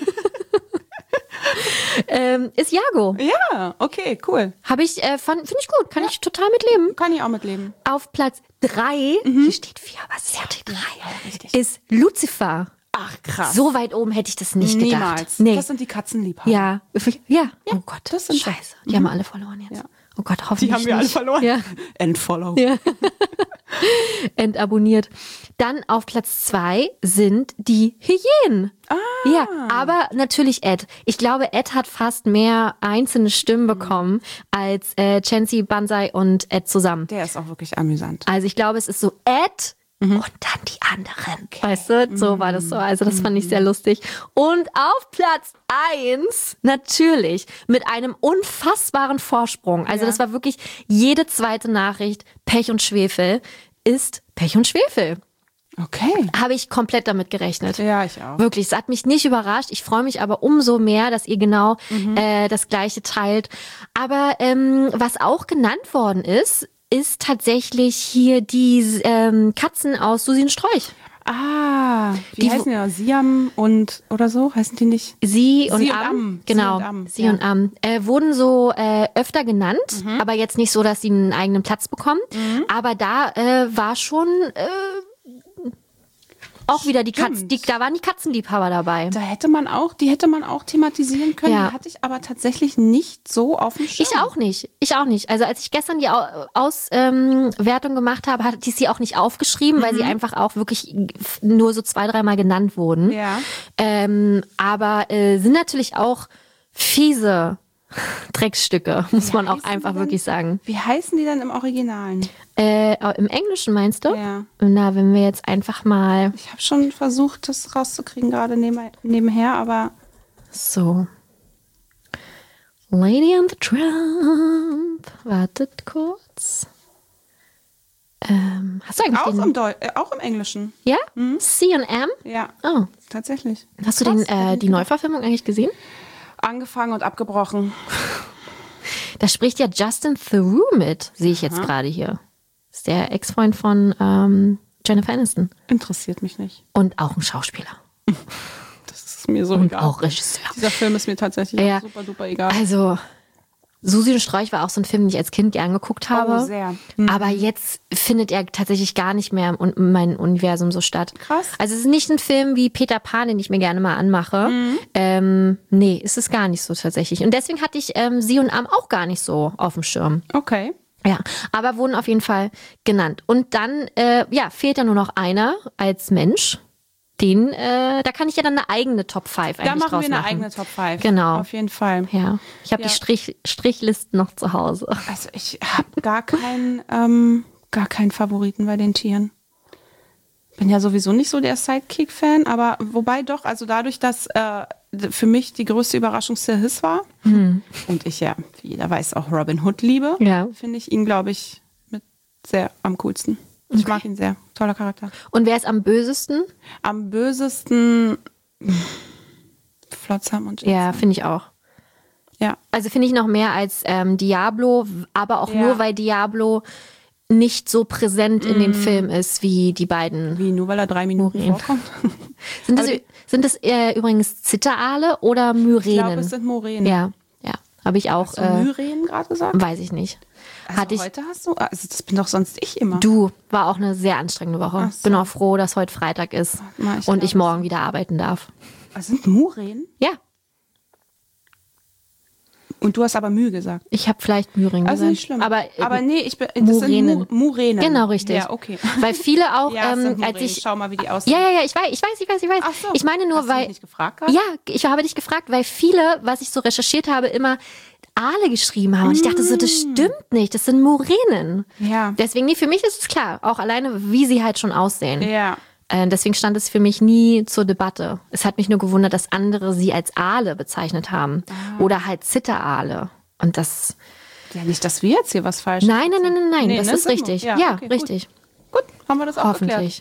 ähm, ist Iago. Ja, okay, cool. Habe ich, äh, finde ich gut, kann ich total mitleben. Kann ich auch mitleben. Auf Platz drei, hier steht vier, aber es ist ja die drei, richtig. ist Lucifer. Ach, krass. So weit oben hätte ich das nicht gedacht. Niemals. Nee. Das sind die Katzenliebhaber. Ja, ja. Oh Gott, das sind scheiße. Die haben alle verloren jetzt. Ja. Oh Gott, hoffentlich Die haben wir alle nicht. verloren. Ja. Entfollow. Ja. Entabonniert. Dann auf Platz zwei sind die Hyänen. Ah. Ja, aber natürlich Ed. Ich glaube, Ed hat fast mehr einzelne Stimmen bekommen als äh, Chancy, Banzai und Ed zusammen. Der ist auch wirklich amüsant. Also ich glaube, es ist so Ed und dann die anderen. Weißt du, so war das so. Also das fand ich sehr lustig. Und auf Platz eins natürlich mit einem unfassbaren Vorsprung. Also Ja. das war wirklich jede zweite Nachricht Pech und Schwefel. ist Pech und Schwefel. Okay. Habe ich komplett damit gerechnet. Ja, ich auch. Wirklich, es hat mich nicht überrascht. Ich freue mich aber umso mehr, dass ihr genau mhm. äh, das Gleiche teilt. Aber ähm, was auch genannt worden ist, ist tatsächlich hier die ähm, Katzen aus Susi und Strolch. Ah, wie die heißen die ja? Siam und oder so? Heißen die nicht? Sie und Sie Am. und Am. Genau, Sie und Am. Sie Ja. und Am. Äh, wurden so äh, öfter genannt, Mhm. aber jetzt nicht so, dass sie einen eigenen Platz bekommen. Mhm. Aber da äh, war schon äh, auch wieder die Katzen, Stimmt. die, da waren die Katzenliebhaber dabei. Da hätte man auch, die hätte man auch thematisieren können. Ja. Die hatte ich aber tatsächlich nicht so auf dem Schirm. Ich auch nicht. Ich auch nicht. Also als ich gestern die Au- Auswertung gemacht habe, hatte ich sie auch nicht aufgeschrieben, weil sie einfach auch wirklich nur so zwei, dreimal genannt wurden. Ja. Ähm, aber äh, sind natürlich auch fiese Drecksstücke, muss Wie man auch heißen einfach die denn? wirklich sagen. Wie heißen die denn im Originalen? Äh, im Englischen meinst du? Ja. Na, wenn wir jetzt einfach mal Ich habe schon versucht, das rauszukriegen, gerade neben, nebenher, aber so. Lady and the Tramp. Wartet kurz. Ähm, hast du eigentlich auch den? im, Deu äh, auch im Englischen. Ja? C und M? Ja, Oh. tatsächlich. Hast du Krass, den, hätte äh, ich die gedacht. Neuverfilmung eigentlich gesehen? Angefangen und abgebrochen. Da spricht ja Justin Theroux mit, sehe ich jetzt gerade hier. Ist der Ex-Freund von ähm, Jennifer Aniston. Interessiert mich nicht. Und auch ein Schauspieler. Das ist mir so Und egal. auch Regisseur. Dieser Film ist mir tatsächlich Ja. auch super duper egal. Also, Susi und Strolch war auch so ein Film, den ich als Kind gern geguckt habe. Oh, sehr. Aber jetzt findet er tatsächlich gar nicht mehr in meinem Universum so statt. Krass. Also es ist nicht ein Film wie Peter Pan, den ich mir gerne mal anmache. Mhm. Ähm, nee, ist es gar nicht so tatsächlich. Und deswegen hatte ich ähm, Sie und Am auch gar nicht so auf dem Schirm. Okay. Ja, aber wurden auf jeden Fall genannt. Und dann, äh, ja, fehlt ja nur noch einer als Mensch. Den, äh, da kann ich ja dann eine eigene Top fünf eigentlich Da machen draus wir eine machen. eigene Top fünf. Genau. Auf jeden Fall. Ja, ich habe Ja. die Strich, Strichlisten noch zu Hause. Also ich habe gar keinen, ähm, gar keinen Favoriten bei den Tieren. Bin ja sowieso nicht so der Sidekick-Fan, aber wobei doch, also dadurch, dass äh, für mich die größte Überraschung Sir Hiss war und ich ja, wie jeder weiß, auch Robin Hood liebe, Ja. finde ich ihn, glaube ich, mit sehr am coolsten. Ich mag ihn sehr. Toller Charakter. Und wer ist am bösesten? Am bösesten Flotsam und Jetsam. Ja, finde ich auch. Ja. Also finde ich noch mehr als ähm, Diablo, aber auch Ja. nur, weil Diablo nicht so präsent in dem Film ist wie die beiden. Wie, nur weil er drei Minuten Muränen. vorkommt? Sind das, Aber die- sind das äh, übrigens Zitteraale oder Ich glaube, Myrenen? es sind Moränen. Ja, ja, habe ich auch. Hast du Äh, Myren gerade gesagt? weiß ich nicht. Also Hatte ich. heute hast du, also das bin doch sonst ich immer. Du, war auch eine sehr anstrengende Woche. Ach so. Bin auch froh, dass heute Freitag ist mal, ich und glaub, ich morgen wieder arbeiten darf. Also sind Muränen? Ja, Und du hast aber Mühe gesagt. ich habe vielleicht Myringen Also gesagt. nicht schlimm. Aber, äh, aber nee, ich bin, das Muränen. sind Mu Muränen. Genau, richtig. Ja, okay. Weil viele auch, Ja, es sind ähm, als Muränen. ich. Schau mal, wie die aussehen. Ja, ja, ja, ich weiß, ich weiß, ich weiß, ich weiß. Ach so. Ich meine nur, Hast du mich weil. nicht gefragt gerade? Ja, ich habe dich gefragt, weil viele, was ich so recherchiert habe, immer Aale geschrieben haben. Und ich dachte so, das stimmt nicht, das sind Muränen. Ja. Deswegen, nee, für mich ist es klar, auch alleine, wie sie halt schon aussehen. Ja. Äh, deswegen stand es für mich nie zur Debatte. Es hat mich nur gewundert, dass andere sie als Aale bezeichnet haben. Ah. Oder halt Zitteraale. Und das. Ja, nicht, dass wir jetzt hier was falsch Nein, nein, nein, nein, nein, Nee, das ne, ist sind richtig. Mu- Ja, ja, okay, gut. richtig. Gut, haben wir das auch Hoffentlich.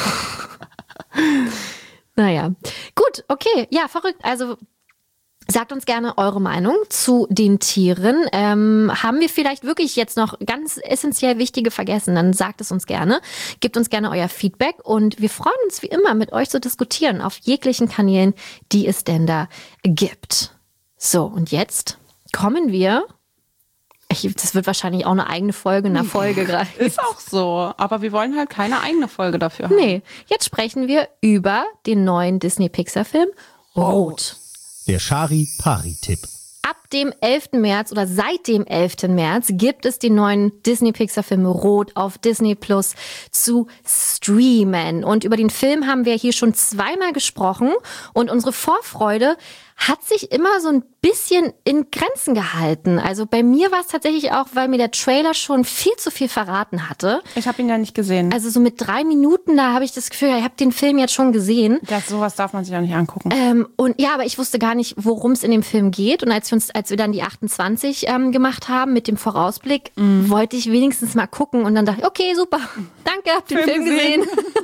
Naja. Gut, okay. Ja, verrückt. Also sagt uns gerne eure Meinung zu den Tieren. Ähm, haben wir vielleicht wirklich jetzt noch ganz essentiell Wichtige vergessen? Dann sagt es uns gerne. Gebt uns gerne euer Feedback und wir freuen uns wie immer, mit euch zu diskutieren auf jeglichen Kanälen, die es denn da gibt. So, und jetzt kommen wir. Ich, das wird wahrscheinlich auch eine eigene Folge in der Folge gerade. Ist auch so. Aber wir wollen halt keine eigene Folge dafür haben. Nee, jetzt sprechen wir über den neuen Disney-Pixar-Film Rot. Der Chari-Pari-Tipp. Ab dem elften März oder seit dem elften März gibt es den neuen Disney-Pixar-Film Rot auf Disney Plus zu streamen. Und über den Film haben wir hier schon zweimal gesprochen und unsere Vorfreude hat sich immer so ein bisschen in Grenzen gehalten. Also bei mir war es tatsächlich auch, weil mir der Trailer schon viel zu viel verraten hatte. Ich habe ihn ja nicht gesehen. Also so mit drei Minuten, da habe ich das Gefühl, ich habe den Film jetzt schon gesehen. Das, sowas darf man sich ja nicht angucken. Ähm, und ja, aber ich wusste gar nicht, worum es in dem Film geht. Und als wir uns, als wir dann die achtundzwanzig ähm, gemacht haben mit dem Vorausblick, mm. wollte ich wenigstens mal gucken. Und dann dachte ich, okay, super, danke, hab den Film, Film gesehen.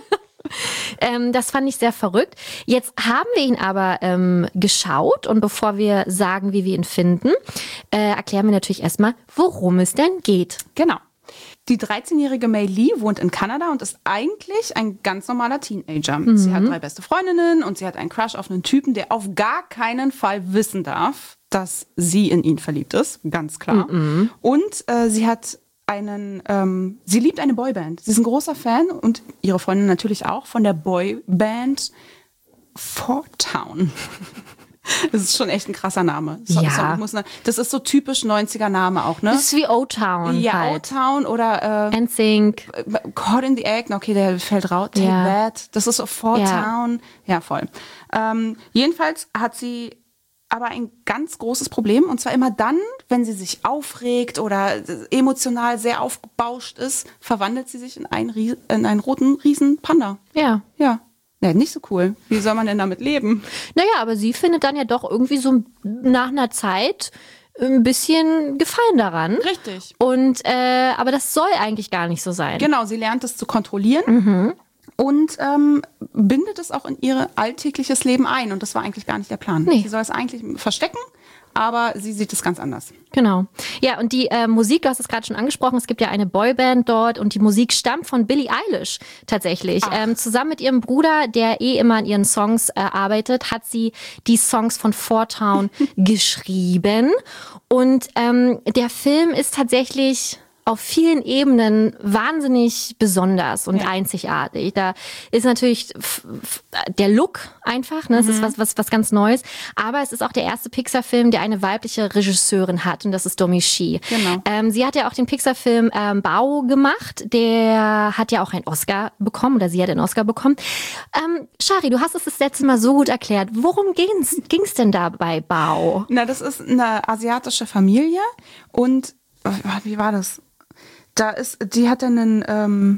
ähm, das fand ich sehr verrückt. Jetzt haben wir ihn aber ähm, geschaut. Und bevor wir sagen, wie wir ihn finden, äh, erklären wir natürlich erstmal, worum es denn geht. Genau. Die dreizehnjährige Mei Lee wohnt in Kanada und ist eigentlich ein ganz normaler Teenager. Mhm. Sie hat drei beste Freundinnen und sie hat einen Crush auf einen Typen, der auf gar keinen Fall wissen darf, dass sie in ihn verliebt ist. Ganz klar. Mhm. Und äh, sie hat einen, ähm, sie liebt eine Boyband. Sie ist ein großer Fan und ihre Freundin natürlich auch von der Boyband Four Town. Das ist schon echt ein krasser Name. So, ja. so, muss ne, das ist so typisch neunziger Name auch, ne? Das ist wie O-Town. Ja, halt. O-Town oder äh, N Sync. Caught in the Act. Okay, der fällt raus. Take ja. That. Das ist so Four ja. Town. Ja, voll. Ähm, jedenfalls hat sie aber ein ganz großes Problem. Und zwar immer dann, wenn sie sich aufregt oder emotional sehr aufgebauscht ist, verwandelt sie sich in einen, Ries- in einen roten Riesen-Panda. Ja. Ja. Ja, nicht so cool. Wie soll man denn damit leben? Naja, aber sie findet dann ja doch irgendwie so nach einer Zeit ein bisschen Gefallen daran. Richtig. Und äh, aber das soll eigentlich gar nicht so sein. Genau, sie lernt es zu kontrollieren Mhm. und ähm, bindet es auch in ihr alltägliches Leben ein. Und das war eigentlich gar nicht der Plan. Nee. Sie soll es eigentlich verstecken, aber sie sieht es ganz anders. Genau. Ja, und die äh, Musik, du hast es gerade schon angesprochen, es gibt ja eine Boyband dort und die Musik stammt von Billie Eilish tatsächlich. Ähm, zusammen mit ihrem Bruder, der eh immer an ihren Songs äh, arbeitet, hat sie die Songs von Four Town geschrieben. Und ähm, der Film ist tatsächlich auf vielen Ebenen wahnsinnig besonders und ja. einzigartig. Da ist natürlich f- f- der Look einfach, ne? Es mhm. ist was, was, was ganz Neues. Aber es ist auch der erste Pixar-Film, der eine weibliche Regisseurin hat. Und das ist Domee Shi. Genau. Ähm, sie hat ja auch den Pixar-Film ähm, Bao gemacht. Der hat ja auch einen Oscar bekommen. Oder sie hat einen Oscar bekommen. Ähm, Shari, du hast es das letzte Mal so gut erklärt. Worum ging's, ging's denn da bei Bao? Na, das ist eine asiatische Familie. Und, wie war das? Da ist, die hat dann einen ähm,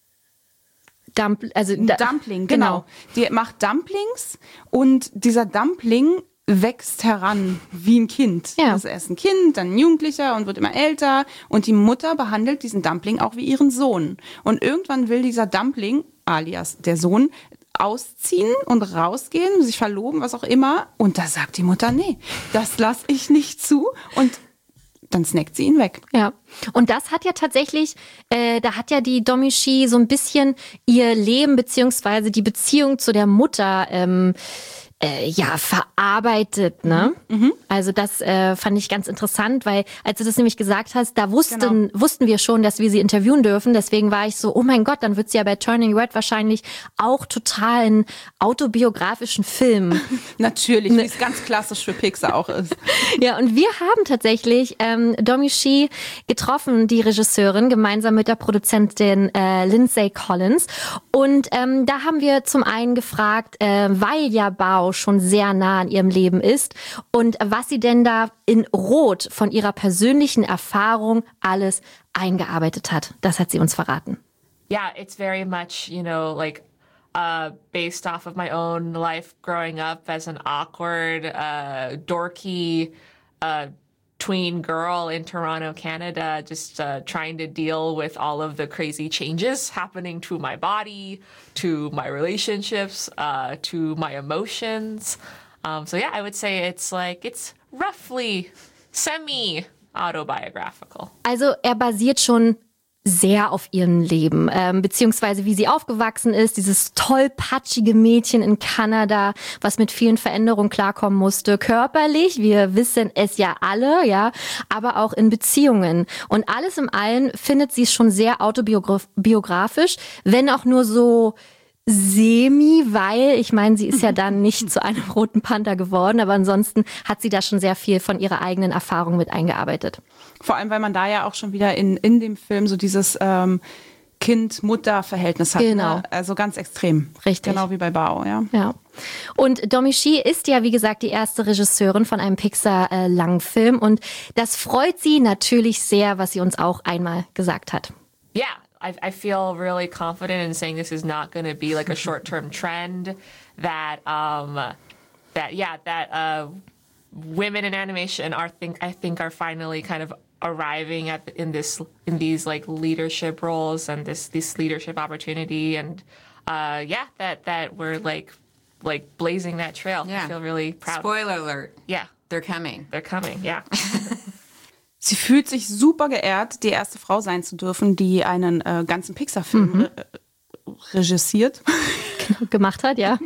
Dump, also da, Dumpling, genau. genau. Die macht Dumplings und dieser Dumpling wächst heran wie ein Kind. Ja. Also erst ein Kind, dann ein Jugendlicher und wird immer älter. Und die Mutter behandelt diesen Dumpling auch wie ihren Sohn. Und irgendwann will dieser Dumpling, alias der Sohn, ausziehen und rausgehen, sich verloben, was auch immer. Und da sagt die Mutter, nee, das lasse ich nicht zu. Und dann snackt sie ihn weg. Ja, und das hat ja tatsächlich, äh, da hat ja die Domee Shi so ein bisschen ihr Leben beziehungsweise die Beziehung zu der Mutter ähm, äh, ja verarbeitet, ne? Mhm. Also das äh, fand ich ganz interessant, weil als du das nämlich gesagt hast, da wussten genau. wussten wir schon, dass wir sie interviewen dürfen. Deswegen war ich so, oh mein Gott, dann wird sie ja bei Turning Red wahrscheinlich auch total einen autobiografischen Film. Natürlich, ne? Wie es ganz klassisch für Pixar auch ist. Ja, und wir haben tatsächlich ähm, Domee Shi getroffen, die Regisseurin, gemeinsam mit der Produzentin äh, Lindsay Collins. Und ähm, da haben wir zum einen gefragt, äh, weil ja Bao schon sehr nah an ihrem Leben ist und was sie denn da in Rot von ihrer persönlichen Erfahrung alles eingearbeitet hat. Das hat sie uns verraten. Yeah, it's very much, you know, like uh, based off of my own life growing up as an awkward, uh, dorky, uh, tween girl in Toronto, Canada, just uh, trying to deal with all of the crazy changes happening to my body, to my relationships, uh, to my emotions. Um, so yeah, I would say it's like, it's roughly semi-autobiographical. Also er basiert schon sehr auf ihrem Leben, ähm, beziehungsweise wie sie aufgewachsen ist, dieses tollpatschige Mädchen in Kanada, was mit vielen Veränderungen klarkommen musste, körperlich, wir wissen es ja alle, ja, aber auch in Beziehungen. Und alles im Allen findet sie schon sehr autobiografisch, wenn auch nur so semi, weil, ich meine, sie ist ja dann nicht zu einem roten Panda geworden, aber ansonsten hat sie da schon sehr viel von ihrer eigenen Erfahrung mit eingearbeitet. Vor allem, weil man da ja auch schon wieder in, in dem Film so dieses ähm, Kind-Mutter-Verhältnis hat. Genau. Ne? Also ganz extrem. Richtig. Genau wie bei Bao, ja. Ja. Und Domee Shi ist ja, wie gesagt, die erste Regisseurin von einem Pixar-Langfilm. Und das freut sie natürlich sehr, was sie uns auch einmal gesagt hat. Yeah, I, I feel really confident in saying this is not going to be like a short-term trend. That, um, that yeah, that uh, women in animation are think I think are finally kind of arriving at in this in these like leadership roles and this this leadership opportunity, and uh, yeah, that that we're like like blazing that trail. Yeah. I feel really proud. Spoiler alert. Yeah, They're coming. they're coming. Yeah. Sie fühlt sich super geehrt, die erste Frau sein zu dürfen, die einen äh, ganzen Pixar-Film Mhm. re regissiert. Gemacht hat, ja.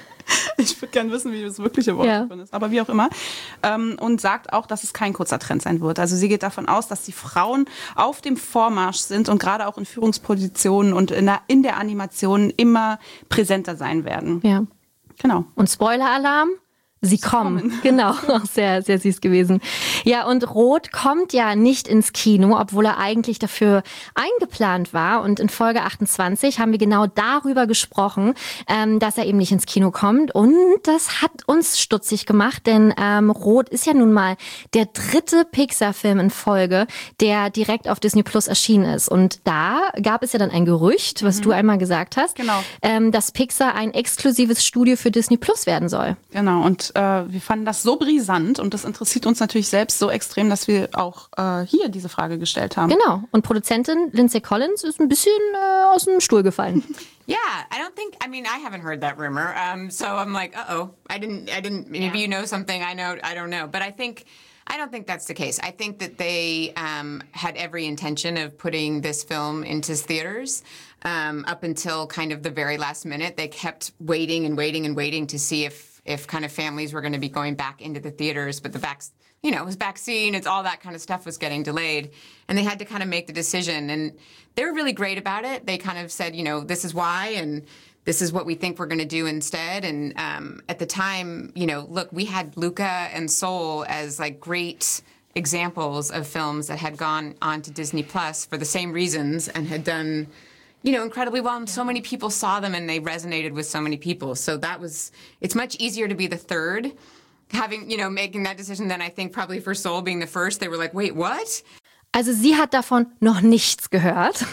Ich würde gerne wissen, wie das wirkliche Wort Ja. davon ist, aber wie auch immer. Ähm, und sagt auch, dass es kein kurzer Trend sein wird. Also sie geht davon aus, dass die Frauen auf dem Vormarsch sind und gerade auch in Führungspositionen und in der, in der Animation immer präsenter sein werden. Ja. Genau. Und Spoiler-Alarm? Sie kommen. kommen. Genau, auch sehr, sehr süß gewesen. Ja, und Rot kommt ja nicht ins Kino, obwohl er eigentlich dafür eingeplant war. Und in Folge achtundzwanzig haben wir genau darüber gesprochen, ähm, dass er eben nicht ins Kino kommt. Und das hat uns stutzig gemacht, denn ähm, Rot ist ja nun mal der dritte Pixar-Film in Folge, der direkt auf Disney Plus erschienen ist. Und da gab es ja dann ein Gerücht, was du einmal gesagt hast, Genau. ähm, dass Pixar ein exklusives Studio für Disney Plus werden soll. Genau, und äh, wir fanden das so brisant und das interessiert uns natürlich selbst so extrem, dass wir auch äh, hier diese Frage gestellt haben. Genau. Und Produzentin Lindsay Collins ist ein bisschen äh, aus dem Stuhl gefallen. Yeah, I don't think. I mean, I haven't heard that rumor. Um, so I'm like, uh oh, I didn't. I didn't. Maybe you know something I know. I don't know. But I think. I don't think that's the case. I think that they um, had every intention of putting this film into theaters um, up until kind of the very last minute. They kept waiting and waiting and waiting to see if if kind of families were going to be going back into the theaters, but the back, you know, it was vaccine, it's all that kind of stuff was getting delayed. And they had to kind of make the decision. And they were really great about it. They kind of said, you know, this is why, and this is what we think we're going to do instead. And um, at the time, you know, look, we had Luca and Soul as like great examples of films that had gone on to Disney Plus for the same reasons and had done, you know, incredibly well. And so many people saw them and they resonated with so many people. So that was, it's much easier to be the third, having, you know, making that decision than I think probably for Soul being the first. They were like, wait, what? Also sie hat davon noch nichts gehört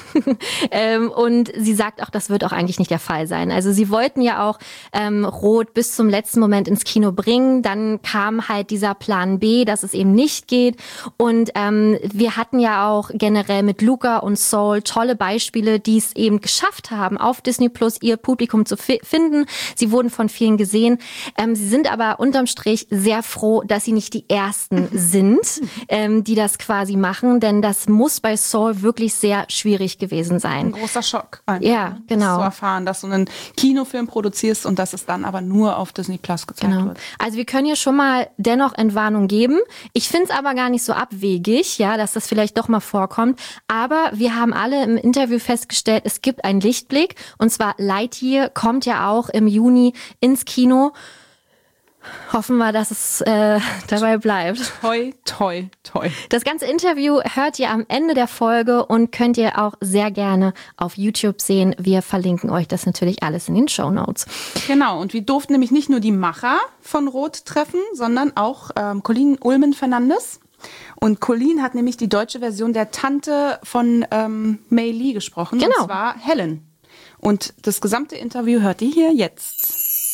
ähm, und sie sagt auch, das wird auch eigentlich nicht der Fall sein. Also sie wollten ja auch ähm, Rot bis zum letzten Moment ins Kino bringen, dann kam halt dieser Plan B, dass es eben nicht geht und ähm, wir hatten ja auch generell mit Luca und Soul tolle Beispiele, die es eben geschafft haben, auf Disney Plus ihr Publikum zu fi- finden. Sie wurden von vielen gesehen. Ähm, sie sind aber unterm Strich sehr froh, dass sie nicht die Ersten sind, ähm, die das quasi machen, denn das muss bei Soul wirklich sehr schwierig gewesen sein. Ein großer Schock. Einfach, Ja, genau. Das zu erfahren, dass du einen Kinofilm produzierst und dass es dann aber nur auf Disney Plus gezeigt Genau. wird. Also wir können hier schon mal dennoch Entwarnung geben. Ich finde es aber gar nicht so abwegig, ja, dass das vielleicht doch mal vorkommt. Aber wir haben alle im Interview festgestellt, es gibt einen Lichtblick. Und zwar Lightyear kommt ja auch im Juni ins Kino. Hoffen wir, dass es äh, dabei bleibt. Toi, toi, toi. Das ganze Interview hört ihr am Ende der Folge und könnt ihr auch sehr gerne auf YouTube sehen. Wir verlinken euch das natürlich alles in den Shownotes. Genau, und wir durften nämlich nicht nur die Macher von Rot treffen, sondern auch ähm, Colleen Ullman-Fernandes. Und Colleen hat nämlich die deutsche Version der Tante von ähm, Mei Lee gesprochen, Genau. und zwar Helen. Und das gesamte Interview hört ihr hier jetzt.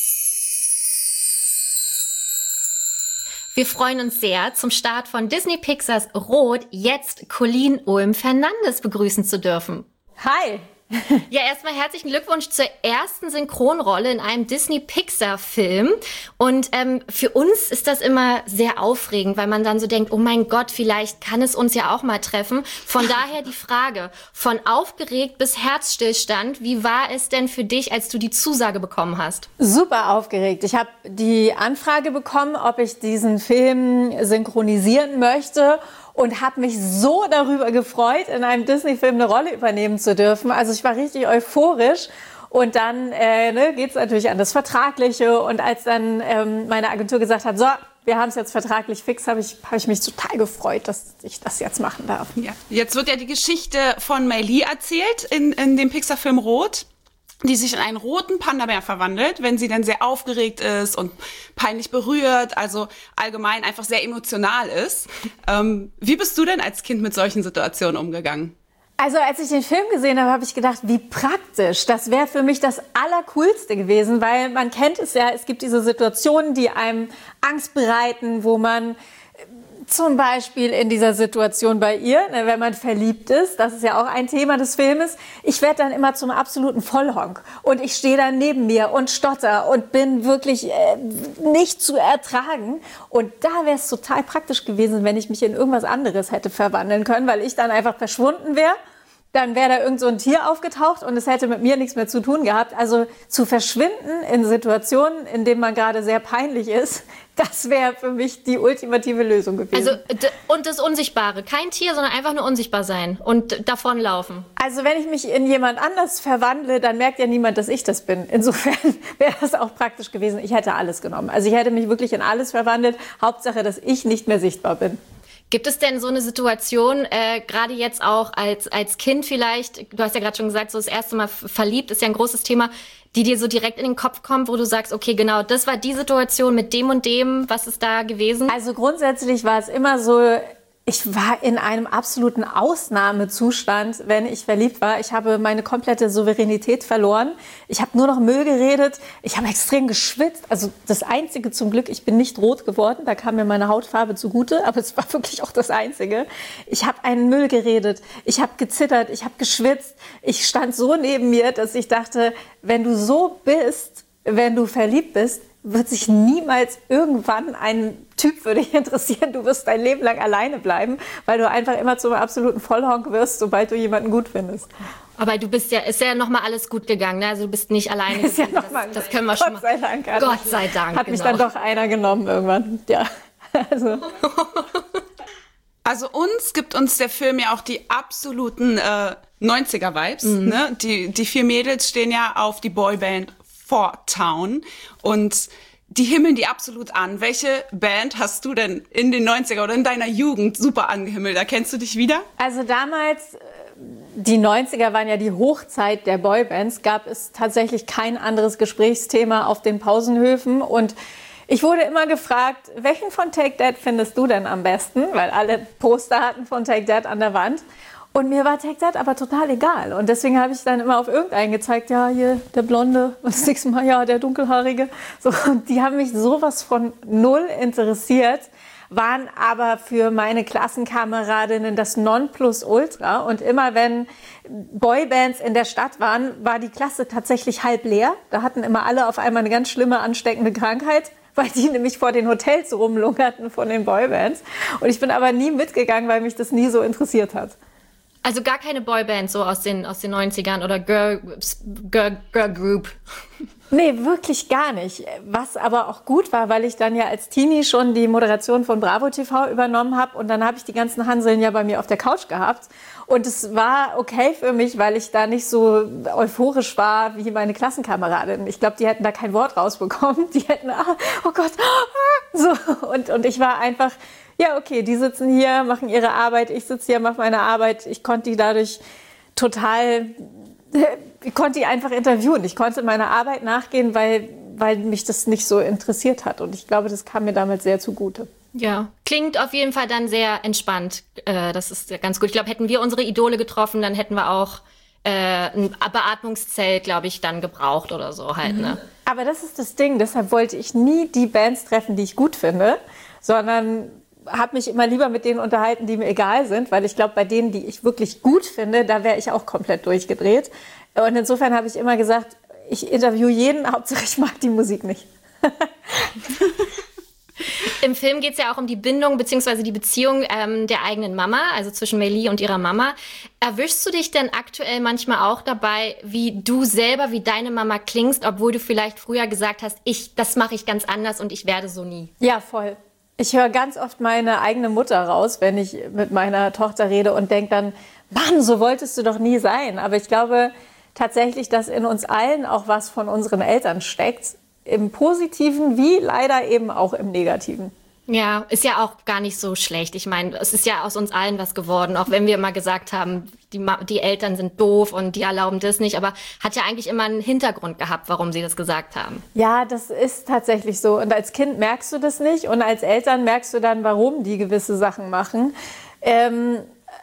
Wir freuen uns sehr, zum Start von Disney Pixars Rot jetzt Colleen Ulm-Fernandes begrüßen zu dürfen. Hi! Ja, erstmal herzlichen Glückwunsch zur ersten Synchronrolle in einem Disney-Pixar-Film. Und ähm, für uns ist das immer sehr aufregend, weil man dann so denkt, oh mein Gott, vielleicht kann es uns ja auch mal treffen. Von daher die Frage, von aufgeregt bis Herzstillstand, wie war es denn für dich, als du die Zusage bekommen hast? Super aufgeregt. Ich habe die Anfrage bekommen, ob ich diesen Film synchronisieren möchte. Und habe mich so darüber gefreut, in einem Disney-Film eine Rolle übernehmen zu dürfen. Also ich war richtig euphorisch. Und dann äh, ne, geht es natürlich an das Vertragliche. Und als dann ähm, meine Agentur gesagt hat, so, wir haben es jetzt vertraglich fix, habe ich, hab ich mich total gefreut, dass ich das jetzt machen darf. Ja. Jetzt wird ja die Geschichte von Mei Lee erzählt in, in dem Pixar-Film Rot, die sich in einen roten Panda-Bär verwandelt, wenn sie dann sehr aufgeregt ist und peinlich berührt, also allgemein einfach sehr emotional ist. Ähm, wie bist du denn als Kind mit solchen Situationen umgegangen? Also als ich den Film gesehen habe, habe ich gedacht, wie praktisch. Das wäre für mich das Allercoolste gewesen, weil man kennt es ja, es gibt diese Situationen, die einem Angst bereiten, wo man zum Beispiel in dieser Situation bei ihr, wenn man verliebt ist, das ist ja auch ein Thema des Filmes, ich werde dann immer zum absoluten Vollhonk und ich stehe dann neben mir und stotter und bin wirklich äh, nicht zu ertragen. Und da wäre es total praktisch gewesen, wenn ich mich in irgendwas anderes hätte verwandeln können, weil ich dann einfach verschwunden wäre. Dann wäre da irgend so ein Tier aufgetaucht und es hätte mit mir nichts mehr zu tun gehabt. Also zu verschwinden in Situationen, in denen man gerade sehr peinlich ist, das wäre für mich die ultimative Lösung gewesen. Also und das Unsichtbare. Kein Tier, sondern einfach nur unsichtbar sein und davonlaufen. Also wenn ich mich in jemand anders verwandle, dann merkt ja niemand, dass ich das bin. Insofern wäre das auch praktisch gewesen. Ich hätte alles genommen. Also ich hätte mich wirklich in alles verwandelt. Hauptsache, dass ich nicht mehr sichtbar bin. Gibt es denn so eine Situation, äh, gerade jetzt auch als, als Kind vielleicht, du hast ja gerade schon gesagt, so das erste Mal verliebt, ist ja ein großes Thema, die dir so direkt in den Kopf kommt, wo du sagst, okay, genau, das war die Situation mit dem und dem, was ist da gewesen? Also grundsätzlich war es immer so, ich war in einem absoluten Ausnahmezustand, wenn ich verliebt war. Ich habe meine komplette Souveränität verloren. Ich habe nur noch Müll geredet. Ich habe extrem geschwitzt. Also das Einzige zum Glück, ich bin nicht rot geworden. Da kam mir meine Hautfarbe zugute. Aber es war wirklich auch das Einzige. Ich habe einen Müll geredet. Ich habe gezittert. Ich habe geschwitzt. Ich stand so neben mir, dass ich dachte, wenn du so bist, wenn du verliebt bist, wird sich niemals irgendwann ein Typ für dich interessieren. Du wirst dein Leben lang alleine bleiben, weil du einfach immer zum absoluten Vollhonk wirst, sobald du jemanden gut findest. Aber du bist ja, ist ja noch mal alles gut gegangen, ne? Also du bist nicht alleine ist ja gewesen. noch mal, das, das können wir Gott schon mal. Sei Dank, hat Gott mich, sei Dank. Hat genau. mich dann doch einer genommen irgendwann. Ja. Also. Also uns gibt uns der Film ja auch die absoluten äh, neunziger-Vibes. Mhm. Ne? Die, die vier Mädels stehen ja auf die Boyband Four Town und die himmeln die absolut an. Welche Band hast du denn in den neunziger oder in deiner Jugend super angehimmelt? Erkennst du dich wieder? Also damals, die neunziger waren ja die Hochzeit der Boybands, gab es tatsächlich kein anderes Gesprächsthema auf den Pausenhöfen und ich wurde immer gefragt, welchen von Take That findest du denn am besten? Weil alle Poster hatten von Take That an der Wand. Und mir war Take That aber total egal. Und deswegen habe ich dann immer auf irgendeinen gezeigt, ja, hier der Blonde, und das nächste Mal, ja, der Dunkelhaarige. So, und die haben mich sowas von null interessiert, waren aber für meine Klassenkameradinnen das Nonplusultra. Und immer wenn Boybands in der Stadt waren, war die Klasse tatsächlich halb leer. Da hatten immer alle auf einmal eine ganz schlimme, ansteckende Krankheit, weil die nämlich vor den Hotels rumlungerten von den Boybands. Und ich bin aber nie mitgegangen, weil mich das nie so interessiert hat. Also gar keine Boyband so aus den, aus den neunzigern oder Girl, Girl, Girl Group? Nee, wirklich gar nicht. Was aber auch gut war, weil ich dann ja als Teenie schon die Moderation von Bravo T V übernommen habe und dann habe ich die ganzen Hanseln ja bei mir auf der Couch gehabt. Und es war okay für mich, weil ich da nicht so euphorisch war wie meine Klassenkameradinnen. Ich glaube, die hätten da kein Wort rausbekommen. Die hätten, ah, oh Gott, ah, so. Und, und ich war einfach, ja, okay, die sitzen hier, machen ihre Arbeit, ich sitze hier, mache meine Arbeit. Ich konnte die dadurch total, ich konnte die einfach interviewen. Ich konnte meiner Arbeit nachgehen, weil, weil mich das nicht so interessiert hat. Und ich glaube, das kam mir damals sehr zugute. Ja, klingt auf jeden Fall dann sehr entspannt. Äh, das ist ganz gut. Ich glaube, hätten wir unsere Idole getroffen, dann hätten wir auch äh, ein Beatmungszelt, glaube ich, dann gebraucht oder so halt. Ne? Aber das ist das Ding. Deshalb wollte ich nie die Bands treffen, die ich gut finde, sondern habe mich immer lieber mit denen unterhalten, die mir egal sind, weil ich glaube, bei denen, die ich wirklich gut finde, da wäre ich auch komplett durchgedreht. Und insofern habe ich immer gesagt, ich interviewe jeden, Hauptsache ich mag die Musik nicht. Im Film geht es ja auch um die Bindung bzw. die Beziehung ähm, der eigenen Mama, also zwischen Mei Lee und ihrer Mama. Erwischst du dich denn aktuell manchmal auch dabei, wie du selber, wie deine Mama klingst, obwohl du vielleicht früher gesagt hast, ich, das mache ich ganz anders und ich werde so nie? Ja, voll. Ich höre ganz oft meine eigene Mutter raus, wenn ich mit meiner Tochter rede und denke dann, Mann, so wolltest du doch nie sein. Aber ich glaube tatsächlich, dass in uns allen auch was von unseren Eltern steckt. Im Positiven wie leider eben auch im Negativen. Ja, ist ja auch gar nicht so schlecht. Ich meine, es ist ja aus uns allen was geworden, auch wenn wir immer gesagt haben, die, Ma- die Eltern sind doof und die erlauben das nicht, aber hat ja eigentlich immer einen Hintergrund gehabt, warum sie das gesagt haben. Ja, das ist tatsächlich so. Und als Kind merkst du das nicht und als Eltern merkst du dann, warum die gewisse Sachen machen. Ähm,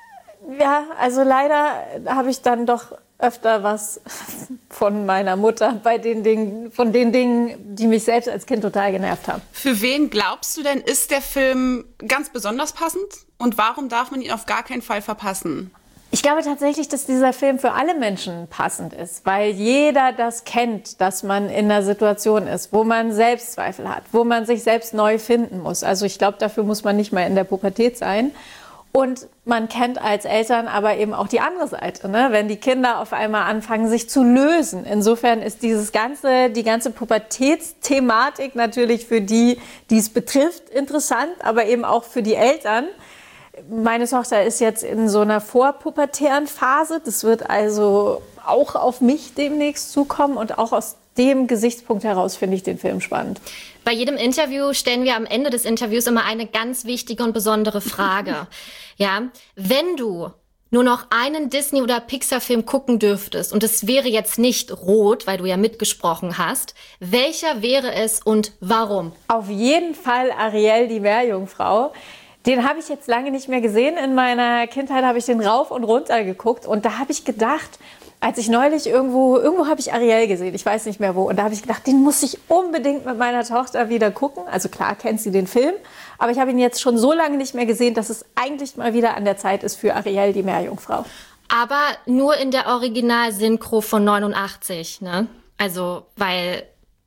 ja, also leider habe ich dann doch öfter was von meiner Mutter bei den Dingen, von den Dingen, die mich selbst als Kind total genervt haben. Für wen glaubst du denn, ist der Film ganz besonders passend? Und warum darf man ihn auf gar keinen Fall verpassen? Ich glaube tatsächlich, dass dieser Film für alle Menschen passend ist, weil jeder das kennt, dass man in einer Situation ist, wo man Selbstzweifel hat, wo man sich selbst neu finden muss. Also ich glaube, dafür muss man nicht mal in der Pubertät sein. Und man kennt als Eltern aber eben auch die andere Seite, ne? Wenn die Kinder auf einmal anfangen, sich zu lösen. Insofern ist dieses ganze, die ganze Pubertätsthematik natürlich für die, die es betrifft, interessant, aber eben auch für die Eltern. Meine Tochter ist jetzt in so einer vorpubertären Phase. Das wird also auch auf mich demnächst zukommen und auch aus dem Gesichtspunkt heraus finde ich den Film spannend. Bei jedem Interview stellen wir am Ende des Interviews immer eine ganz wichtige und besondere Frage. Ja, wenn du nur noch einen Disney- oder Pixar-Film gucken dürftest und es wäre jetzt nicht Rot, weil du ja mitgesprochen hast, welcher wäre es und warum? Auf jeden Fall Ariel, die Meerjungfrau. Den habe ich jetzt lange nicht mehr gesehen. In meiner Kindheit habe ich den rauf und runter geguckt und da habe ich gedacht, als ich neulich irgendwo, irgendwo habe ich Ariel gesehen, ich weiß nicht mehr wo. Und da habe ich gedacht, den muss ich unbedingt mit meiner Tochter wieder gucken. Also klar kennt sie den Film, aber ich habe ihn jetzt schon so lange nicht mehr gesehen, dass es eigentlich mal wieder an der Zeit ist für Ariel, die Meerjungfrau. Aber nur in der Original-Synchro von neunundachtzig, ne? Also, weil...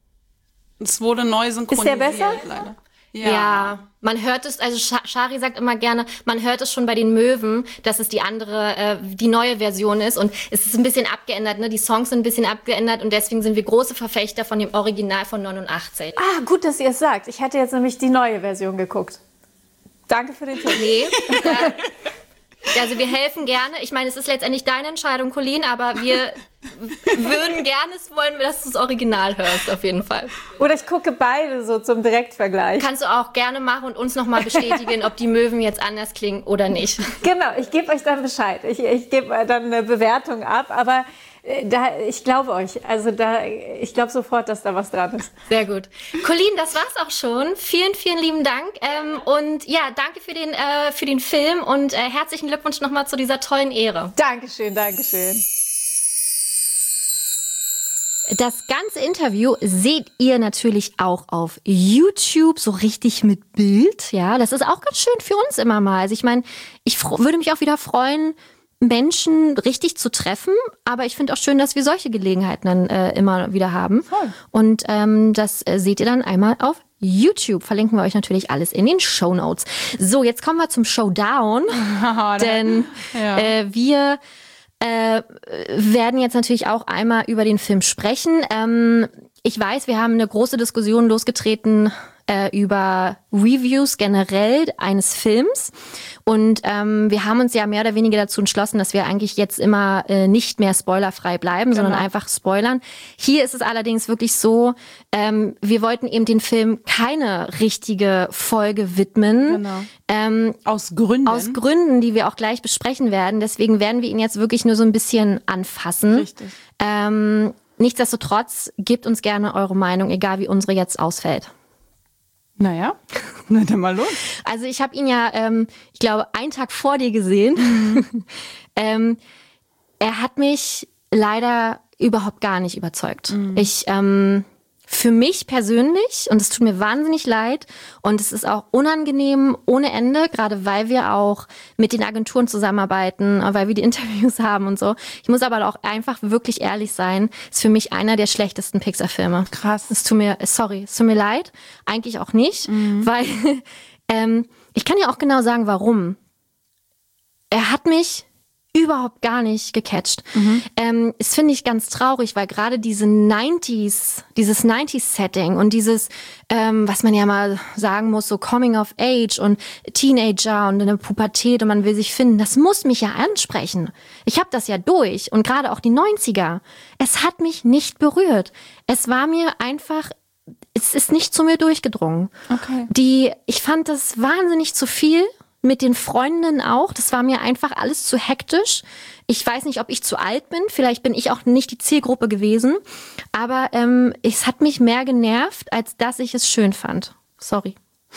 Es wurde neu synchronisiert. Ist der besser? Leider. Ja. ja, man hört es, also Shari sagt immer gerne, man hört es schon bei den Möwen, dass es die andere, äh, die neue Version ist und es ist ein bisschen abgeändert, ne? Die Songs sind ein bisschen abgeändert und deswegen sind wir große Verfechter von dem Original von neunundachtzig. Ah, gut, dass ihr es sagt. Ich hätte jetzt nämlich die neue Version geguckt. Danke für den Tipp. Nee, äh, also wir helfen gerne. Ich meine, es ist letztendlich deine Entscheidung, Colleen, aber wir würden gerne wollen, dass du das Original hörst, auf jeden Fall. Oder ich gucke beide so zum Direktvergleich. Kannst du auch gerne machen und uns nochmal bestätigen, ob die Möwen jetzt anders klingen oder nicht. Genau, ich gebe euch dann Bescheid. Ich, ich gebe dann eine Bewertung ab, aber da, ich glaube euch. Also da, ich glaube sofort, dass da was dran ist. Sehr gut. Colleen, das war's auch schon. Vielen, vielen lieben Dank. Ähm, und ja, danke für den, äh, für den Film und äh, herzlichen Glückwunsch nochmal zu dieser tollen Ehre. Dankeschön, Dankeschön. Das ganze Interview seht ihr natürlich auch auf YouTube, so richtig mit Bild. Ja, das ist auch ganz schön für uns immer mal. Also ich meine, ich würde mich auch wieder freuen, Menschen richtig zu treffen, aber ich finde auch schön, dass wir solche Gelegenheiten dann äh, immer wieder haben. Voll. Und ähm, das äh, seht ihr dann einmal auf YouTube. Verlinken wir euch natürlich alles in den Shownotes. So, jetzt kommen wir zum Showdown, denn ja. äh, wir äh, werden jetzt natürlich auch einmal über den Film sprechen. Ähm, ich weiß, wir haben eine große Diskussion losgetreten äh, über Reviews generell eines Films. Und ähm, wir haben uns ja mehr oder weniger dazu entschlossen, dass wir eigentlich jetzt immer äh, nicht mehr spoilerfrei bleiben, genau. sondern einfach spoilern. Hier ist es allerdings wirklich so, ähm, wir wollten eben den Film keine richtige Folge widmen. Genau. Ähm, aus Gründen. Aus Gründen, die wir auch gleich besprechen werden. Deswegen werden wir ihn jetzt wirklich nur so ein bisschen anfassen. Richtig. Ähm, nichtsdestotrotz, gebt uns gerne eure Meinung, egal wie unsere jetzt ausfällt. Naja, na dann mal los. Also ich habe ihn ja, ähm, ich glaube, einen Tag vor dir gesehen. Mhm. ähm, er hat mich leider überhaupt gar nicht überzeugt. Mhm. Ich, ähm, für mich persönlich, und es tut mir wahnsinnig leid, und es ist auch unangenehm ohne Ende, gerade weil wir auch mit den Agenturen zusammenarbeiten, weil wir die Interviews haben und so. Ich muss aber auch einfach wirklich ehrlich sein, ist für mich einer der schlechtesten Pixar-Filme. Krass. Es tut mir, sorry, es tut mir leid, eigentlich auch nicht, mhm. weil ähm, ich kann ja auch genau sagen, warum. Er hat mich überhaupt gar nicht gecatcht. Mhm. Ähm, das finde ich ganz traurig, weil gerade diese neunziger, dieses neunziger-Setting und dieses, ähm, was man ja mal sagen muss, so Coming of Age und Teenager und eine Pubertät und man will sich finden, das muss mich ja ansprechen. Ich habe das ja durch und gerade auch die neunziger. Es hat mich nicht berührt. Es war mir einfach es ist nicht zu mir durchgedrungen. Okay. Die, ich fand das wahnsinnig zu viel. Mit den Freundinnen auch. Das war mir einfach alles zu hektisch. Ich weiß nicht, ob ich zu alt bin. Vielleicht bin ich auch nicht die Zielgruppe gewesen. Aber ähm, es hat mich mehr genervt, als dass ich es schön fand. Sorry.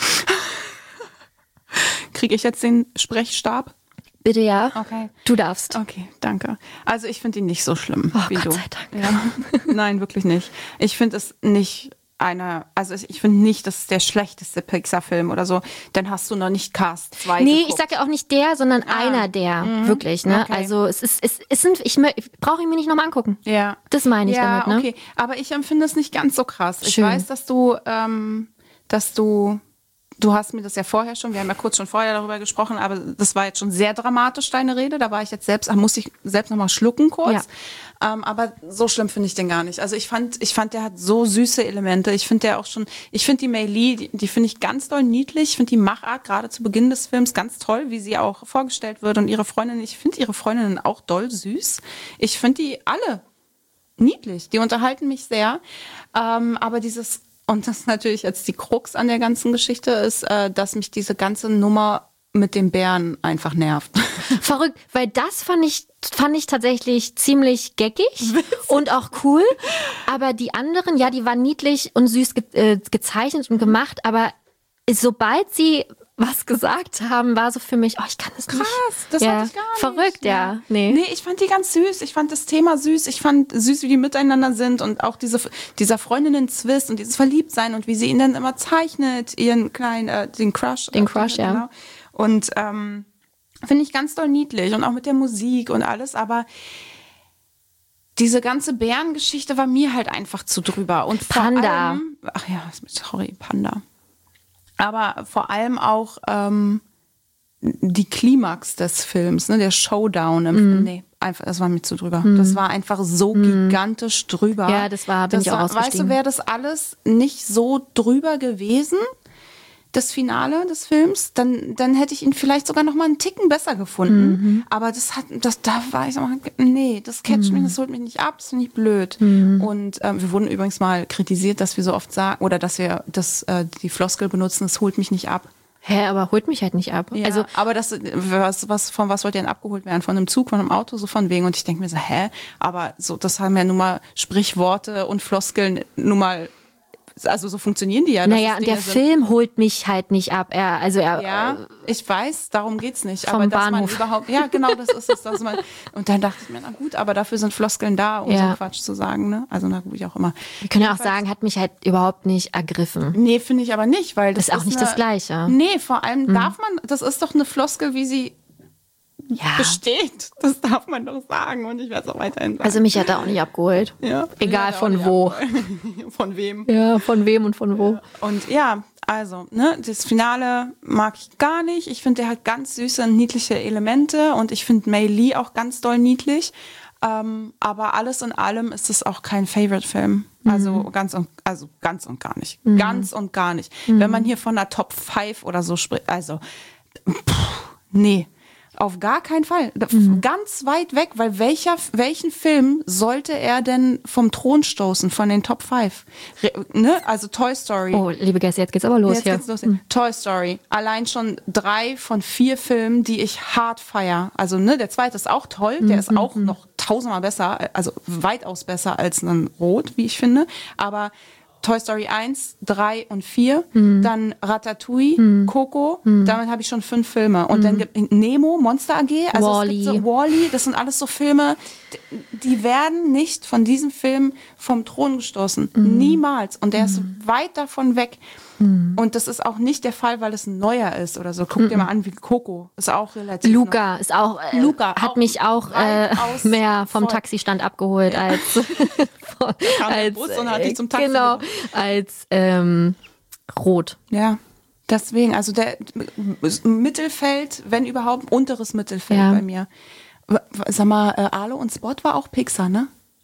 Kriege ich jetzt den Sprechstab? Bitte ja. Okay. Du darfst. Okay, danke. Also ich finde ihn nicht so schlimm Oh, wie Gott du. sei Dank. Ja. Nein, wirklich nicht. Ich finde es nicht eine, also ich finde nicht, das ist der schlechteste Pixar-Film oder so. Dann hast du noch nicht Cast zwei Nee, geguckt. ich sage ja auch nicht der, sondern Ah. einer der. Mhm. Wirklich, ne? Okay. Also es ist, es, es sind, ich, mö- ich brauche ihn mir nicht nochmal angucken. Ja. Das meine ich ja, damit, ne? okay. Aber ich empfinde es nicht ganz so krass. Ich Schön. weiß, dass du, ähm, dass du, du hast mir das ja vorher schon, wir haben ja kurz schon vorher darüber gesprochen, aber das war jetzt schon sehr dramatisch, deine Rede. Da war ich jetzt selbst, da musste ich selbst nochmal schlucken kurz. Ja. Ähm, aber so schlimm finde ich den gar nicht. Also ich fand, ich fand, der hat so süße Elemente. Ich finde der auch schon, ich finde die Mei Lee, die, die finde ich ganz doll niedlich. Ich finde die Machart gerade zu Beginn des Films ganz toll, wie sie auch vorgestellt wird und ihre Freundin. Ich finde ihre Freundinnen auch doll süß. Ich finde die alle niedlich. Die unterhalten mich sehr. Ähm, aber dieses, und das ist natürlich jetzt die Krux an der ganzen Geschichte, ist, äh, dass mich diese ganze Nummer mit dem Bären einfach nervt. Verrückt, weil das fand ich, fand ich tatsächlich ziemlich geckig und auch cool. Aber die anderen, ja, die waren niedlich und süß ge äh, gezeichnet und gemacht. Aber sobald sie was gesagt haben, war so für mich, oh, ich kann das nicht. Krass, das ja. hatte ich gar nicht. Verrückt, ja. Nee. Nee, ich fand die ganz süß. Ich fand das Thema süß. Ich fand süß, wie die miteinander sind und auch diese, dieser Freundinnen-Zwist und dieses Verliebtsein und wie sie ihn dann immer zeichnet, ihren kleinen, äh, den Crush. Den Crush, ja. Genau. Und ähm, finde ich ganz doll niedlich und auch mit der Musik und alles, aber diese ganze Bärengeschichte war mir halt einfach zu drüber. Und vor Panda. allem, ach ja, sorry, Panda. Aber vor allem auch ähm, die Klimax des Films, ne, der Showdown. Im, Mhm. Nee, einfach, das war mir zu drüber. Das war einfach so gigantisch drüber. Ja, das war, bin das ich auch war, Weißt ausgestiegen. du, wäre das alles nicht so drüber gewesen, das Finale des Films, dann, dann hätte ich ihn vielleicht sogar noch mal einen Ticken besser gefunden. Mhm. Aber das hat, das, da war ich so, nee, das catcht mich, das holt mich nicht ab, das finde ich blöd. Mhm. Und ähm, wir wurden übrigens mal kritisiert, dass wir so oft sagen, oder dass wir das, äh, die Floskel benutzen, das holt mich nicht ab. Hä, aber holt mich halt nicht ab. Ja, Also aber das, was, was, von was wollt ihr denn abgeholt werden? Von einem Zug, von einem Auto, so von wegen. Und ich denke mir so, hä? Aber so, das haben ja nun mal Sprichworte und Floskeln nun mal, also so funktionieren die ja. dass naja, es und der Dinge sind. Film holt mich halt nicht ab. Er, also er, Ja, ich weiß, darum geht's nicht. Vom aber dass Bahnhof. man überhaupt, ja, genau, das ist es. Dass man, und dann dachte ich mir, na gut, aber dafür sind Floskeln da, um Ja. so Quatsch zu sagen, ne? Also na gut, wie auch immer. wir können ja auch sagen, hat mich halt überhaupt nicht ergriffen. Nee, finde ich aber nicht, weil das Ist auch nicht eine, das Gleiche. Nee, vor allem darf man, das ist doch eine Floskel, wie sie Ja. besteht. Das darf man doch sagen und ich werde es auch weiterhin sagen. Also mich hat er auch nicht abgeholt. ja, Egal Ja, auch von nicht wo. ab- von wem. Ja, von wem und von wo. Und ja, also, ne, das Finale mag ich gar nicht. Ich finde, der hat ganz süße und niedliche Elemente und ich finde Mei Lee auch ganz doll niedlich. Ähm, aber alles in allem ist es auch kein Favorite-Film. Also ganz und also ganz und gar nicht. Ganz und gar nicht. Wenn man hier von einer Top fünf oder so spricht, also pff, nee. Auf gar keinen Fall. Mhm. Ganz weit weg, weil welcher, welchen Film sollte er denn vom Thron stoßen, von den Top fünf? Re, ne? Also Toy Story. Oh, liebe Gäste, jetzt geht's aber los Jetzt hier. geht's los. Toy Story. Allein schon drei von vier Filmen, die ich hart feier. Also, ne, der zweite ist auch toll. Der ist auch noch tausendmal besser, also weitaus besser als ein Rot, wie ich finde. Aber Toy Story eins, drei und vier, dann Ratatouille, Coco, damit habe ich schon fünf Filme. Und dann gibt Nemo, Monster A G, also Wall-E. es gibt so Wall-E, das sind alles so Filme, die werden nicht von diesem Film vom Thron gestoßen. Niemals. Und der ist weit davon weg. Und das ist auch nicht der Fall, weil es ein neuer ist oder so. Guck dir mal an, wie Coco ist auch relativ Luca ist auch, äh, Luca hat auch mich auch äh, weitaus mehr vom voll. Taxistand abgeholt als, von, kam der als Bus und hat dich zum Taxi genau, gebracht. als ähm, Rot. Ja, deswegen, also der Mittelfeld, wenn überhaupt, unteres Mittelfeld Ja. bei mir. W- Sag mal, äh, Arlo und Spot war auch Pixar, ne?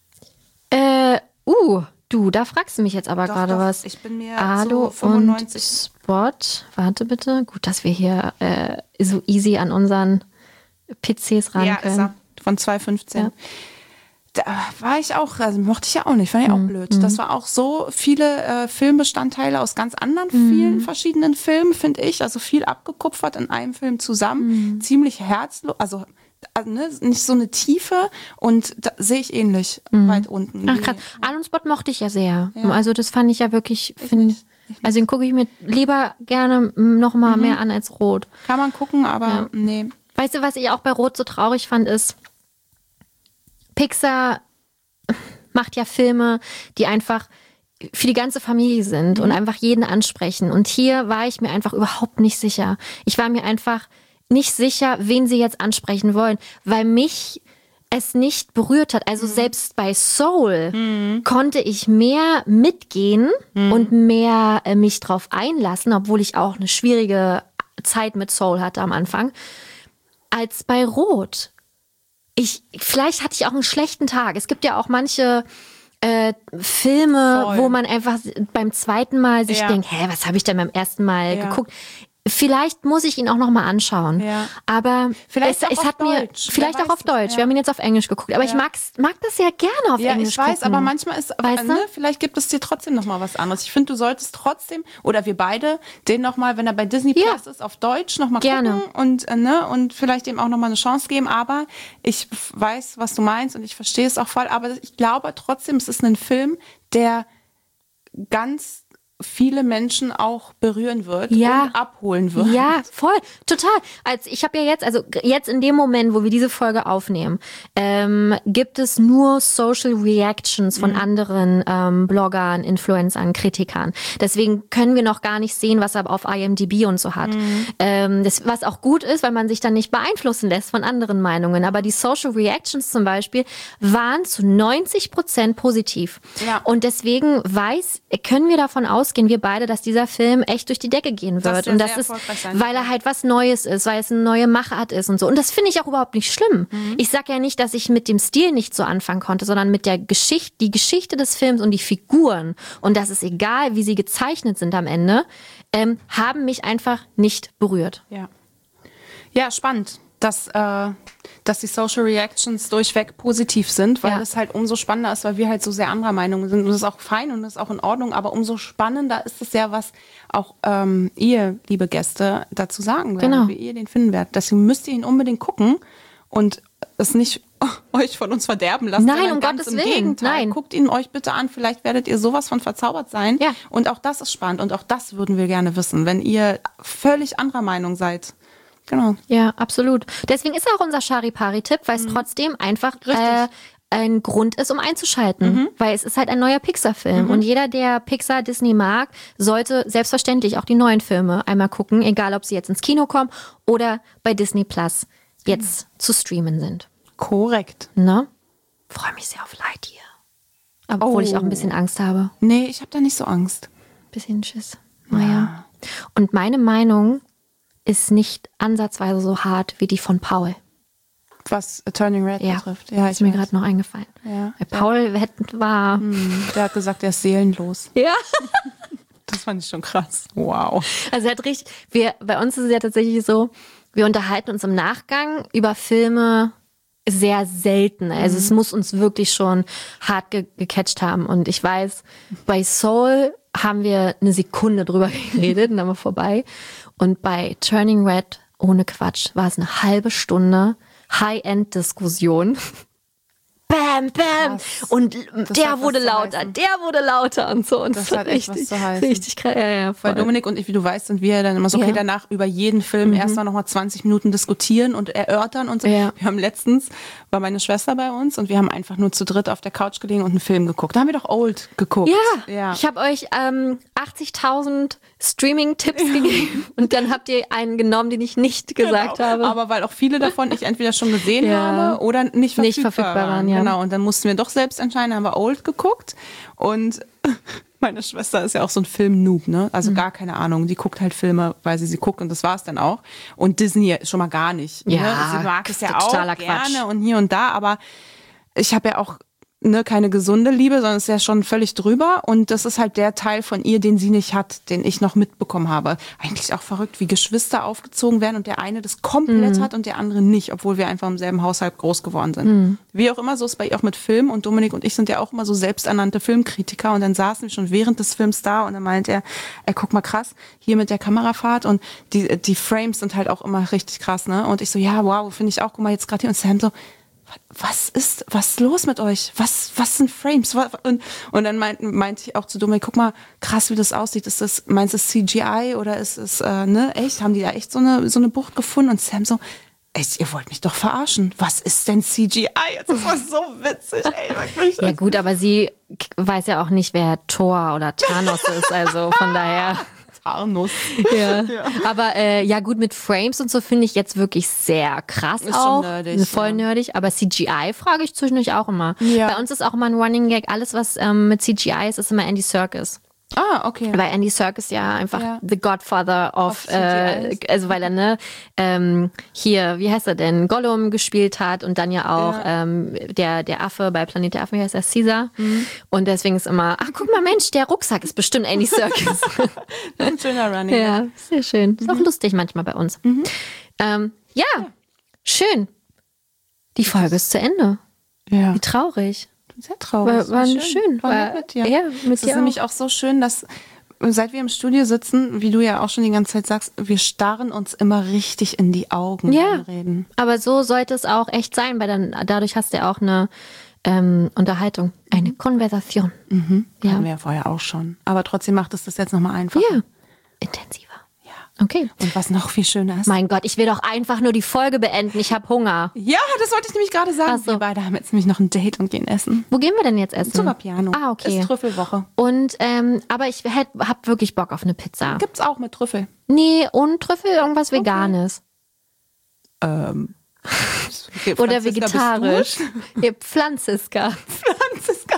Äh, uh, du, da fragst du mich jetzt aber Doch, gerade doch, was. ich bin mir Alu zu fünfundneunzig. und Spot. Warte bitte. Gut, dass wir hier äh, so easy an unseren P Cs ran Ja, können. ist er. Von zwei fünfzehn. Ja. da war ich auch, also mochte ich ja auch nicht, fand ich auch blöd. Das war auch so viele äh, Filmbestandteile aus ganz anderen, vielen verschiedenen Filmen, finde ich. Also viel abgekupfert in einem Film zusammen. Ziemlich herzlos, also, also ne, nicht so eine Tiefe und da sehe ich ähnlich weit unten. Ach krass, Alan Spot mochte ich ja sehr. Ja. Also das fand ich ja wirklich, find, also den gucke ich mir lieber gerne noch mal mhm. mehr an als Rot. Kann man gucken, aber ja. nee. Weißt du, was ich auch bei Rot so traurig fand, ist, Pixar macht ja Filme, die einfach für die ganze Familie sind mhm. und einfach jeden ansprechen. Und hier war ich mir einfach überhaupt nicht sicher. Ich war mir einfach nicht sicher, wen sie jetzt ansprechen wollen, weil mich es nicht berührt hat. Also mhm. selbst bei Soul mhm. konnte ich mehr mitgehen mhm. und mehr äh, mich drauf einlassen, obwohl ich auch eine schwierige Zeit mit Soul hatte am Anfang, als bei Rot. Ich, vielleicht hatte ich auch einen schlechten Tag. Es gibt ja auch manche äh, Filme, Voll. wo man einfach beim zweiten Mal sich ja. denkt, hä, was habe ich denn beim ersten Mal ja. geguckt? Vielleicht muss ich ihn auch noch mal anschauen. Ja. Aber vielleicht es, es hat mir Deutsch. vielleicht Wer auch auf Deutsch. Ja. Wir haben ihn jetzt auf Englisch geguckt. Aber ja. ich mag's, mag das ja gerne auf ja, Englisch ich weiß, gucken. aber manchmal ist, weißt ne, vielleicht gibt es dir trotzdem noch mal was anderes. Ich finde, du solltest trotzdem, oder wir beide, den noch mal, wenn er bei Disney ja. Plus ist, auf Deutsch noch mal gerne. gucken und äh, ne und vielleicht ihm auch noch mal eine Chance geben. Aber ich weiß, was du meinst und ich verstehe es auch voll. Aber ich glaube trotzdem, es ist ein Film, der ganz viele Menschen auch berühren wird ja. und abholen wird. Ja, voll, total. Als ich habe ja jetzt, also jetzt in dem Moment, wo wir diese Folge aufnehmen, ähm, gibt es nur Social Reactions von mhm. anderen ähm, Bloggern, Influencern, Kritikern. Deswegen können wir noch gar nicht sehen, was er auf I M D B und so hat. Mhm. Ähm, das, was auch gut ist, weil man sich dann nicht beeinflussen lässt von anderen Meinungen. Aber die Social Reactions zum Beispiel waren zu neunzig Prozent positiv. Ja. Und deswegen weiß, können wir davon ausgehen, gehen wir beide, dass dieser Film echt durch die Decke gehen wird. Das und das ist, weil er halt was Neues ist, weil es eine neue Machart ist und so. Und das finde ich auch überhaupt nicht schlimm. Mhm. Ich sag ja nicht, dass ich mit dem Stil nicht so anfangen konnte, sondern mit der Geschichte, die Geschichte des Films und die Figuren. Und das ist egal, wie sie gezeichnet sind am Ende, ähm, haben mich einfach nicht berührt. Ja, ja, spannend. Dass, äh, dass die Social Reactions durchweg positiv sind, weil ja. das halt umso spannender ist, weil wir halt so sehr anderer Meinung sind. Und das ist auch fein und das ist auch in Ordnung, aber umso spannender ist es ja, was auch ähm, ihr, liebe Gäste, dazu sagen werdet, genau. wie ihr den finden werdet. Deswegen müsst ihr ihn unbedingt gucken und es nicht oh, euch von uns verderben lassen. Nein, um Gottes im Willen. Gegenteil. Nein. Guckt ihn euch bitte an, vielleicht werdet ihr sowas von verzaubert sein. Ja. Und auch das ist spannend und auch das würden wir gerne wissen, wenn ihr völlig anderer Meinung seid. Genau. Ja, absolut. Deswegen ist auch unser Charipari-Tipp, weil es mhm. trotzdem einfach äh, ein Grund ist, um einzuschalten. Mhm. Weil es ist halt ein neuer Pixar-Film. Mhm. Und jeder, der Pixar, Disney mag, sollte selbstverständlich auch die neuen Filme einmal gucken, egal ob sie jetzt ins Kino kommen oder bei Disney Plus jetzt mhm. zu streamen sind. Korrekt. Ne? Freue mich sehr auf Lightyear. Aber obwohl oh. ich auch ein bisschen Angst habe. Nee, ich habe da nicht so Angst. Bisschen Schiss. Naja. Ja. Und meine Meinung ist nicht ansatzweise so hart wie die von Paul. Was Turning Red ja. betrifft. Ja, ist mir gerade noch eingefallen. Ja. Weil Paul war... Hm, der hat gesagt, er ist seelenlos. Ja. Das fand ich schon krass. Wow. Also er hat richtig... Wir, bei uns ist es ja tatsächlich so, wir unterhalten uns im Nachgang über Filme sehr selten. Also mhm. es muss uns wirklich schon hart ge- gecatcht haben. Und ich weiß, bei Soul haben wir eine Sekunde drüber geredet und dann war vorbei. Und bei Turning Red, ohne Quatsch, war es eine halbe Stunde High-End-Diskussion. Bam, bam. Was? Und das der wurde lauter, heißen. der wurde lauter und so. Und das so hat echt richtig, was zu heißen. Richtig krass. Ja, ja, weil Dominik und ich, wie du weißt, sind wir dann immer so, okay, ja. danach über jeden Film mhm. erst mal nochmal zwanzig Minuten diskutieren und erörtern und so. Ja. Wir haben letztens, war meine Schwester bei uns und wir haben einfach nur zu dritt auf der Couch gelegen und einen Film geguckt. Da haben wir doch Old geguckt. Ja, ja. Ich habe euch ähm, achtzigtausend Streaming-Tipps ja. gegeben und dann habt ihr einen genommen, den ich nicht gesagt genau. habe. Aber weil auch viele davon ich entweder schon gesehen ja. habe oder nicht verfügbar, nicht verfügbar waren. waren ja. Genau, und dann mussten wir doch selbst entscheiden, haben wir Old geguckt und meine Schwester ist ja auch so ein Film-Noob, ne? Also mhm. gar keine Ahnung. Die guckt halt Filme, weil sie sie guckt und das war es dann auch. Und Disney schon mal gar nicht. Ja, ne? Sie mag es ja auch gerne Quatsch. und hier und da, aber ich habe ja auch ne, keine gesunde Liebe, sondern ist ja schon völlig drüber. Und das ist halt der Teil von ihr, den sie nicht hat, den ich noch mitbekommen habe. Eigentlich auch verrückt, wie Geschwister aufgezogen werden und der eine das komplett mhm. hat und der andere nicht, obwohl wir einfach im selben Haushalt groß geworden sind. Mhm. Wie auch immer, so ist bei ihr auch mit Film. Und Dominik und ich sind ja auch immer so selbsternannte Filmkritiker. Und dann saßen wir schon während des Films da und dann meint er, ey, guck mal krass, hier mit der Kamerafahrt und die, die Frames sind halt auch immer richtig krass, ne? Und ich so, ja, wow, finde ich auch, guck mal jetzt gerade hier. Und Sam so, was ist, was ist los mit euch? Was, was sind Frames? Und, und dann meinte meint ich auch zu Dominik, guck mal, krass, wie das aussieht. Ist das, meinst du C G I oder ist es, äh, ne, echt? Haben die da echt so eine, so eine Bucht gefunden? Und Sam so, echt, ihr wollt mich doch verarschen. Was ist denn C G I? Das war so witzig, ey. Wirklich. Ja gut, aber sie weiß ja auch nicht, wer Thor oder Thanos ist, also von daher... Arnus. Ja. ja. Aber äh, ja gut, mit Frames und so finde ich jetzt wirklich sehr krass ist auch. Schon nerdig, voll ja. nerdig. Aber C G I frage ich zwischendurch auch immer. Ja. Bei uns ist auch immer ein Running Gag. Alles, was ähm, mit C G I ist, ist immer Andy Serkis. Ah, okay. Weil Andy Serkis ja einfach ja. the Godfather of, of äh, also weil er ne ähm, hier, wie heißt er denn, Gollum gespielt hat und dann ja auch ja. ähm, der der Affe bei Planet der Affen, wie heißt er, Caesar. Mhm. Und deswegen ist immer, ach guck mal Mensch, der Rucksack ist bestimmt Andy Serkis. Ein schöner Running. Ja, sehr schön. Ist mhm. auch lustig manchmal bei uns. Mhm. Ähm, ja, ja, schön. Die Folge ist zu Ende. Ja. Wie traurig. Sehr traurig. War, war schön. schön. War war, mit dir. Ja, mit es dir ist auch. nämlich auch so schön, dass seit wir im Studio sitzen, wie du ja auch schon die ganze Zeit sagst, wir starren uns immer richtig in die Augen, ja, wenn wir reden. Aber so sollte es auch echt sein, weil dann dadurch hast du ja auch eine ähm, Unterhaltung, eine Konversation. Mhm. Ja. Hatten wir ja vorher auch schon. Aber trotzdem macht es das jetzt nochmal einfacher. Ja, intensiver. Okay. Und was noch viel schöner ist. Mein Gott, ich will doch einfach nur die Folge beenden. Ich habe Hunger. Ja, das wollte ich nämlich gerade sagen. Ach so. Wir beide haben jetzt nämlich noch ein Date und gehen essen. Wo gehen wir denn jetzt essen? Zu Vapiano. Ah, okay. Ist Trüffelwoche. Und, ähm, aber ich hätt, hab wirklich Bock auf eine Pizza. Gibt's auch mit Trüffel. Nee, und Trüffel, irgendwas Okay. Veganes. Ähm. Okay, Oder Franziska, vegetarisch. bist Ja, Pflanziska. du? Franziska.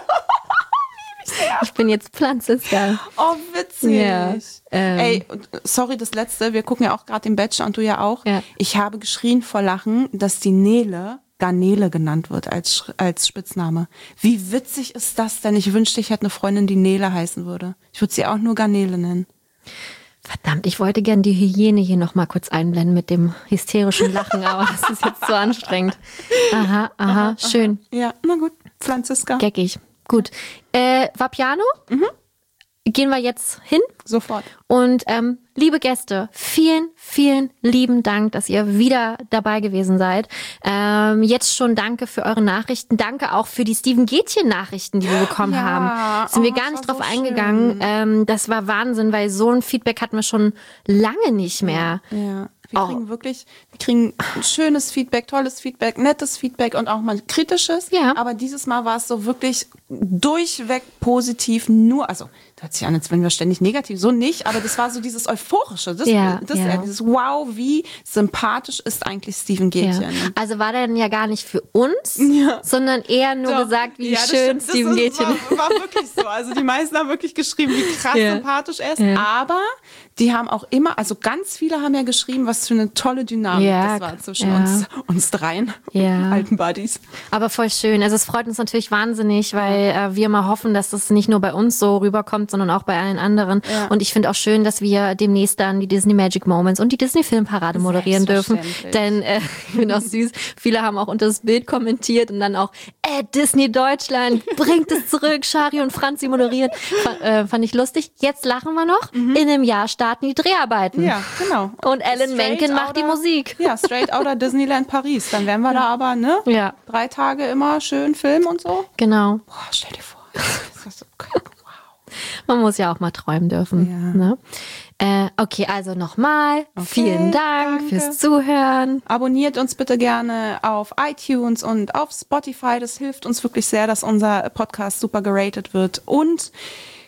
Ich bin jetzt Pflanziska. Oh, witzig. Ja, ähm. Ey, und, sorry, das Letzte. Wir gucken ja auch gerade den Bachelor und du ja auch. Ja. Ich habe geschrien vor Lachen, dass die Nele Garnele genannt wird als, als Spitzname. Wie witzig ist das denn? Ich wünschte, ich hätte eine Freundin, die Nele heißen würde. Ich würde sie auch nur Garnele nennen. Verdammt, ich wollte gern die Hygiene hier noch mal kurz einblenden mit dem hysterischen Lachen, aber das ist jetzt so anstrengend. Aha, aha, aha schön. Aha. Ja, na gut. Franziska. Geckig. Gut. Äh, Vapiano? Mhm. Gehen wir jetzt hin. Sofort. Und ähm, liebe Gäste, vielen, vielen lieben Dank, dass ihr wieder dabei gewesen seid. Ähm, jetzt schon danke für eure Nachrichten. Danke auch für die Steven Gätchen-Nachrichten, die wir bekommen ja. haben. Sind oh, wir gar nicht drauf so eingegangen. Ähm, das war Wahnsinn, weil so ein Feedback hatten wir schon lange nicht mehr. Ja. Wir Oh. kriegen wirklich, wir kriegen schönes Feedback, tolles Feedback, nettes Feedback und auch mal kritisches. Ja. Aber dieses Mal war es so wirklich durchweg positiv, nur, also, das hört sich an, als wenn wir ständig negativ, so nicht, aber das war so dieses Euphorische, das, Ja, das ja. Äh, dieses Wow, wie sympathisch ist eigentlich Steven Gätchen. Ja. Also war der denn ja gar nicht für uns, Ja. sondern eher nur Doch. gesagt, wie Ja, das schön stimmt. Das Steven ist- Gätchen war, war wirklich so. Also die meisten haben wirklich geschrieben, wie krass Ja. sympathisch er ist. Ja. Aber die haben auch immer, also ganz viele haben ja geschrieben, was für eine tolle Dynamik Ja, das war zwischen ja. uns, uns dreien, Ja. alten Buddies. Aber voll schön. Also es freut uns natürlich wahnsinnig, weil äh, wir mal hoffen, dass das nicht nur bei uns so rüberkommt, sondern auch bei allen anderen. Ja. Und ich finde auch schön, dass wir demnächst dann die Disney Magic Moments und die Disney Filmparade moderieren dürfen. Selbstverständlich. Denn äh, ich finde auch süß, viele haben auch unter das Bild kommentiert und dann auch, äh, Disney Deutschland, bringt es zurück, Shari und Franzi moderieren. F äh, fand ich lustig. Jetzt lachen wir noch. In einem Jahr starten die Dreharbeiten. Ja, genau. Und Alan Straight Menken macht die outta- Musik. Ja, straight outer Disneyland Paris. Dann wären wir da aber, ne? Ja, Drei Tage immer schön Film und so. genau. Boah, stell dir vor. Das ist so geil. Wow. Man muss ja auch mal träumen dürfen. Ja. Ne? Äh, okay, also nochmal vielen Dank danke. fürs Zuhören. Abonniert uns bitte gerne auf iTunes und auf Spotify. Das hilft uns wirklich sehr, dass unser Podcast super geratet wird. Und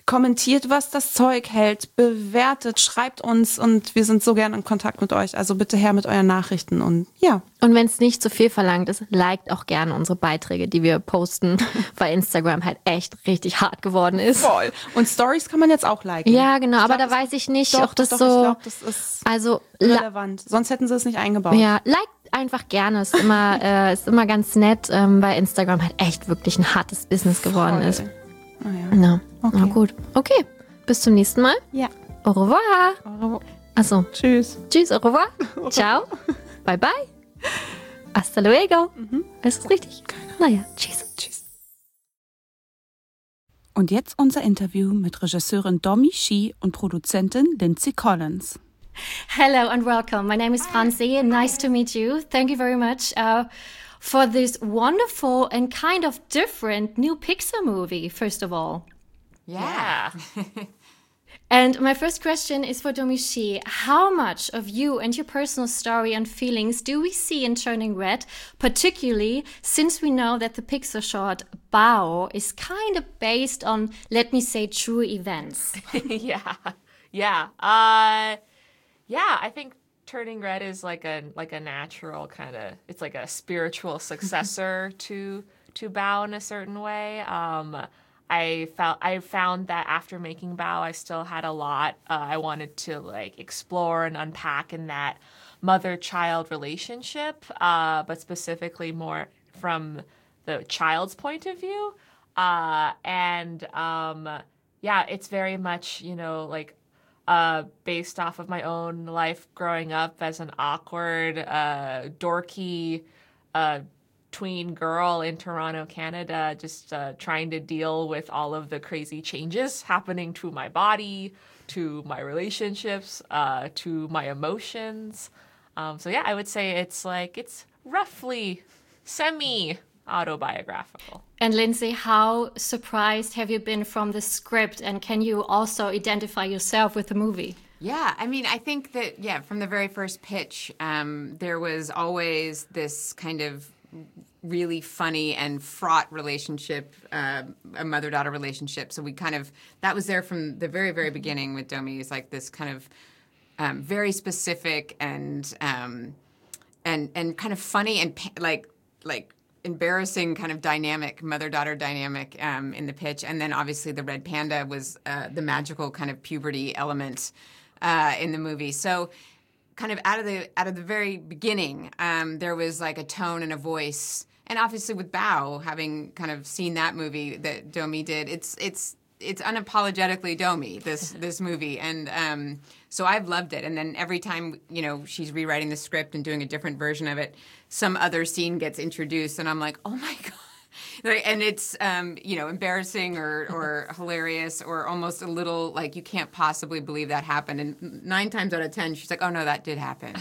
kommentiert, was das Zeug hält, bewertet, schreibt uns und wir sind so gern in Kontakt mit euch. Also bitte her mit euren Nachrichten und ja. Und wenn es nicht zu viel verlangt ist, liked auch gerne unsere Beiträge, die wir posten, weil Instagram halt echt richtig hart geworden ist. Voll. Und Stories kann man jetzt auch liken. Ja, genau, Ich aber glaub, da weiß ich nicht, doch, ob das doch, so... Ich glaube, das ist also, relevant. Sonst hätten sie es nicht eingebaut. Ja, liked einfach gerne. Ist immer, äh, ist immer ganz nett, ähm, weil Instagram halt echt wirklich ein hartes Business geworden Voll. ist. Oh ja. Na, Okay. na gut. Okay, bis zum nächsten Mal. Ja. Au revoir. Achso. Tschüss. Tschüss, au revoir. Ciao. Bye, bye. Hasta luego. Mhm. Ist das richtig? Naja, tschüss. Tschüss. Und jetzt unser Interview mit Regisseurin Domi Shi und Produzentin Lindsay Collins. Hello and welcome. My name is Franzi. Nice to meet you. Thank you very much uh, for this wonderful and kind of different new Pixar movie, first of all. Yeah. And my first question is for Domi Shi. How much of you and your personal story and feelings do we see in Turning Red, particularly since we know that the Pixar short Bao is kind of based on, let me say, true events? yeah. Yeah. Uh, yeah, I think Turning Red is like a like a natural kind of, it's like a spiritual successor to to Bao in a certain way. Um, I felt I found that after making Bao, I still had a lot uh, I wanted to like explore and unpack in that mother-child relationship, uh, but specifically more from the child's point of view. Uh, and um, yeah, it's very much, you know, like uh, based off of my own life growing up as an awkward, uh, dorky, uh, tween girl in Toronto, Canada, just uh, trying to deal with all of the crazy changes happening to my body, to my relationships, uh, to my emotions. Um, so yeah, I would say it's like, it's roughly semi-autobiographical. And Lindsay, how surprised have you been from the script, and can you also identify yourself with the movie? Yeah, I mean, I think that, yeah, from the very first pitch, um, there was always this kind of really funny and fraught relationship, uh, a mother-daughter relationship. So we kind of, that was there from the very, very beginning with Domi. It's like this kind of um, very specific and um, and and kind of funny and pa- like like embarrassing kind of dynamic, mother-daughter dynamic um, in the pitch. And then obviously the red panda was uh, the magical kind of puberty element uh, in the movie. So kind of out of the out of the very beginning, um, there was like a tone and a voice, and obviously with Bao, having kind of seen that movie that Domi did, it's it's it's unapologetically Domi, this this movie, and um, so I've loved it. And then every time, you know, she's rewriting the script and doing a different version of it, some other scene gets introduced, and I'm like, oh my god. And it's, um, you know, embarrassing or, or hilarious or almost a little like you can't possibly believe that happened. And nine times out of ten, she's like, oh, no, that did happen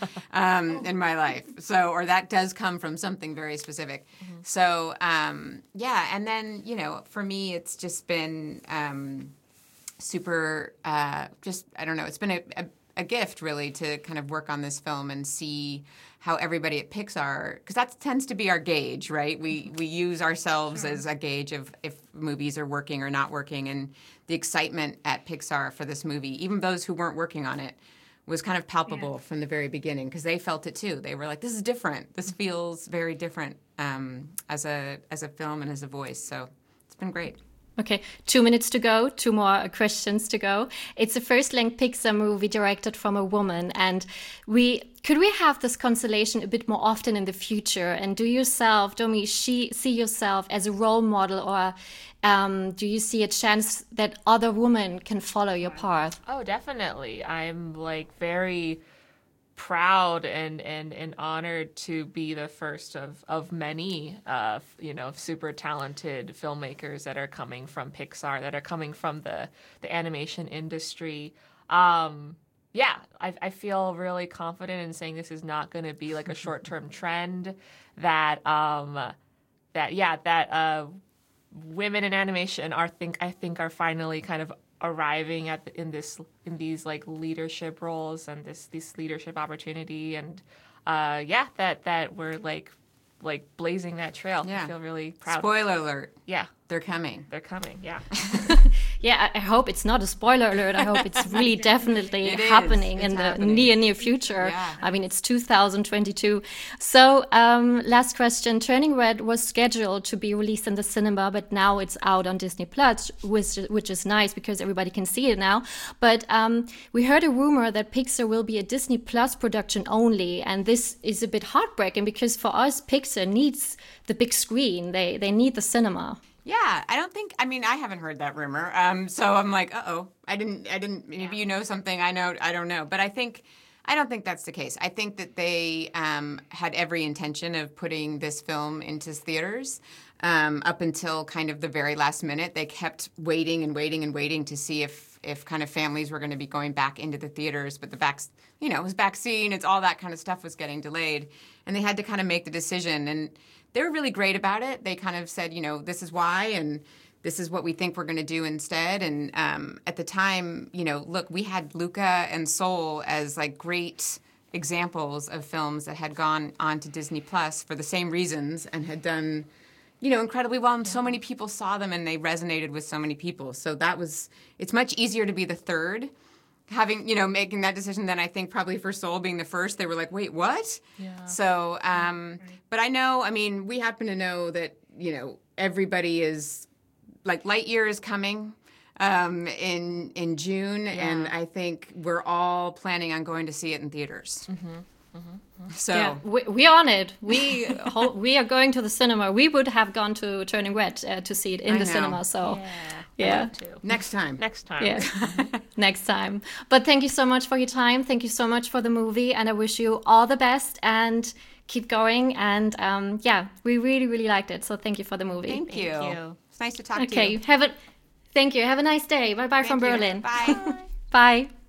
um, in my life. So, or that does come from something very specific. Mm-hmm. So, um, yeah. And then, you know, for me, it's just been um, super, uh, just, I don't know, it's been a, a, a gift really to kind of work on this film and see how everybody at Pixar, because that tends to be our gauge, right? We we use ourselves sure. as a gauge of if movies are working or not working, and the excitement at Pixar for this movie, even those who weren't working on it, was kind of palpable yeah. from the very beginning, because they felt it too. They were like, "This is different. This feels very different um, as a as a film and as a voice." So it's been great. Okay, two minutes to go, two more questions to go. It's a first-length Pixar movie directed from a woman, and we could we have this constellation a bit more often in the future? And do yourself, Domi, she see yourself as a role model, or um, do you see a chance that other women can follow your path? Oh, definitely. I'm like very proud and, and, and honored to be the first of, of many, uh, you know, super talented filmmakers that are coming from Pixar, that are coming from the, the animation industry. Um, yeah, I, I feel really confident in saying this is not going to be like a short-term trend, that, um, that yeah, that uh, women in animation are think I think are finally kind of arriving at the, in this in these like leadership roles and this this leadership opportunity, and uh yeah that that we're like like blazing that trail. Yeah. I feel really proud. Spoiler alert. Yeah, they're coming. They're coming. Yeah. Yeah, I, I hope it's not a spoiler alert. I hope it's really definitely it happening is. in It's the happening. near, near future. Yeah. I mean, it's two thousand twenty-two. So, um, last question. Turning Red was scheduled to be released in the cinema, but now it's out on Disney Plus, which, which is nice because everybody can see it now. But um, we heard a rumor that Pixar will be a Disney Plus production only, and this is a bit heartbreaking because for us, Pixar needs the big screen. They they need the cinema. Yeah, I don't think. I mean, I haven't heard that rumor. Um, so I'm like, uh oh, I didn't. I didn't. Maybe you know something. I know. I don't know. But I think, I don't think that's the case. I think that they um, had every intention of putting this film into theaters. Um, up until kind of the very last minute, they kept waiting and waiting and waiting to see if if kind of families were going to be going back into the theaters. But the vac, you know, it was vaccine. It's all that kind of stuff was getting delayed, and they had to kind of make the decision. And they were really great about it. They kind of said, you know, this is why, and this is what we think we're going to do instead. And um, at the time, you know, look, we had Luca and Soul as like great examples of films that had gone on to Disney Plus for the same reasons and had done, you know, incredibly well. And so many people saw them and they resonated with so many people. So that was, it's much easier to be the third. Having, you know, making that decision than I think probably for Soul being the first, they were like, wait, what? Yeah. So, um, but I know, I mean, we happen to know that, you know, everybody is, like Lightyear is coming um, in in June, yeah. and I think we're all planning on going to see it in theaters. Mm-hmm. Mm-hmm. So yeah, we, we're on it. We ho- we are going to the cinema. We would have gone to Turning Red uh, to see it in I the know. cinema. So Yeah. yeah, next time. Next time. yeah, next time. But thank you so much for your time. Thank you so much for the movie, and I wish you all the best and keep going. And um, yeah, we really really liked it. So thank you for the movie. Thank you. Thank you. It's nice to talk Okay, to you. have a thank you. Have a nice day. Bye bye from Thank you. Berlin. Bye. Bye.